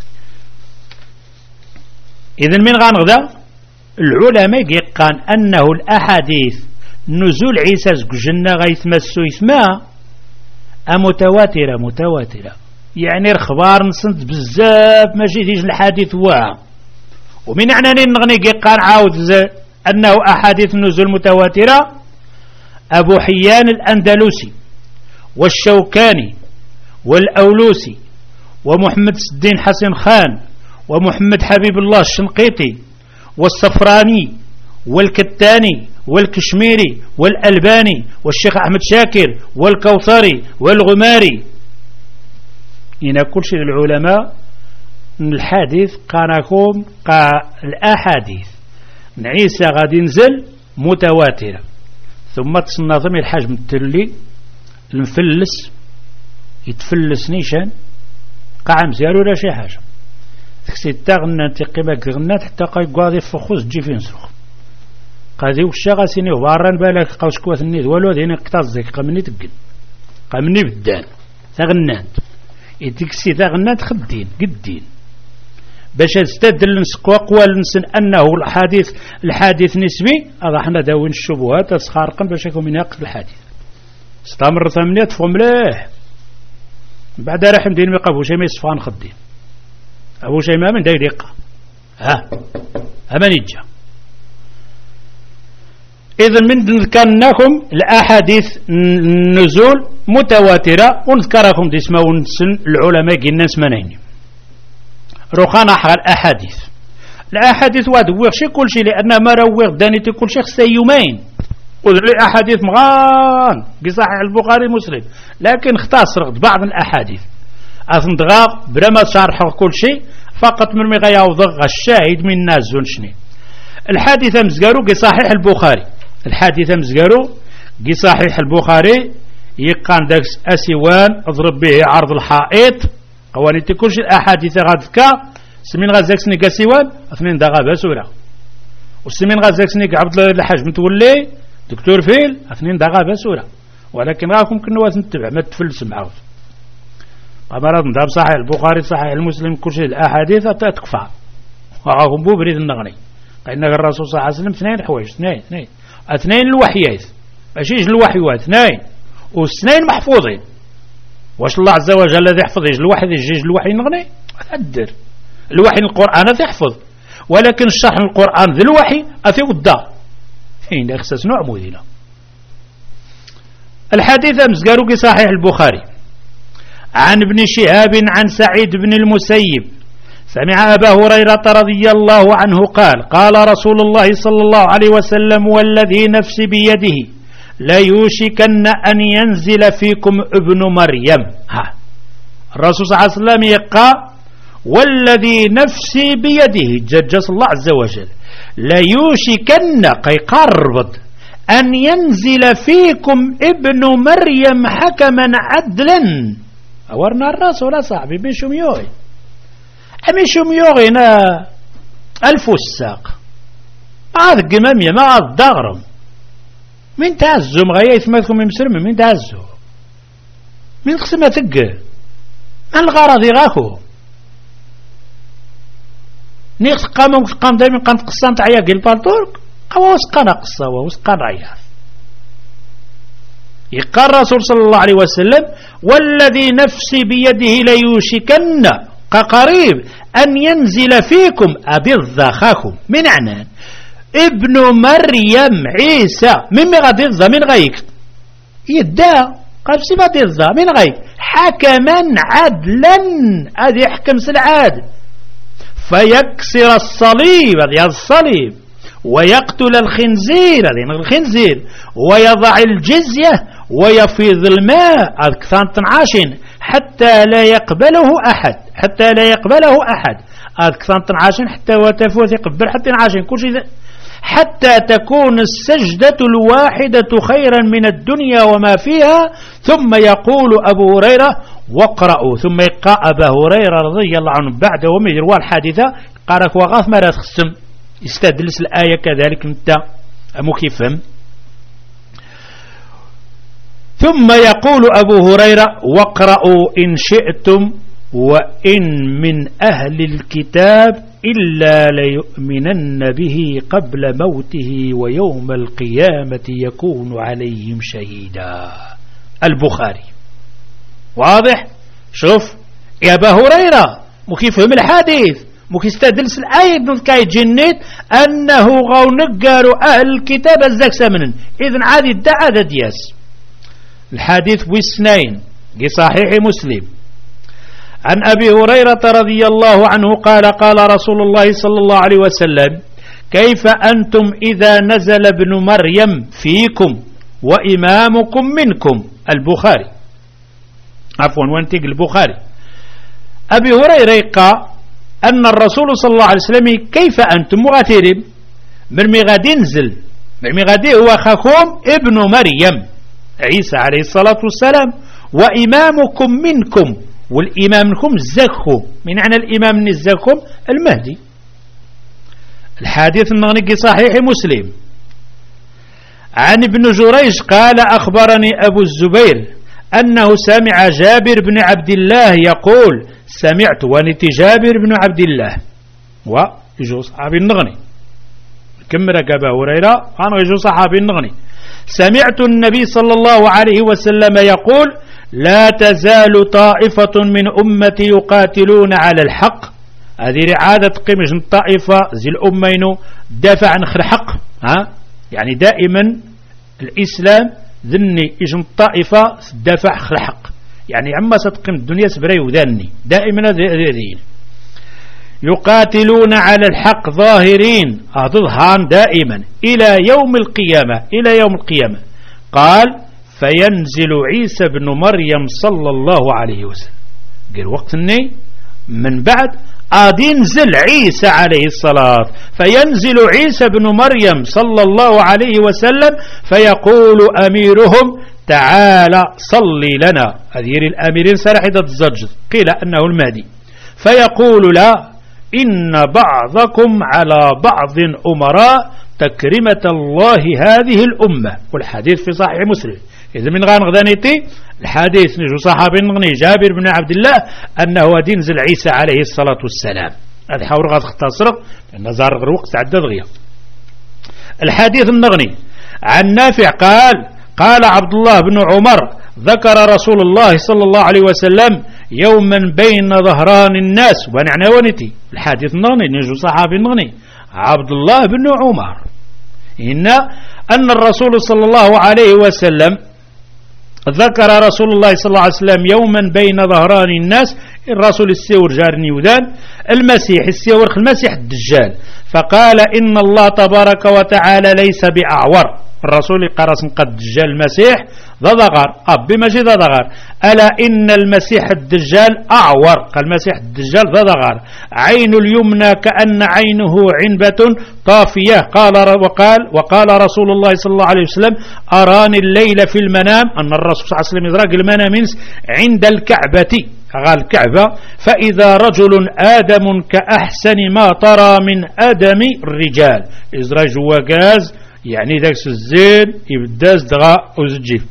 إذن من غنغدا العلماء قال أنه الأحاديث نزول عيسى زكجنا غيتمسو يثما متواترة متواترة يعني الخبار نصنت بزاف ماشي تيجي الحديث واه. ومن عنانين نغني قال عاود أنه أحاديث النزول متواترة أبو حيان الأندلسي والشوكاني والأولوسي ومحمد الدين حسن خان ومحمد حبيب الله الشنقيطي والصفراني والكتاني والكشميري والألباني والشيخ أحمد شاكر والكوثري والغماري. إن كل شيء العلماء الحديث قانكم قا الأحاديث عيسى غادي ينزل متواترة. ثم تصنظم الحجم التلي المفلس يتفلس نيشان قاع مزيار ولا شي حاجة تكسي تغنى تقيمك غنات حتى قاضي فخوز تجي فين سرخ قاضي وشا غاسيني وباران بالك قاوش كوات النيد والو دينا كتازيك قامني تقل قامني بدان تغنات يتكسي تغنات خدين قدين باش استدل نسقوا قوال نسن أنه الحديث الحديث نسبي هذا حنا داوين الشبهات تسخارقا باش يكون من يقف الحديث استمر ثمانية تفهم مليح بعد راح مدين ميقف أبو شيء ما يصفان خدين أبو شيء ما من دايريقة ها أما نجا. إذن من ذكرناكم الأحاديث النزول متواترة ونذكركم ديسما ونسن العلماء قلنا اسمانين رخانا حق الأحاديث الأحاديث وادوغ شي كل شيء لأنه ما روغ دانيتي كل شيء خصها يومين وذل الأحاديث مغان بصحيح البخاري مسلم لكن اختصر بعض الأحاديث أثندغا بلا ما شرح كل شيء فقط من مغا يوضغ الشاهد من الناس زونشني. الحادثة مزقارو قي صحيح البخاري الحادثة مزقارو قي صحيح البخاري يقان داكس أسيوان اضرب به عرض الحائط قوانيتي كل شيء الأحاديث غادكا سمين غازاكسني قاسيوان اثنين داغا باسورة وسمين غازاكسني عبد الحاج متولي دكتور فيل اثنين داغا باسورة ولكن راكم كنوا نتبع ما تفلس معاود أمرض نداب صحيح البخاري صحيح المسلم كل شيء الأحاديث تكفى وراكم بو بريد النغني قلنا الرسول صلى الله عليه وسلم اثنين حوايج اثنين اثنين اثنين الوحيات ماشي الوحيوات اثنين واثنين محفوظين. واش الله عز وجل الذي يحفظ يجي الوحي يجي الوحي نغني أدر الوحي القرآن يحفظ ولكن الشرح القرآن ذي الوحي أثي ودا حين أخسس نوع مودينا. الحديث أمس قالوا صحيح البخاري عن ابن شهاب عن سعيد بن المسيب سمع أبا هريرة رضي الله عنه قال قال رسول الله صلى الله عليه وسلم والذي نفسي بيده لا يوشكن أن ينزل فيكم ابن مريم. ها الرسول صلى الله عليه وسلم يقى والذي نفسي بيده ججس الله عز وجل لا يوشكن قيقرب أن ينزل فيكم ابن مريم حكما عدلا. أورنا الرسول صاحبي بشم يوغي أمي شم يوغي نا الفساق هذا قمامية ما هذا الدغرم من تعزو مغايا يثمثكم يمسرم من تعزو من قسمة تقه من الغرض يغاكو نيخ قام قام دائما قام قصان تعيا قل بالطرق أو وسقنا قصة وسقنا عيا يقال الرسول صلى الله عليه وسلم والذي نفسي بيده ليوشكن كقريب أن ينزل فيكم أبي الضخاكم من عنان ابن مريم عيسى من غادي الضا من غيك يدى قال سيما الضا من غيك حكما عدلا هذا يحكم سالعادل فيكسر الصليب هذا الصليب ويقتل الخنزير هذا الخنزير ويضع الجزية ويفيض الماء هذا كثان تنعاشين حتى لا يقبله أحد حتى لا يقبله أحد هذا كثان تنعاشين حتى وتفوت يقبل حتى ينعاشين كل شيء حتى تكون السجدة الواحدة خيرا من الدنيا وما فيها ثم يقول أبو هريرة واقرأوا ثم يقرأ أبا هريرة رضي الله عنه بعد وما يروى الحادثة قارك وغاث ما تخسم يستدلس الآية كذلك انت مكيفهم ثم يقول أبو هريرة واقرأوا إن شئتم وإن من أهل الكتاب إلا ليؤمنن به قبل موته ويوم القيامة يكون عليهم شهيدا. البخاري واضح. شوف يا أبا هريرة مكيفهم الحديث مكيستدلس الآية كاي جنيت أنه غو نقاروا أهل الكتاب الزاك سمنن إذن عادي الدعاء دياس. الحديث بسنين في صحيح مسلم عن أبي هريرة رضي الله عنه قال قال رسول الله صلى الله عليه وسلم كيف أنتم إذا نزل ابن مريم فيكم وإمامكم منكم. البخاري عفوا وانتق البخاري. أبي هريرة قال أن الرسول صلى الله عليه وسلم كيف أنتم مغاترين مرمي غادي نزل مرمي غادي هو أخاكم ابن مريم عيسى عليه الصلاة والسلام وإمامكم منكم والإمام منكم الزكو من معنى الإمام من الزكو المهدي. الحديث النغني صحيح مسلم عن ابن جريج قال أخبرني أبو الزبير أنه سمع جابر بن عبد الله يقول سمعت ونتي جابر بن عبد الله ويجو صحابي النغني كمرة أبا هريرة أنا يجو صحابي النغني سمعت النبي صلى الله عليه وسلم يقول لا تزال طائفة من أمتي يقاتلون على الحق. هذه رعادة قمش الطائفة زي الأمين دافع عن الحق ها يعني دائما الإسلام ذني إجن الطائفة دافع عن الحق يعني عما ستقيم الدنيا سبري وذني دائما ذين يقاتلون على الحق ظاهرين أظهران دائما إلى يوم القيامة إلى يوم القيامة. قال فينزل عيسى بن مريم صلى الله عليه وسلم قال وقتني من بعد أدينزل عيسى عليه الصلاة فينزل عيسى بن مريم صلى الله عليه وسلم فيقول أميرهم تعالى صلي لنا. هذه الأميرين سرحدة الزجر قيل أنه المهدي فيقول لا إن بعضكم على بعض أمراء تكرمة الله هذه الأمة. والحديث في صحيح مسلم. إذا من غان غدانيتي الحديث نجو صحابي نغني جابر بن عبد الله أنه دينزل عيسى عليه الصلاة والسلام. هذا حاول غاد اختصر لأن زار الوقت عدد غير. الحديث النغني عن نافع قال قال عبد الله بن عمر ذكر رسول الله صلى الله عليه وسلم يوما بين ظهران الناس ونعنى ونتي. الحديث النغني نجو صحابي نغني عبد الله بن عمر إن أن الرسول صلى الله عليه وسلم ذكر رسول الله صلى الله عليه وسلم يوما بين ظهران الناس الرسول السيور جارني وذان المسيح السيور المسيح الدجال فقال إن الله تبارك وتعالى ليس بأعور الرسول قرص قد دجال المسيح ذا ضغر أبي ماشي ذا ضغر ألا إن المسيح الدجال أعور قال المسيح الدجال ذا ضغر عين اليمنى كأن عينه عنبة طافية قال وقال وقال رسول الله صلى الله عليه وسلم أراني الليل في المنام أن الرسول صلى الله عليه وسلم يدرك المنام عند الكعبة قال الكعبة فإذا رجل آدم كأحسن ما ترى من آدم الرجال إزراج وقاز يعني ذاك الزين يبداز دغا وزجيف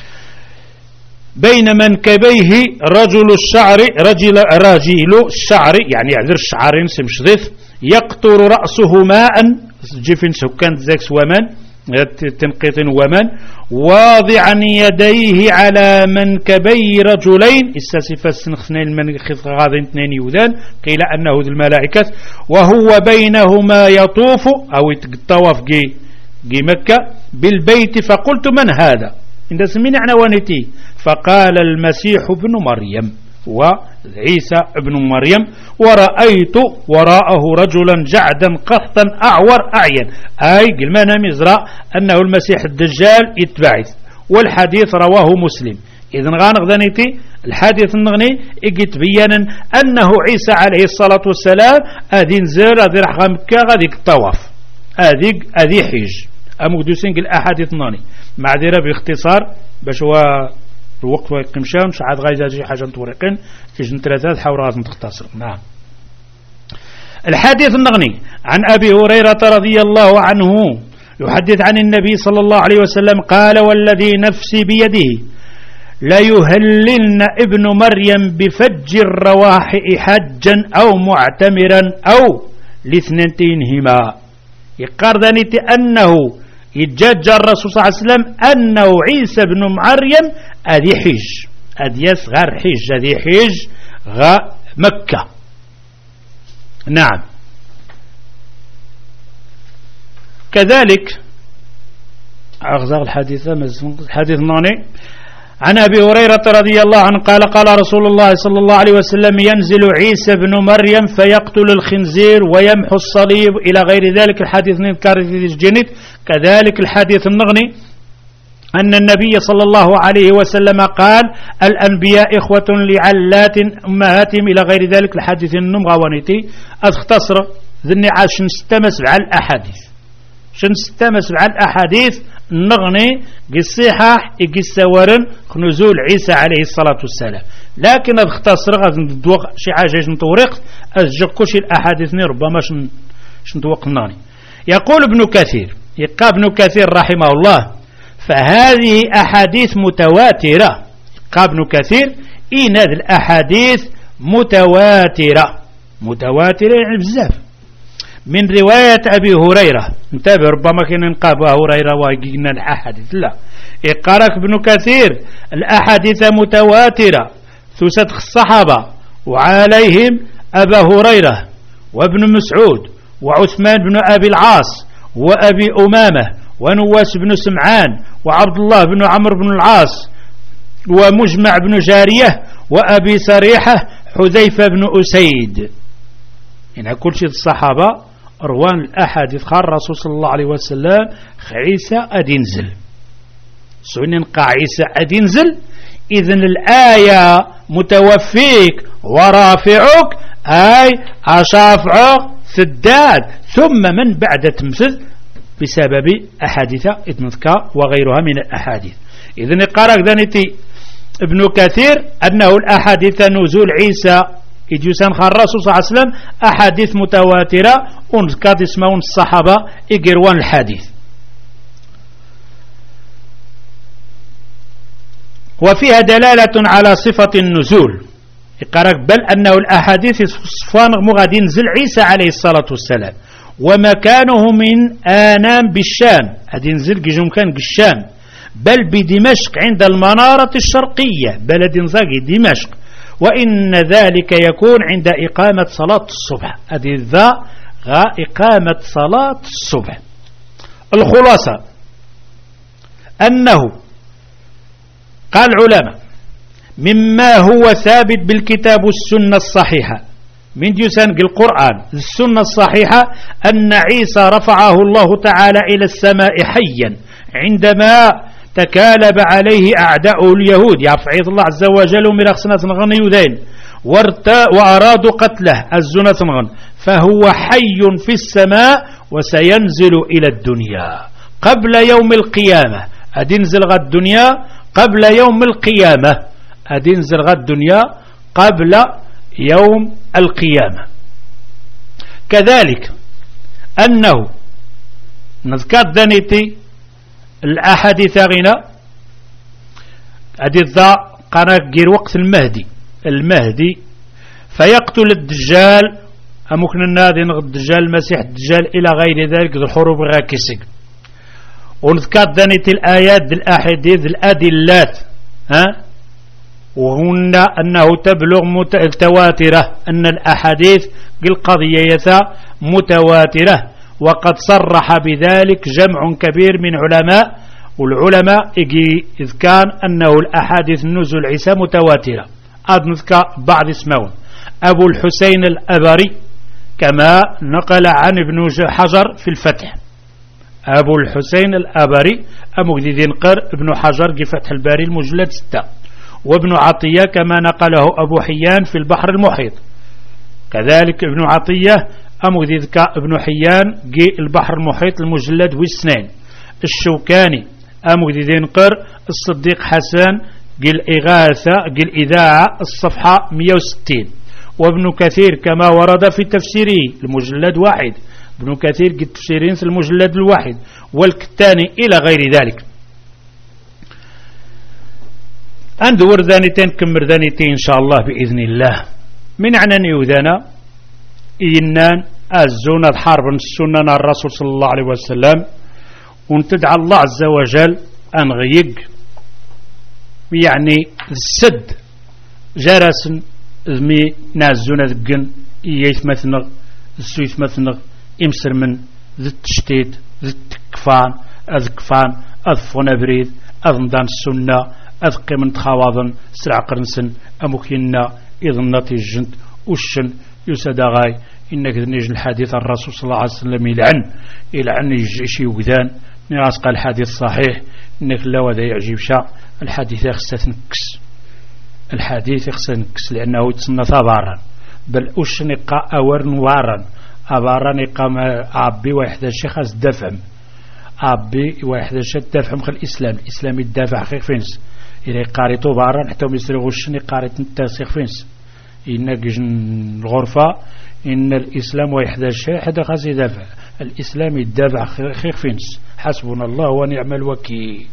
بين منكبيه رجل الشعر رجل راجل الشعر يعني يعذر الشعر سمشضيف يقطر رأسه ماء جيفين سكان ذاك ومن تنقيط ومن واضعا يديه على منكبي رجلين استسفى السنخنين من غاضين اثنين يودان قيل أنه ذو الملائكة وهو بينهما يطوف أو الطواف جي جي مكة بالبيت فقلت من هذا إن سمين عنوانتي فقال المسيح ابن مريم وعيسى ابن مريم ورأيت وراءه رجلا جعدا قحطا أعور أعين أي قلنا مزرع أنه المسيح الدجال يتبعث والحديث رواه مسلم إذن غانغذنيتي الحديث النغني إجت بيانا أنه عيسى عليه الصلاة والسلام أذي نزل أذي رح مكة غاديك الطواف أذي أذي حج أمقدوسين الأحاديث النغني معذرة باختصار باش هو الوقت ويقمشان مش عاد غايزة شي حاجة نتورقين كيش نتلاتات حاول غاز نتختصر. نعم الحديث النغني عن أبي هريرة رضي الله عنه يحدث عن النبي صلى الله عليه وسلم قال والذي نفسي بيده ليهللن ابن مريم بفج الرواح حجا أو معتمرا أو لاثنتينهما يقار ذلك أنه يتجاج الرسول صلى الله عليه وسلم أنه عيسى بن مريم أذي حج أذي غير حج أذي حج غا مكة. نعم كذلك أغزاق الحديث الحديث الناني عن أبي هريرة رضي الله عنه قال قال رسول الله صلى الله عليه وسلم ينزل عيسى بن مريم فيقتل الخنزير ويمحو الصليب إلى غير ذلك الحديث نذكر في الجنت. كذلك الحديث النغني أن النبي صلى الله عليه وسلم قال الأنبياء إخوة لعلات أمهاتهم إلى غير ذلك الحديث النمغوانيتي أختصر ذني عاش نستمس على الأحاديث شن نستمس على الأحاديث النغني قصيحة يقصورن نزول عيسى عليه الصلاة والسلام لكن اختصر غاز ندوق شي حاجة نطورق أزجق شي الأحاديث ربما شن ندوق النغني. يقول ابن كثير يقى ابن كثير رحمه الله فهذه أحاديث متواترة يقى ابن كثير إن هذه الأحاديث متواترة متواترة يعني بزاف من رواية أبي هريرة انتبه ربما كنا نقى أبو هريرة وقلنا الأحاديث لا يقارك ابن كثير الأحاديث متواترة ثلاثة الصحابة وعليهم أبا هريرة وابن مسعود وعثمان بن أبي العاص وأبي أمامة ونواس بن سمعان وعبد الله بن عمرو بن العاص ومجمع بن جارية وأبي سريحة حذيفة بن أسيد. إن كل شيء الصحابة روان الأحاديث خار الرسول صلى الله عليه وسلم عيسى أدينزل سعنين قا عيسى أدينزل إذن الآية متوفيك ورافعك أي أشافعك سداد ثم من بعد تمثل بسبب أحاديث إذنذكا وغيرها من الأحاديث. إذن قارك ذنتي ابن كثير أنه الأحاديث نزول عيسى إجيسان خار الرسول صلى الله عليه وسلم أحاديث متواترة ونذكر اسمون الصحابة إجروان الحديث. وفيها دلالة على صفة النزول يقارك بل أنه الأحاديث صفان مغادي نزل عيسى عليه الصلاة والسلام ومكانه من آنام بالشام هذه نزل جيجوم كان بالشام بل بدمشق عند المنارة الشرقية بلد نزاقي دمشق وإن ذلك يكون عند إقامة صلاة الصبح هذه ذا غا إقامة صلاة الصبح. الخلاصة أنه قال العلماء مما هو ثابت بالكتاب والسنة الصحيحة من جسنق القرآن السنة الصحيحة أن عيسى رفعه الله تعالى إلى السماء حيا عندما تكالب عليه أعداء اليهود يفعيد الله عز وجل من أخسنة غن يذين وأرادوا قتله الزنة غن فهو حي في السماء وسينزل إلى الدنيا قبل يوم القيامة. أدنزل غد الدنيا قبل يوم القيامة. أدنزل غد الدنيا قبل يوم القيامة. كذلك أنه نذكر دانيتي الأحاديث غنى أدي ذا قناقير وقت المهدي المهدي فيقتل الدجال أمكن النادي الدجال المسيح الدجال إلى غير ذلك الحروب غاكسك. ونذكر دانيتي الآيات الأحاديث الأدلات ها وهن أنه تبلغ متواترة أن الأحاديث بالقضية متواترة وقد صرح بذلك جمع كبير من علماء والعلماء إذ كان أنه الأحاديث النزول عيسى متواترة. أذكر بعض اسمهم أبو الحسين الأبري كما نقل عن ابن حجر في الفتح. أبو الحسين الأبري أمجد نقر ابن حجر في فتح الباري المجلد ستة. وابن عطية كما نقله أبو حيان في البحر المحيط. كذلك ابن عطية أمجد ابن حيان جي البحر المحيط المجلد واثنين. الشوكاني أمجد نقر الصديق حسن جي الإغاثة جي الإذاعة الصفحة مئة وستين. وابن كثير كما ورد في تفسيره المجلد واحد. ابن كثير جي تفسيرين في المجلد الواحد والكتاني إلى غير ذلك. أندور ذانيتين كمر ذانيتين إن شاء الله بإذن الله. من عنان يوذانا إنان الزونة حرب السنة الرسول صلى الله عليه وسلم ونتدعى الله عز وجل أن غيق يعني السد جرس ذمي نازونا ذقن يثمثنغ السو يثمثنغ إمسر من ذي التشتيت ذي التكفان أذكفان أذفون بريد أذندان السنة أذقي من تخواضن سرع قرنسن أمكينا إذن نتيجنت وشن يسد غاي إنك نيجي الحديث الرسول صلى الله عليه وسلم يلعن يلعن يجيشي وقذان نراس قال الحديث صحيح إنك لا وذا يعجب شاء الحديث يخص نكس الحديث يخص نكس لأنه يتصنى ثبارا بل وشن يقا أور نوارا أبارا يقا عبي واحد الشيخ دفعم عبي واحد الشيخ دفعم خل الإسلام الإسلام يدافع خير فينس إذا قاريتو بارا حتى يسري غشني قاريت التاسيخ فينس إنك الغرفة إن الإسلام ويحدى الشيء حدا خاص يدافع الإسلام يدافع خير فينس حسبنا الله ونعم الوكيل.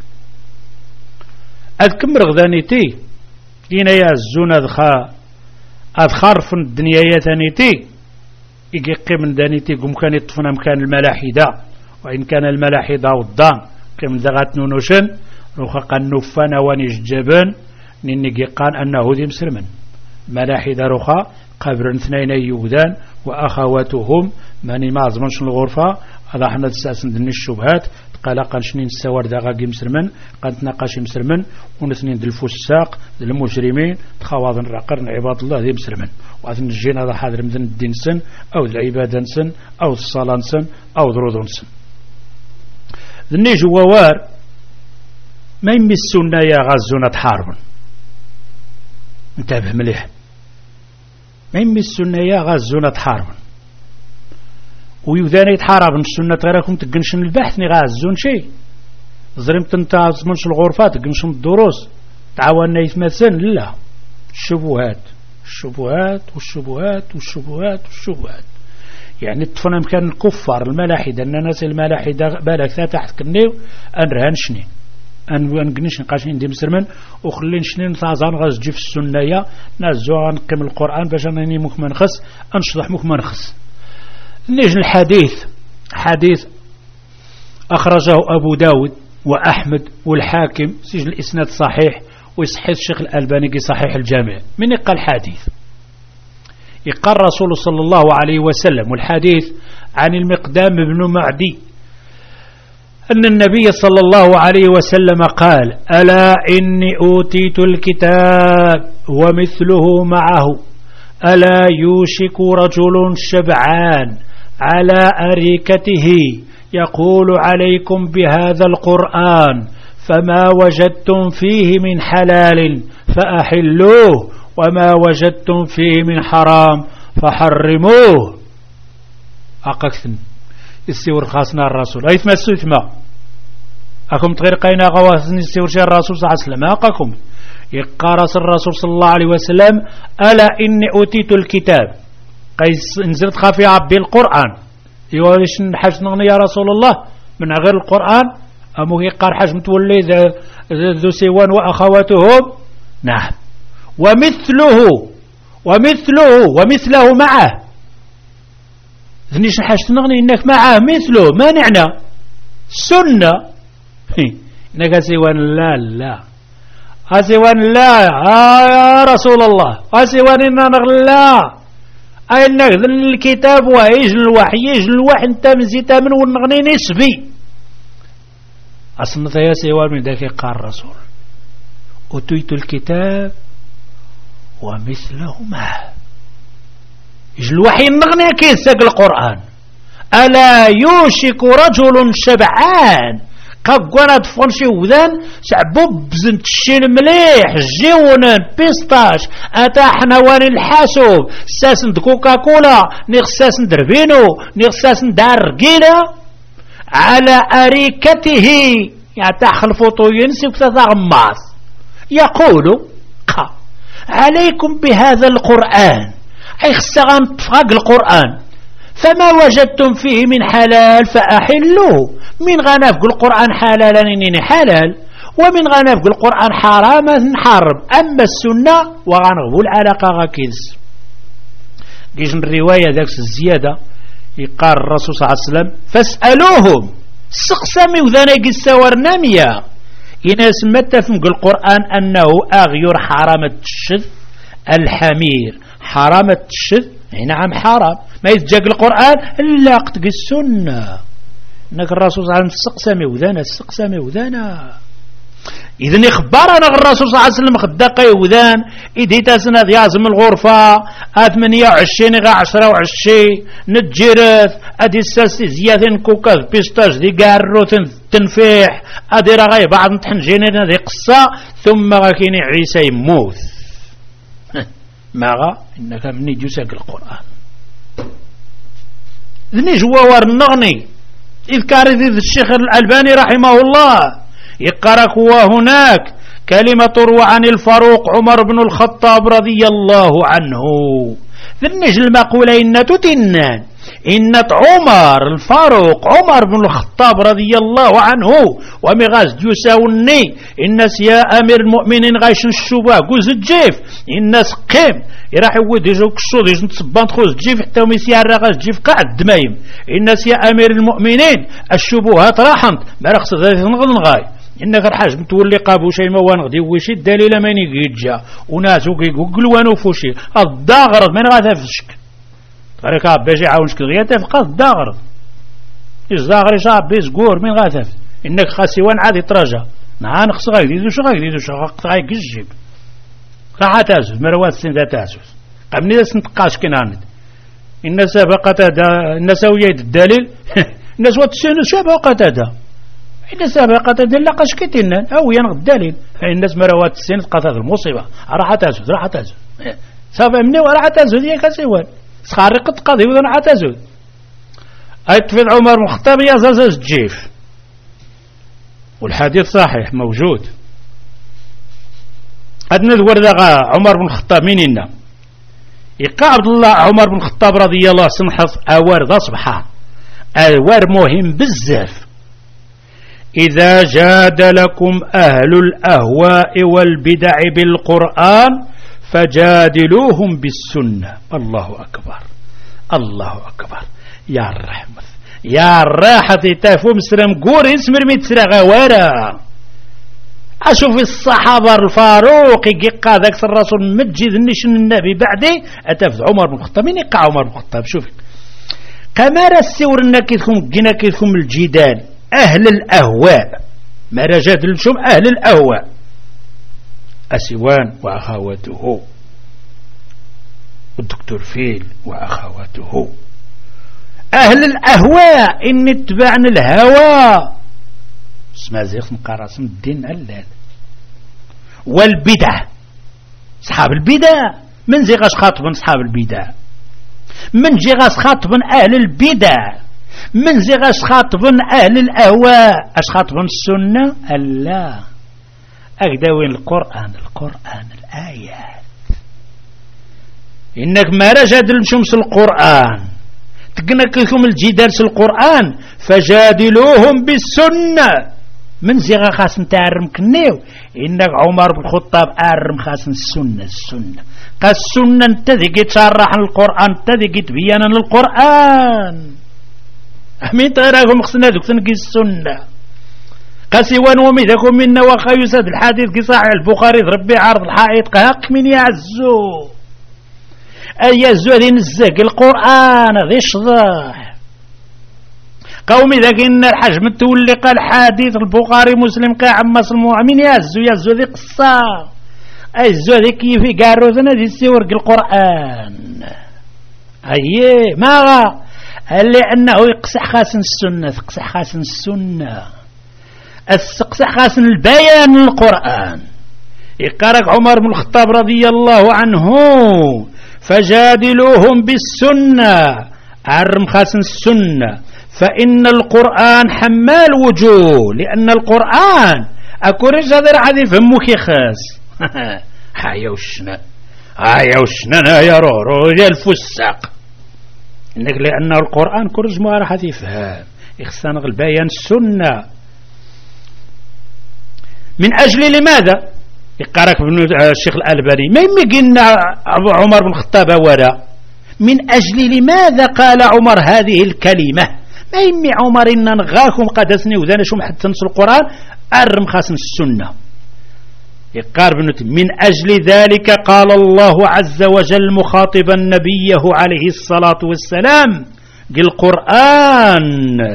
أذكم رغدانيتي إنا يعزون أدخا أدخار في الدنيا يتانيتي يقي من دانيتي قم كان يطفنا مكان الملاحدة وإن كان الملاحدة والضان قم ذغات نونوشن روخا قان نفانا ونججبان نيني قان أنه ذي مسلمن ملاحدة روخا قبر اثنين يودان وأخواتهم ماني ما عزمنش الغرفة هذا حنا تساسن دني الشبهات قلقا شنين السوار ذا غاقي مسلمن قد تناقش مسلمن ونثنين دل الفساق دل المجرمين تخواضن رقرن عباد الله ذي مسلمن وأثن الجين هذا حاضر مثل الدين سن أو العبادة سن أو الصلاة سن أو ذرودون سن ذني جووار ما يمسونا يا غزونة حارب انتبه مليح ما يمسونا يا غزونة حارب ويوذاني يتحارب السنة غيركم تقنشن البحث نغازون شيء زرمت انت عزمنش الغرفات تقنشن الدروس تعاوننا يتمثل لا الشبهات الشبهات والشبهات والشبهات والشبهات يعني تفنا مكان الكفار الملاحدة أن ناس الملاحدة بالك تحت كنيو أن رهنشني أن ونقنش نقاشين دي مسلمين وخلين شنين ثازان غاز جيف السنية نازو نقيم القرآن باش أنني مكمن خص أنشطح مكمن خص. نيجي الحديث حديث أخرجه أبو داود وأحمد والحاكم سجل الإسناد صحيح ويصحيح الشيخ الألباني صحيح الجامع. من يقال الحديث يقال رسول صلى الله عليه وسلم والحديث عن المقدام بن معدي أن النبي صلى الله عليه وسلم قال ألا إني أوتيت الكتاب ومثله معه ألا يوشك رجل شبعان على أريكته يقول عليكم بهذا القرآن فما وجدتم فيه من حلال فأحلوه وما وجدتم فيه من حرام فحرموه. أقاكثن يستور خاصنا الرسول أيثما السوثما أكم تغير قينا غواسن يستور شيء الرسول صلى الله عليه وسلم أقاكم يقارس الرسول صلى الله عليه وسلم ألا إني أوتيت الكتاب قيس نزلت خافي عبي القرآن يقولش نحاج نغني يا رسول الله من غير القرآن أمو يقار حاج متولي ذو سيوان وأخواتهم. نعم ومثله ومثله ومثله معه ذنيش حاج نغني إنك معه مثله ما نعنى السنة إنك سيوان لا لا أسيوان لا يا رسول الله أسيوان إننا نغلا أنك ذن الكتاب ويجل الوحي يجل الوحي انت من زيتا من ونغني نسبي أصنت يا سيوان من ذاك قال الرسول أتيت الكتاب ومثله معه يجل الوحي نغني كيساق القرآن ألا يوشك رجل شبعان قاقوانا تفون شي وذان شعبوب بزنت الشين مليح جيونان بيستاش اتا حنوان الحاسوب ساسن كوكا كولا نغساسن دربينو نغساسن دار رقيلة على أريكته يعتاح الفوتو ينسي وكتغماس يقول قا عليكم بهذا القرآن أي خسغان تفاق القرآن فما وجدتم فيه من حلال فأحلوه من غنافق القرآن حلالا إنني حلال ومن غنافق القرآن حراما نحرم أما السنة وغنغبو العلاقة غاكيز جيش الرواية ذاك الزيادة يقال الرسول صلى الله عليه وسلم فاسألوهم سقسمي وذانيك السورنامية إن سمت فمق القرآن أنه أغير حرامة الشذ الحمير حرامة الشذ نعم حرام ما يتجاق القرآن إلا قتق السنة إنك الرسول صلى الله عليه وسلم السقسامي وذانا السقسامي وذانا إذن إخبارنا الرسول صلى الله عليه وسلم خداقي وذان إديتا سنة يعزم الغرفة ثمانية وعشرين غا عشرة وعشرين نتجرث أدي الساسي زيادين كوكاز بيستاج دي قارو تنفيح أدي رغاي بعض نتحنجينينا دي قصة ثم غاكيني عيسى يموت ماغا إنك مني جساق القرآن ذني جوار النغني إذ كارث الشيخ الألباني رحمه الله يقرأك وهناك كلمة تروى عن الفاروق عمر بن الخطاب رضي الله عنه ذنج المقولة إن تتنان إنت عمر الفاروق عمر بن الخطاب رضي الله عنه ومغاز جوساوني الناس يا أمير المؤمنين غايش الشبه قوز الجيف الناس قيم يراح يود يجوك الصود يجن تصبان تخوز الجيف حتى وميسيار راغاز الجيف قاعد دمايم الناس يا أمير المؤمنين الشبهات راحنت ما رخص ذلك نغض غاي إنك الحاج متولي قابو شيء ما وانغدي وشي الدليل من يجي وناس ويقول وانو فوشي الضاغرض من غاثا فشك غيرك باش يعاونش كغياتا فقط الضاغرض الزاغري صعب بيز قور من غاثا إنك خاسيوان عادي تراجع نعم خص غايك ديدو شو غايك ديدو شو غايك الجيب راح تازوز مروات سن ذا تازوز قبل ناس نتقاش كناند الناس سابقة الناس ويايد الدليل الناس واتسينو سابقة هذا إن سابقة دل قاش كتنا أو ينغ الدليل الناس مروات السن قطع المصيبة راح تازوز راح تازوز صافي مني وراح تازوز يا كسيوان سخارقة قضي وذن راح تازوز أي تفيد عمر بن الخطاب يا زازاز الجيف والحديث صحيح موجود أدنى ذور ذا عمر بن الخطاب مننا يقع عبد الله عمر بن الخطاب رضي الله سنحص أوار ذا صبحا أوار مهم بزاف إذا جادلكم أهل الأهواء والبدع بالقرآن فجادلوهم بالسنة. الله أكبر الله أكبر يا الرحمة يا الراحة تافو مسرم قوري اسمر متسرى غوارا أشوف الصحابة الفاروق يقع ذاك الرسول مجد النشن النبي بعدي أتفذ عمر بن الخطاب من يقع عمر بن الخطاب شوف كما رسور النكيثكم جنكيثكم الجدال أهل الأهواء ما رجاد لشم أهل الأهواء أسوان وأخواته والدكتور فيل وأخواته أهل الأهواء إن اتبعن الهوى اسمع زيخ مقارسم الدين ألال والبدع أصحاب البدع من زي غاش خاطبا أصحاب البدع من زي غاش خاطبا أهل البدع من زي غاش خاطبا أهل الأهواء أش خاطبا السنة ألا أقدوين القرآن القرآن الآيات إنك ما رجد شمس القرآن تقنك لكم الجدال في القرآن فجادلوهم بالسنة من زيغا خاص نتعرم كنيو إنك عمر بن الخطاب أعرم خاص السنة السنة قال السنة انتذي تشرح القرآن انتذي تبيانا للقرآن أمين تغيركم خصنا ذوك تنقي السنة قاسيوان وميذاكم منا وخا يساد الحديث كي صحيح البخاري ربي عرض الحائط قهق من يعزو أي يعزو هذه نزاق القرآن هذا يشضح قومي ذاك إن الحجم التولي قال حديث البخاري مسلم قاع عما صلموها من يعزو يعزو ذي قصة أي يعزو ذي كيفي قاروزنا ذي سيورق القرآن أيه ما لأنه يقسح خاسن السنة يقسح خاسن السنة السقسح خاسن البيان القرآن يقارك عمر بن الخطاب رضي الله عنه فجادلوهم بالسنة عرم خاسن السنة فإن القرآن حمال وجوه لأن القرآن أكوريج هذا راه يفهموك يا خاس هيا وشنا هيا وشنا يا رورو يا الفساق إنك لأن القرآن كوريج ما راح يفهم يخصنا البيان السنة من أجل لماذا يقارك ابن الشيخ الألباني ما يمكن عمر بن الخطاب ولا من أجل لماذا قال عمر هذه الكلمة ما يمي عمر إن نغاكم قدسني وذانا شو محد تنص القرآن أرم خاسم السنة يقارب من أجل ذلك قال الله عز وجل مخاطبا نبيه عليه الصلاة والسلام بالقرآن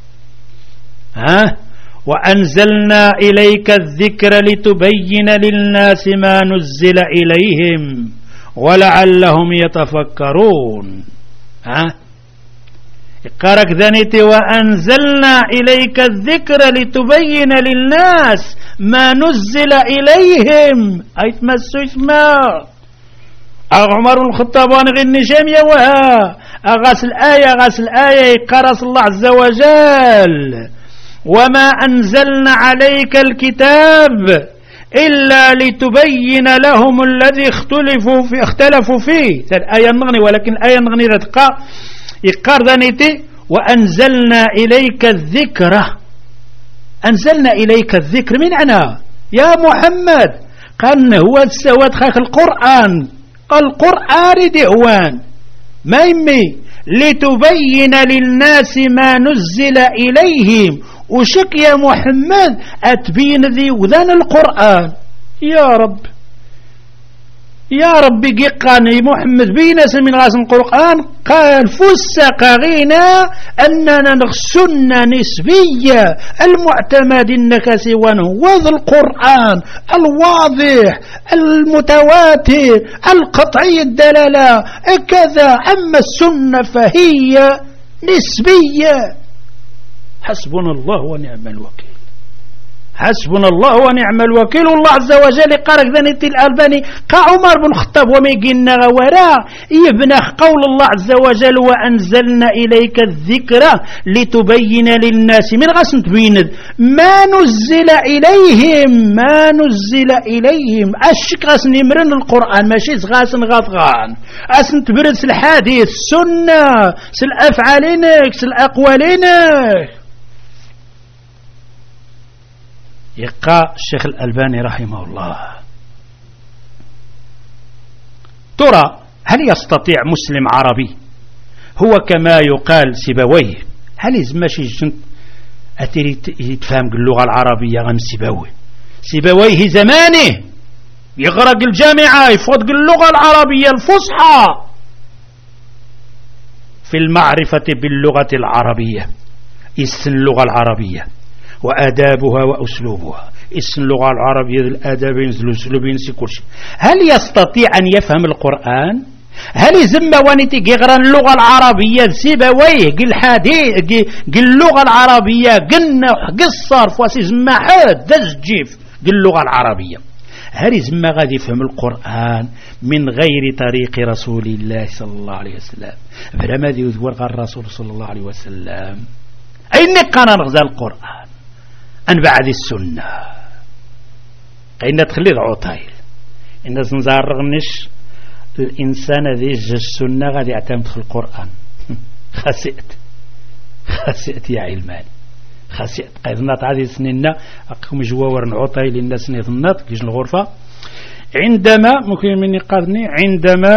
ها وأنزلنا إليك الذكر لتبين للناس ما نزل إليهم ولعلهم يتفكرون ها قارك ذنيتي وأنزلنا إليك الذكر لتبين للناس ما نزل إليهم أي تمسوا اسمه عمر بن الخطاب وانغني شامية وها أغاس الآية أغاس الآية قرص الله عز وجل وما أنزلنا عليك الكتاب إلا لتبين لهم الذي اختلفوا في اختلفوا فيه الآية نغني ولكن الآية نغني ذاتقا يقار ذانيتي وأنزلنا إليك الذكر أنزلنا إليك الذكر من أنا يا محمد قال هو السواد خاك القرآن القرآن دعوان ما يمي لتبين للناس ما نزل إليهم وشك يا محمد أتبين ذي وذان القرآن يا رب يا ربي قيقاني محمد بيناس من غاز القرآن قال فسق غينا أننا نغسنا نسبية المعتمد إنك سوان وذا القرآن الواضح المتواتر القطعي الدلالة كذا أما السنة فهي نسبية حسبنا الله ونعم الوكيل حسبنا الله ونعم الوكيل الله عز وجل قارك ذنيت الألباني قا عمر بن الخطاب وما يقلنا وراء يبنى قول الله عز وجل وأنزلنا إليك الذكر لتبين للناس من غسن تبين ما نزل إليهم ما نزل إليهم أشك غسن يمرن القرآن ماشي غاسن غاثغان أسن تبرز الحديث السنة سالأفعالينك سالأقوالينك يقع الشيخ الألباني رحمه الله ترى هل يستطيع مسلم عربي هو كما يقال سيبويه هل يزماشي جنت أتري يتفهم اللغة العربية غم سيبويه سيبويه زمانه يغرق الجامعة يفوت اللغة العربية الفصحى في المعرفة باللغة العربية اسم اللغة العربية وآدابها وأسلوبها اسم اللغة العربية الآداب الأسلوب كل شيء هل يستطيع أن يفهم القرآن هل يزم وانتي قرا اللغة العربية سيبويه قل حديث قل اللغة العربية قلنا قصر فواسي زما حد دزجيف قل اللغة العربية هل يزم غادي يفهم القرآن من غير طريق رسول الله صلى الله عليه وسلم بلا ما ذي يذكر الرسول صلى الله عليه وسلم أين كان نغزى القرآن أن بعد السنة أين تخلي العطايل إن نزارغنش الإنسان ذي جج السنة غادي يعتمد في القرآن خسئت خسئت يا علماني خسئت قيدنا تعدي سنيننا أقوم جوار نعطي للناس نظنات كيش الغرفة عندما ممكن مني قادني عندما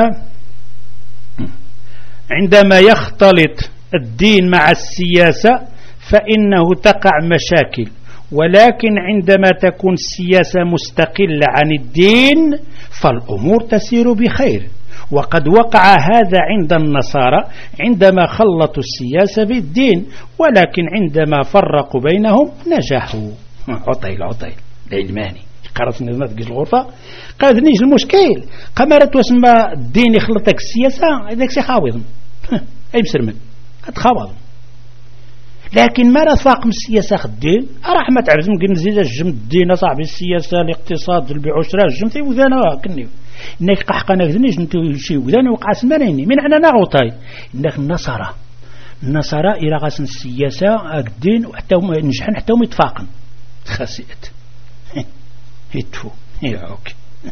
عندما يختلط الدين مع السياسة فإنه تقع مشاكل ولكن عندما تكون السياسة مستقلة عن الدين فالأمور تسير بخير وقد وقع هذا عند النصارى عندما خلطوا السياسة بالدين ولكن عندما فرقوا بينهم نجحوا عطيل عطيل العلماني قرأت نظمات قيس الغرفة قالت نيج المشكل قمرت واسمى الدين يخلطك السياسة هذاك سي خاوض أي مسرمن هتخاوض لكن ما رفاق من السياسة خدين راح ما تعرف ممكن نزيد الجم الدين صاحبي السياسة الاقتصاد البيع والشراء الجم في وذانا كني إنك قحقنا كذنيش نتو شي وذانا وقع سمانيني من عنا نغوطاي إنك النصارى النصارى إلى غاسن السياسة الدين وحتى نجحن حتى هم يتفاقن خسئت يتفو يعوك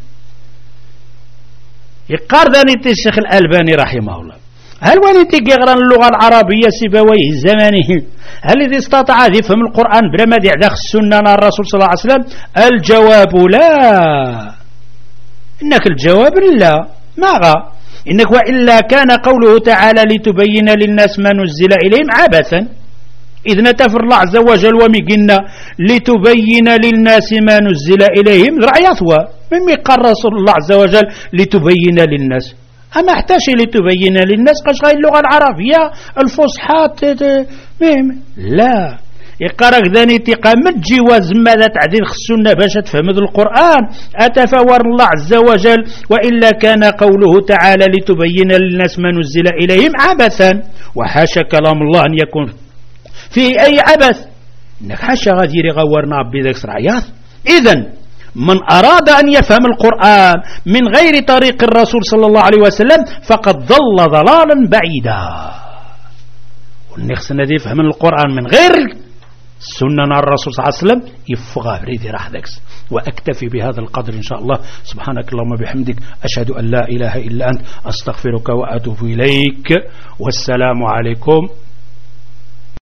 يقار ذاني الشيخ الألباني رحمه الله هل ولدي يقرأ اللغة العربية سيبويه زمانه هل الذي استطاع يفهم القرآن بلا ما يدخل السنة الرسول صلى الله عليه وسلم الجواب لا إنك الجواب لا ما غا إنك وإلا كان قوله تعالى لتبين للناس ما نزل إليهم عبثا إذ نتفر الله عز وجل ومقلنا لتبين للناس ما نزل إليهم رعيثوا مما قال رسول الله عز وجل لتبين للناس أما احتاج لتبين للناس قش غير اللغة العربية الفصحى لا يقرأ ذاني تقامت جواز ماذا تعديل السنة باش تفهم القرآن أتفور الله عز وجل وإلا كان قوله تعالى لتبين للناس ما نزل إليهم عبثا وحاشا كلام الله أن يكون في أي عبث إنك حاشا غادي يغورنا ربي ذاك سرعيات إذن من أراد أن يفهم القرآن من غير طريق الرسول صلى الله عليه وسلم فقد ضل ضلالا بعيدا والنخس الذي يفهم القرآن من غير سنة الرسول صلى الله عليه وسلم يفغى بريدي راح ذاكس وأكتفي بهذا القدر إن شاء الله سبحانك اللهم بحمدك أشهد أن لا إله إلا أنت أستغفرك وأتوب إليك والسلام عليكم